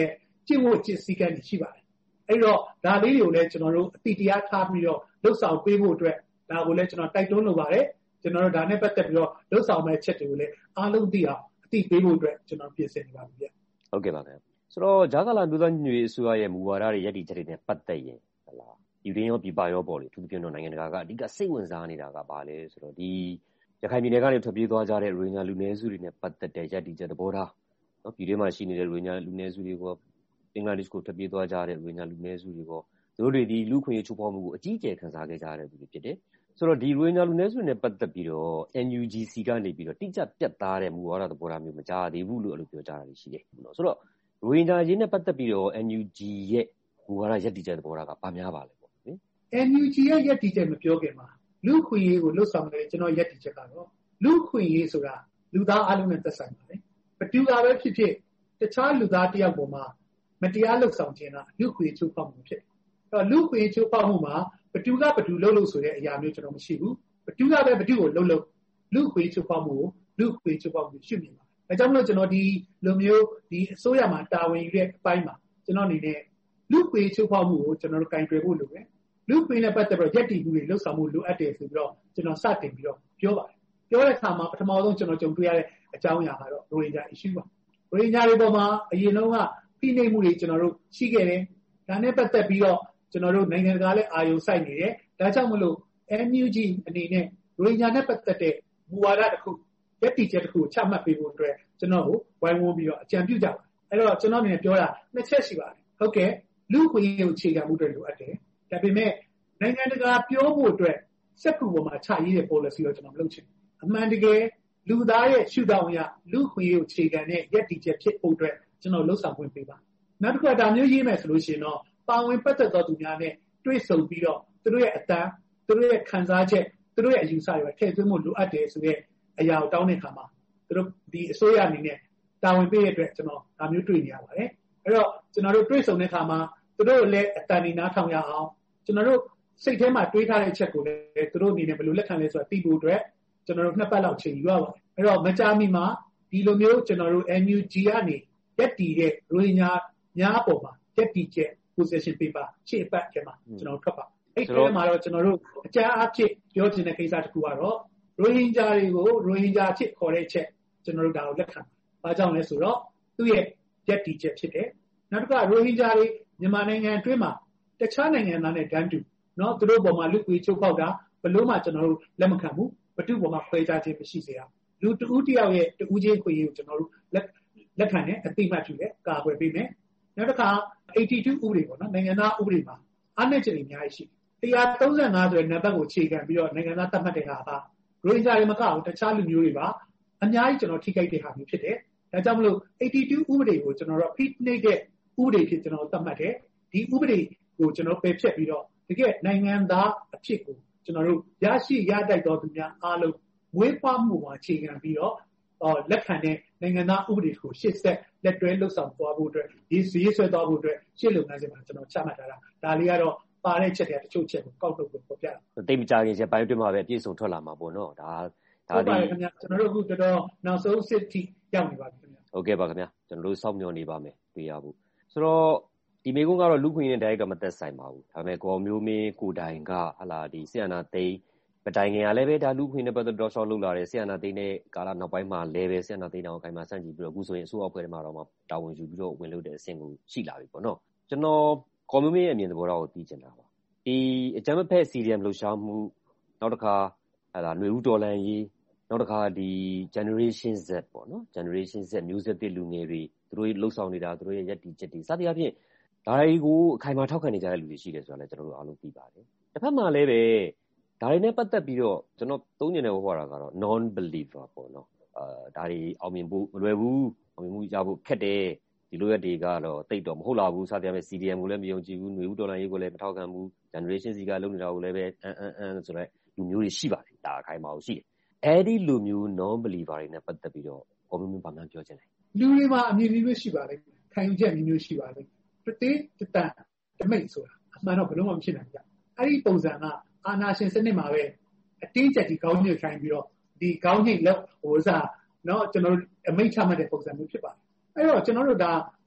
ကျင့်ဝတ်ကျင့်စည်းကမ်းတွေရှိပါတယ်အဲ့တော့ဒါလေးတွေကိုလည်းကျွန်တော်တို့အတိတရားထားပြီးတော့လှုပ်ဆောင်ပေးဖို့အတွက်ဒါကိုလည်းကျွန်တော်တိုက်တွန်းလိုပါတယ်ကျွန်တော်တို့ဒါနဲ့ပတ်သက်ပြီးတော့လှုပ်ဆောင်မဲ့ချက်တွေကိုလည်းအားလုံးသိအောင်အသိပေးဖို့အတွက်ကျွန်တော်ပြင်ဆင်နေပါပြီဗျဟုတ်ကဲ့ပါခင်ဗျဆိုတော့ဂျာကာလာမျိုးသားညွေအစိုးရရဲ့မူဝါဒတွေရည်တည်ချက်တွေနဲ့ပတ်သက်ရင်ဟလာယူရင်းရောပြပရောပေါ့လေသူပြောတော့နိုင်ငံတကာကအဓိကစိတ်ဝင်စားနေတာကဘာလဲဆိုတော့ဒီရခိုင်ပြည်နယ်ကနေထွက်ပြေးသွားကြတဲ့ရိုဟင်ဂျာလူနည်းစုတွေနဲ့ပတ်သက်တဲ့ရည်တည်ချက်သဘောထားနော်ပြည်ထဲမှာရှိနေတဲ့ရိုဟင်ဂျာလူနည်းစုတွေကဘင်္ဂလားဒေ့ရှ်ကိုထွက်ပြေးသွားကြတဲ့ရိုဟင်ဂျာလူနည်းစုတွေကသူတို့တွေဒီလူခွင့်ရေးချိုးဖောက်မှုကိုအကြီးအကျယ်ခံစားခဲ့ကြရတဲ့သူတွေဖြစ်တယ်ဆိုတော့ဒီရိုဟင်ဂျာလူနည်းစုတွေနဲ့ပတ်သက်ပြီးတော့ N U G C ကနေပြီးတော့တိကျပြတ်သားတဲ့မူဝါဒသဘောထားမျိုးမကြားသေးဘူးလို့အဲ့လိုပြောကြတာရှိတယ်နော်ဆိုတော့ရိုဟင်ဂျာအရေးနဲ့ပတ်သက်ပြီးတော့ N U G ရဲ့မူဝါဒရည်တည်ချက်သဘောထားကဘာများပါလဲပေါ့နော် N U G ရဲ့ရည်တည်ချက်မပြောခင်မှာလူခွင့်ရေးကိုလှုပ်ဆောင်နေတဲ့ကျွန်တော်ရည်တည်ချက်ကတော့လူခွင့်ရေးဆိုတာလူသားအလုံးနဲ့သက်ဆိုင်ပါတယ်ဘယ်သူကပဲဖြစ်ဖြစ်တခြားလူသားတယောက်ပေါ်မှာမတရားလှုပ်ဆောင်ခြင်းကလူခွင့်ရေးချိုးဖောက်မှုဖြစ်တယ်အဲ့တော့လူခွင့်ရေးချိုးဖောက်မှုမှာဘယ်သူကဘယ်သူလှုပ်လို့ဆိုတဲ့အရာမျိုးကျွန်တော်မရှိဘူးဘယ်သူကပဲဘယ်သူကိုလှုပ်လို့လူခွင့်ရေးချိုးဖောက်မှုကိုလူခွင့်ရေးချိုးဖောက်မှုရှိနေမှာအဲကြောင့်မလို့ကျွန်တော်ဒီလိုမျိုးဒီအစိုးရမှာတာဝန်ယူတဲ့အပိုင်းမှာကျွန်တော်အနေနဲ့လူခွင့်ရေးချိုးဖောက်မှုကိုကျွန်တော်တို့ကင်တွယ်ဖို့လိုတယ်လူခွင့်နဲ့ပတ်သက်ပြီးရက်တည်မှုတွေလှုပ်ဆောင်မှုလိုအပ်တယ်ဆိုပြီးတော့ကျွန်တော်စတင်ပြီးတော့ပြောပါတယ်ပြောတဲ့အခါမှာပထမဆုံးကျွန်တော်ကြုံတွေ့ရတဲ့အကြောင်းအရာကတော့ရိုဟင်ဂျာ issue ပါရိုဟင်ဂျာတွေပေါ်မှာအရင်တုန်းကဖိနှိပ်မှုတွေကျွန်တော်တို့ရှိခဲ့တယ်ဒါနဲ့ပတ်သက်ပြီးတော့ကျွန်တော်တို့နိုင်ငံတကာလည်းအာရုံစိုက်နေတယ်ဒါကြောင့်မလို့ N U G အနေနဲ့ရိုဟင်ဂျာနဲ့ပတ်သက်တဲ့မူဝါဒတစ်ခုရက်တည်ချက်တစ်ခုချမှတ်ပေးဖို့အတွက်ကျွန်တော်ကိုဝိုင်းဝန်းပြီးတော့အကြံပြုကြပါတယ်အဲ့တော့ကျွန်တော်အနေနဲ့ပြောတာနှစ်ချက်ရှိပါတယ်ဟုတ်ကဲ့လူခွင့်ရေးကိုအခြေခံမှုတွေလိုအပ်တယ်ဒါပေမဲ့နိုင်ငံတကာပြောဖို့အတွက်စက်ကူပေါ်မှာချရေးတဲ့ policy ကိုကျွန်တော်မလုပ်ချင်ဘူးအမှန်တကယ်လူသားရဲ့ရှုထောင့်အရလူခွင့်ရေးကိုအခြေခံတဲ့ရက်တည်ချက်ဖြစ်ဖို့အတွက်ကျွန်တော်လှုပ်ဆောင်ခွင့်ပေးပါနောက်တစ်ခါဒါမျိုးရေးမယ်ဆိုလို့ရှိရင်တော့ပါဝင်ပတ်သက်သောသူများနဲ့တွေ့ဆုံပြီးတော့သူတို့ရဲ့အတန်းသူတို့ရဲ့ခံစားချက်သူတို့ရဲ့အယူဆတွေထည့်သွင်းဖို့လိုအပ်တယ်ဆိုတဲ့အရာကိုတောင်းတဲ့အခါမှာသူတို့ဒီအစိုးရအနေနဲ့တာဝန်ပေးရတဲ့အတွက်ကျွန်တော်ဒါမျိုးတွေ့နေရပါတယ်အဲ့တော့ကျွန်တော်တို့တွေ့ဆုံတဲ့အခါမှာသူတို့လည်းအတန်ဒီနားထောင်ရအောင်ကျွန်တော်တို့စိတ်ထဲမှာတွေးထားတဲ့အချက်ကိုလည်းသူတို့အနေနဲ့ဘယ်လိုလက်ခံလဲဆိုတာသိဖို့အတွက်ကျွန်တော်တို့နှစ်ပတ်လောက်ချိန်ယူရပါတယ်အဲ့တော့မကြာမီမှာဒီလိုမျိုးကျွန်တော်တို့ N U G ကနေရက်တည်တဲ့ရိုဟင်ဂျာများပေါ်မှာရက်တည်ချက် position paper ရှေ့အပတ်ထဲမှာကျွန်တော်ထွက်ပါအဲ့ဒီထဲမှာတော့ကျွန်တော်တို့အကြမ်းအဖြစ်ပြောချင်တဲ့ကိစ္စတစ်ခုကတော့ရိုဟင်ဂျာတွေကိုရိုဟင်ဂျာဖြစ်ခေါ်တဲ့ချက်ကျွန်တော်တို့ဒါကိုလက်ခံပါဘာကြောင့်လဲဆိုတော့သူ့ရဲ့ရက်တည်ချက်ဖြစ်တယ်နောက်တစ်ခါရိုဟင်ဂျာတွေမြန်မာနိုင်ငံအတွင်းမှာတခြားနိုင်ငံသားနဲ့တန်းတူเนาะသူတို့ပေါ်မှာလူကွေချိုးပေါက်တာဘလို့မှကျွန်တော်တို့လက်မခံဘူးဘတုပေါ်မှာခွဲခြားခြင်းမရှိစေရလူတဦးတယောက်ရဲ့တဦးချင်းခွေရေးကိုကျွန်တော်တို့လက်လက်ခံတယ်အသိမှတ်ပြုတယ်ကာကွယ်ပေးမယ်နောက်တစ်ခါeighty-twoဥပဒေပေါ့နော်နိုင်ငံသားဥပဒေမှာအားနည်းချက်တွေအများကြီးရှိone thirty-fiveဆိုတဲ့နံပါတ်ကိုခြေခံပြီးတော့နိုင်ငံသားသတ်မှတ်တဲ့ဟာကရိုဟင်ဂျာတွေမကဘူးတခြားလူမျိုးတွေပါအများကြီးကျွန်တော်ထိခိုက်တဲ့ဟာမျိုးဖြစ်တယ်ဒါကြောင့်မလို့eighty-twoဥပဒေကိုကျွန်တော်တို့ဖိနှိပ်တဲ့ဥပဒေဖြစ်ကျွန်တော်သတ်မှတ်တယ်ဒီဥပဒေကိုကျွန်တော်ပယ်ဖျက်ပြီးတော့တကယ်နိုင်ငံသားအဖြစ်ကိုကျွန်တော်တို့ရရှိရတိုက်တော်သူများအားလုံးမွေးဖွားမှုမှာအခြေခံပြီးတော့လက်ခံတဲ့နိုင်ငံသားဥပဒေကိုရှေ့ဆက်လက်တွဲလှုပ်ဆောင်သွားဖို့အတွက်ဒီစည်းဆွဲသွားဖို့အတွက်ရှေ့လုပ်ငန်းစဉ်မှာကျွန်တော်ချမှတ်ထားတာဒါလေးကတော့ပါတဲ့ချက်တွေတချို့ချက်ကိုကောက်ထုတ်ဖို့ပေါ်ပြတာတိတ်မကြခင်ချက်ပိုင်းတွင်းမှာပဲအပြည့်စုံထွက်လာမှာပေါ့နော်ဒါဒါဒီခင်ဗျာကျွန်တော်တို့အခုတော်တော်နောက်ဆုံးစစ်ထိရောက်နေပါပြီခင်ဗျာဟုတ်ကဲ့ပါခင်ဗျာကျွန်တော်တို့စောင့်မျှော်နေပါမယ်တွေ့ရဖို့ဆိုတော့ဒီမေကုန်းကတော့လူခွင့်ရေးတိုင်းကမသက်ဆိုင်ပါဘူးဒါပေမဲ့ကိုမျိုးမင်းကိုတိုင်ကဟလာဒီဆီယနာသိန်းပတိုင်ငင်ကလည်းပဲဒါလူခွင့်နဲ့ပတ်သက်တော့ရှော့လုပ်လာတယ်ဆီယနာသိန်းနဲ့ကာလနောက်ပိုင်းမှာလည်းပဲဆီယနာသိန်းတောင်အခိုင်မှာစန့်ကြည့်ပြီးတော့အခုဆိုရင်အစိုးရအဖွဲ့ထဲမှာတော့မှတာဝန်ယူပြီးတော့ဝင်လုပ်တဲ့အဆင့်ကိုရှိလာပြီပေါ့နော်ကျွန်တော်ကိုမျိုးမင်းရဲ့အမြင်သဘောထားကိုသိချင်တာပါဒီအကြမ်းဖက် C D M လှုပ်ရှားမှုနောက်တစ်ခါဟလာຫນွေဦးတော်လန်ရေးနောက်တစ်ခါဒီ generation Z ပေါ့နော် generation Z မျိုးဆက်သစ်လူငယ်တွေသူတို့လှုပ်ဆောင်နေတာသူတို့ရဲ့ယက်တီချက်တွေစသဖြင့်ဒါတွေကိုအခိုင်အမာထောက်ခံနေကြတဲ့လူတွေရှိတယ်ဆိုတာလည်းကျွန်တော်တို့အားလုံးသိပါတယ်တစ်ဖက်မှာလည်းပဲဒါတွေနဲ့ပတ်သက်ပြီးတော့ကျွန်တော်သုံးညင်တဲ့ဟောတာကတော့ non believer ပေါ့နော်အာဒါတွေအောင်မြင်ဖို့မလွယ်ဘူးအောင်မြင်မှုရဖို့ခက်တယ်ဒီလိုရက်တွေကတော့တိတ်တော့မဟုတ်လာဘူးစသဖြင့် C D M ကိုလည်းမယုံကြည်ဘူးຫນွေဦးတော်လန်ရေးကိုလည်းမထောက်ခံဘူး generation Z ကလုပ်နေတာကိုလည်းပဲအန်အန်အန်ဆိုတဲ့လူမျိုးတွေရှိပါတယ်ဒါအခိုင်အမာကိုရှိတယ်အဲ့ဒီလူမျိုး non believer တွေနဲ့ပတ်သက်ပြီးတော့ကိုမင်းမင်းဗမာပြောချင်တယ်လူတွေမှာအမြင်မျိုးရှိပါလိမ့်မယ်ခံယူချက်မျိုးရှိပါလိမ့်မယ်တတိတတန်တမိတ်ဆိုတာအမှန်တော့ဘယ်လို့မှမဖြစ်နိုင်ကြအဲ့ဒီပုံစံကအာနာရှင်စနစ်မှာပဲအတင်းကျပ်ဒီကောင်းညွတ်ခိုင်းပြီးတော့ဒီကောင်းညိတ်လောက်ဟိုစားเนาะကျွန်တော်တို့အမိတ်ချမှတ်တဲ့ပုံစံမျိုးဖြစ်ပါတယ်အဲ့တော့ကျွန်တော်တို့ဒါ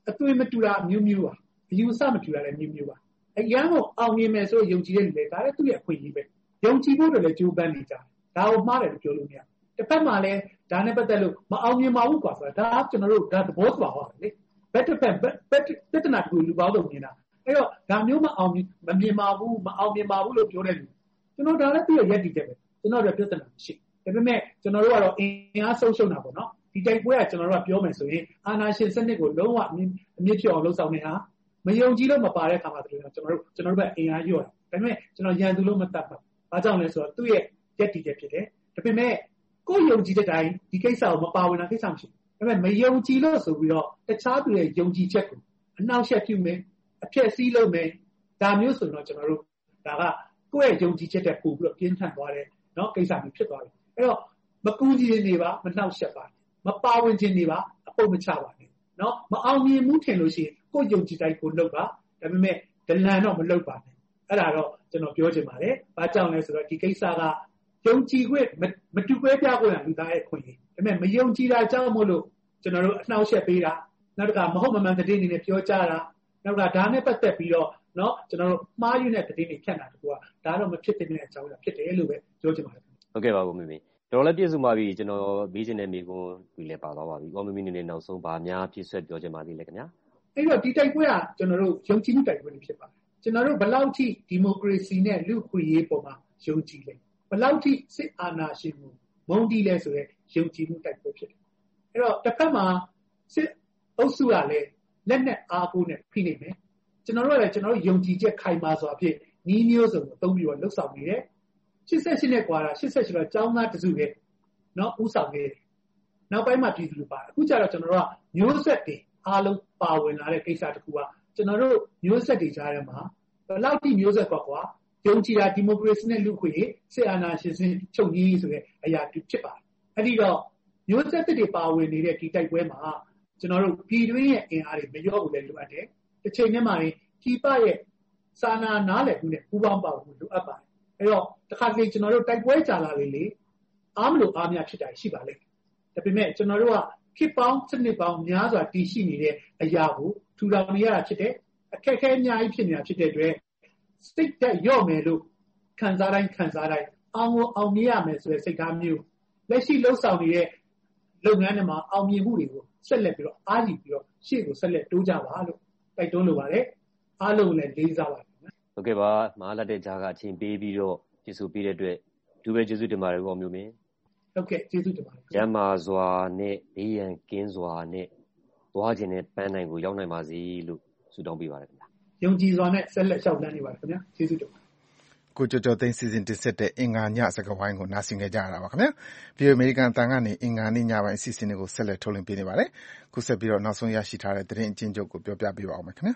အသွင်မတူတာအမျိုးမျိုးပါအယူအဆမတူတာလည်းမျိုးမျိုးပါအရန်ကိုအောင်မြင်မယ်ဆိုယုံကြည်တဲ့လူတွေဒါလည်းသူ့ရဲ့အခွင့်အရေးပဲယုံကြည်ဖို့လည်းကြိုးပမ်းနေကြတယ်ဒါကိုမှားတယ်လို့ပြောလို့မရတစ်ဖက်မှာလည်းဒါနဲ့ပတ်သက်လို့မအောင်မြင်ပါဘူးကွာဆိုတာဒါကျွန်တော်တို့ဒါသဘောသဘာဝပဲလေဘက်တစ်ဖက်ပြဿနာတူလူပေါင်းစုံနေတာအဲ့တော့ဒါမျိုးမအောင်မမြင်ပါဘူးမအောင်မြင်ပါဘူးလို့ပြောတဲ့လူကျွန်တော်ဒါလည်းပြည့်ရည်တည်တယ်ပဲကျွန်တော်တို့ပြဿနာရှိဒါပေမဲ့ကျွန်တော်တို့ကတော့အင်အားဆုံးရှုံးတာပေါ့နော်ဒီတိုက်ပွဲကကျွန်တော်တို့ကပြောမယ်ဆိုရင်အာဏာရှင်စနစ်ကိုလုံးဝအမြင့်ဖြစ်အောင်လှုပ်ဆောင်နေတာမယုံကြည်လို့မပါတဲ့အခါမှာကျွန်တော်တို့ကျွန်တော်တို့ကအင်အားလျော့တယ်ဒါပေမဲ့ကျွန်တော်ရန်သူလို့မတတ်ပါဘာကြောင့်လဲဆိုတော့သူ့ရဲ့ရည်တည်ချက်ဖြစ်တယ်ဒါပေမဲ့ကိုယ်ယုံကြည်တဲ့တိုင်းဒီကိစ္စကိုမပါဝင်တာကိစ္စမရှိဘူးဒါပေမဲ့မယုံကြည်လို့ဆိုပြီးတော့တခြားသူရဲ့ယုံကြည်ချက်ကိုအနှောက်အယှက်ပြုမယ်အဖြစ်စည်းလုပ်မယ်ဒါမျိုးဆိုတော့ကျွန်တော်တို့ဒါကကိုယ့်ရဲ့ယုံကြည်ချက်တဲ့ပို့ပြီးတော့ပြင်းထန်သွားတယ်နော်ကိစ္စမျိုးဖြစ်သွားတယ်အဲ့တော့မကူးကြည့်နေပါမနှောက်ယှက်ပါမပါဝင်ခြင်းနေပါအပုတ်မချပါနဲ့နော်မအောင်မြင်မှုထင်လို့ရှိရင်ကိုယ်ယုံကြည်တိုင်းကိုလုပ်ပါဒါပေမဲ့ဒလန်တော့မလုပ်ပါနဲ့အဲ့ဒါတော့ကျွန်တော်ပြောချင်ပါတယ်ဘာကြောင့်လဲဆိုတော့ဒီကိစ္စကယုံကြည်ခွင့်မတူကွဲပြားခွင့်လူသားရဲ့ခွင့်ရဒါပေမဲ့မယုံကြည်တာကြောင့်မို့လို့ကျွန်တော်တို့အနှောက်အယှက်ပေးတာနောက်တစ်ခါမဟုတ်မမှန်တဲ့အနေနဲ့ပြောကြတာနောက်ကဒါနဲ့ပတ်သက်ပြီးတော့နော်ကျွန်တော်တို့မှားယွင်းတဲ့သတင်းတွေဖြန့်တာတကူကဒါတော့မဖြစ်တဲ့အကြောင်းအရာဖြစ်တယ်လို့ပဲပြောချင်ပါတယ်ဟုတ်ကဲ့ပါကိုမင်းမင်းတော်လည်းပြည့်စုံပါပြီကျွန်တော်မေးချင်တဲ့မေးခွန်းတွေလည်းပါသွားပါပြီကိုမင်းမင်းနေနဲ့နောက်ဆုံးပါများပြည့်စွက်ပြောချင်ပါသေးလဲခင်ဗျာအဲ့တော့ဒီတိုက်ပွဲကကျွန်တော်တို့ယုံကြည်မှုတိုက်ပွဲတွေဖြစ်ပါတယ်ကျွန်တော်တို့ဘယ်လောက်ထိဒီမိုကရေစီနဲ့လူ့အခွင့်အရေးပေါ်မှာယုံကြည်လဲဘယ်လောက်ထိစစ်အာဏာရှင်မှုမုန်းတီးလဲဆိုရဲယုံကြည်မှုတိုက်ပွဲဖြစ်တယ်အဲ့တော့တစ်ဖက်မှာစစ်အုပ်စုကလည်းလက်နဲ့အားကိုးနဲ့ဖိနေမယ်ကျွန်တော်တို့ကလည်းကျွန်တော်တို့ယုံကြည်ချက်ခိုင်မာစွာဖြင့်နီးမျိုးစုံကိုသုံးပြီးတော့လှုပ်ဆောင်နေတယ်ရှစ်ဆယ့်ရှစ်နဲ့ကွာတာရှစ်ဆယ့်ရှစ်တော့ကျောင်းသားတစုပဲเนาะဥဆောင်နေတယ်နောက်ပိုင်းမှာပြည်သူလူပါအခုကျတော့ကျွန်တော်တို့ကမျိုးဆက်တွေအားလုံးပါဝင်လာတဲ့ကိစ္စတစ်ခုကကျွန်တော်တို့မျိုးဆက်တွေကြားထဲမှာဘယ်လောက်ထိမျိုးဆက်ကွာကွာယုံကြည်တာဒီမိုကရေစီနဲ့လူ့ခွင့်ရေးစစ်အာဏာရှင်စနစ်ချုပ်ငြိမ်းဆိုတဲ့အရာတူဖြစ်ပါတယ်အဲ့ဒီတော့မျိုးဆက်တွေပါဝင်နေတဲ့ဒီတိုက်ပွဲမှာကျွန်တော်တို့ပြည်တွင်းရဲ့အင်အားတွေမလျော့ဘူးလည်းလိုအပ်တယ်တစ်ချိန်တည်းမှာပြည်ပရဲ့စာနာနားလည်မှုနဲ့ပူးပေါင်းပါဝင်မှုလိုအပ်ပါတယ်အဲ့တော့တစ်ခါတလေကျွန်တော်တို့တိုက်ပွဲကြာလာလေလေအားမလို့အားများဖြစ်တာရှိပါလိမ့်ဒါပေမဲ့ကျွန်တော်တို့ကခေတ်ပေါင်းစနစ်ပေါင်းများစွာတည်ရှိနေတဲ့အရာကိုထူထောင်နေရတာဖြစ်တယ်အခက်အခဲအများကြီးဖြစ်နေတာဖြစ်တဲ့အတွက်စိတ်သက်ရော့မယ်လို့ခံစားတိုင်းခံစားတိုင်းအောင်အောင်မြင်ရမယ်ဆိုတဲ့စိတ်ထားမျိုးလက်ရှိလှုပ်ဆောင်နေတဲ့လုပ်ငန်းတွေမှာအောင်မြင်မှုတွေကိုဆက်လက်ပြီးတော့အားကြီးပြီးတော့ရှေ့ကိုဆက်လက်တိုးကြပါလို့တိုက်တွန်းလိုပါတယ်အားလုံးလည်းလေးစားပါတယ်ဟုတ်ကဲ့ပါမဟာလက်တဲ့ကြားကအချိန်ပေးပြီးတော့ကျေးဇူးပေးတဲ့အတွက်ဒူပဲကျေးဇူးတင်ပါတယ်ကောမျိုးမင်းဟုတ်ကဲ့ကျေးဇူးတင်ပါတယ်ရမ်းမာစွာနဲ့ဘေးရန်ကင်းစွာနဲ့သွားခြင်းနဲ့ပန်းနိုင်ကိုရောက်နိုင်ပါစေလို့ဆုတောင်းပေးပါတယ်ခင်ဗျာယုံကြည်စွာနဲ့ဆက်လက်လျှောက်လန်းနေပါတယ်ခင်ဗျာကျေးဇူးတင်ပါတယ်ကိုကျော်ကျော်သိန်းစီစဉ်တင်ဆက်တဲ့အင်္ဂါညစကားဝိုင်းကိုနားဆင်ကြကြရတာပါခင်ဗျာပြည်အမေရိကန်တန်ကနေအင်္ဂါနေ့ညပိုင်းအစီအစဉ်တွေကိုဆက်လက်ထုတ်လွှင့်ပေးနေပါတယ်ခုဆက်ပြီးတော့နောက်ဆုံးရရှိထားတဲ့သတင်းအကျဉ်းချုပ်ကိုပြောပြပေးပါဦးမယ်ခင်ဗျာ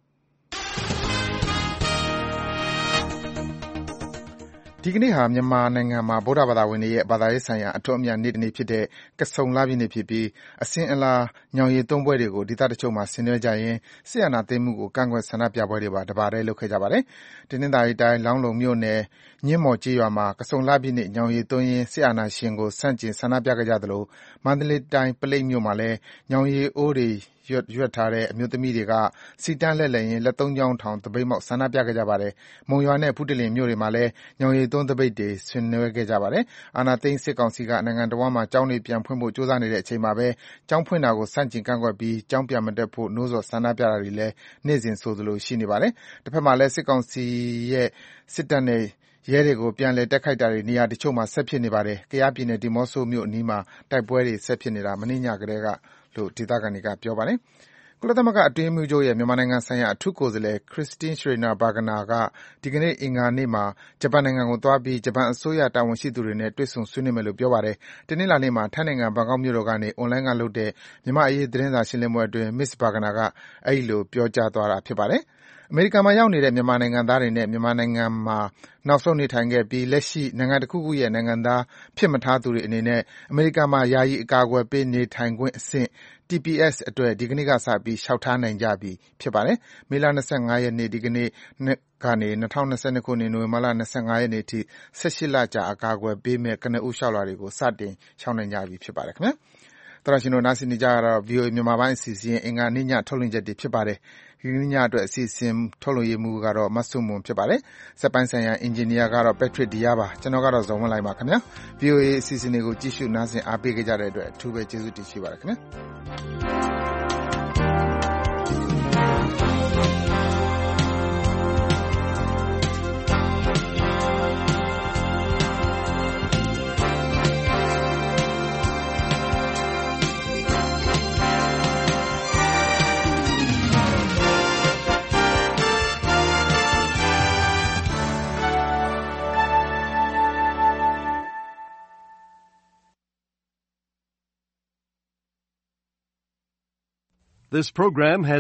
ဒီကနေ့ဟာမြန်မာနိုင်ငံမှာဗုဒ္ဓဘာသာဝင်တွေရဲ့ဘာသာရေးဆိုင်ရာအထွတ်အမြတ်နေ့တစ်နေ့ဖြစ်တဲ့ကဆုန်လပြည့်နေ့ဖြစ်ပြီးအစဉ်အလာညောင်ရည်သုံးပွဲတွေကိုဒေသတချို့မှာဆင်နွှဲကြရင်းစစ်အာဏာသိမ်းမှုကိုကန့်ကွက်ဆန္ဒပြပွဲတွေပါတပါတည်းလုပ်ခဲ့ကြပါတယ်။တနင်္သာရီတိုင်းလောင်းလုံမြို့နယ်ညင်းမော်ကျေးရွာမှာကဆုန်လပြည့်နေ့ညောင်ရည်သုံးရင်းစစ်အာဏာရှင်ကိုဆန့်ကျင်ဆန္ဒပြခဲ့ကြသလိုမန္တလေးတိုင်းပလိပ်မြို့မှာလည်းညောင်ရည်အိုးတွေရွက်ရွက်ထားတဲ့အမျိုးသမီးတွေကစီတန်းလှည့်လည်ရင်းလက်သုံးချောင်းထောင်သပိတ်မှောက်ဆန္ဒပြခဲ့ကြပါတယ်။မုံရွာနဲ့ဖူးတလင်မြို့တွေမှာလည်းညောင်ရည်သုံးသပိတ်တွေဆင်နွှဲခဲ့ကြပါတယ်။အာဏာသိမ်းစစ်ကောင်စီကနိုင်ငံတော်မှာကျောင်းတွေပြန်ဖွင့်ဖို့ကြိုးစားနေတဲ့အချိန်မှာပဲကျောင်းဖွင့်တာကိုဆန့်ကျင်ကန့်ကွက်ပြီးကျောင်းပြန်မတက်ဖို့နှိုးဆော်ဆန္ဒပြတာတွေလည်းနေ့စဉ်ဆိုသလိုရှိနေပါတယ်။တစ်ဖက်မှာလည်းစစ်ကောင်စီရဲ့စစ်တပ်နဲ့ရဲတွေကိုပြန်လည်တိုက်ခိုက်တာတွေနေရာတချို့မှာဆက်ဖြစ်နေပါတယ်။ကယားပြည်နယ်ဒီမော့ဆိုမြို့အနီးမှာတိုက်ပွဲတွေဆက်ဖြစ်နေတာမနေ့ညကတည်းကလို့ဒေသခံတွေကပြောပါတယ်။ကုလသမဂ္ဂအတွင်းရေးမှူးချုပ်ရဲ့မြန်မာနိုင်ငံဆိုင်ရာအထူးကိုယ်စားလှယ် Christine Schraner Burgener ကဒီကနေ့အင်္ဂါနေ့မှာဂျပန်နိုင်ငံကိုသွားပြီးဂျပန်အစိုးရတာဝန်ရှိသူတွေနဲ့တွေ့ဆုံဆွေးနွေးမယ်လို့ပြောပါတယ်။တနင်္လာနေ့မှာထိုင်းနိုင်ငံဘန်ကောက်မြို့တော်ကနေအွန်လိုင်းကလုပ်တဲ့မြန်မာ့အရေးသတင်းစာရှင်းလင်းပွဲအတွင်း Miz Burgener ကအဲဒီလိုပြောကြားသွားတာဖြစ်ပါတယ်။အမေရိကန်မှာရောက်နေတဲ့မြန်မာနိုင်ငံသားတွေနဲ့မြန်မာနိုင်ငံမှာနောက်ဆုံးနေထိုင်ခဲ့ပြီးလက်ရှိနိုင်ငံတစ်ခုခုရဲ့နိုင်ငံသားဖြစ်မထားသူတွေအနေနဲ့အမေရိကန်မှာယာယီအကာအကွယ်ပေးနေထိုင်ခွင့်အဆင့် T P S အတွက်ဒီကနေ့ကစပြီးလျှောက်ထားနိုင်ကြပြီဖြစ်ပါတယ်။မေလ၂၅ရက်နေ့ဒီကနေ့ကနေ၂၀၂၂ခုနှစ်နိုဝင်ဘာလ၂၅ရက်နေ့အထိ၁၈လကြာအကာအကွယ်ပေးမဲ့ကနဦးလျှောက်လွှာတွေကိုစတင်လျှောက်နိုင်ကြပြီဖြစ်ပါတယ်ခင်ဗျာ။သောရရှင်တို့နားဆင်နေကြရတော့ ဗွီအိုအေ မြန်မာပိုင်းအစီအစဉ်အင်္ဂါနေ့ညထုတ်လွှင့်ချက်တွေဖြစ်ပါတယ်။ဒီနေ့ညအတွက်အစီအစဉ်ထုတ်လွှင့်ရေးမှူးကတော့မဆုမွန်ဖြစ်ပါတယ်။စက်ပိုင်းဆိုင်ရာအင်ဂျင်နီယာကတော့ Patrick Dia ပါ။ကျွန်တော်ကတော့ဇော်ဝင်းလိုက်ပါခင်ဗျာ။ ဗွီအိုအေအစီအစဉ်တွေကိုကြည့်ရှုနားဆင်အားပေးကြတဲ့အတွက်အထူးပဲကျေးဇူးတင်ရှိပါတယ်ခင်ဗျာ။ This program has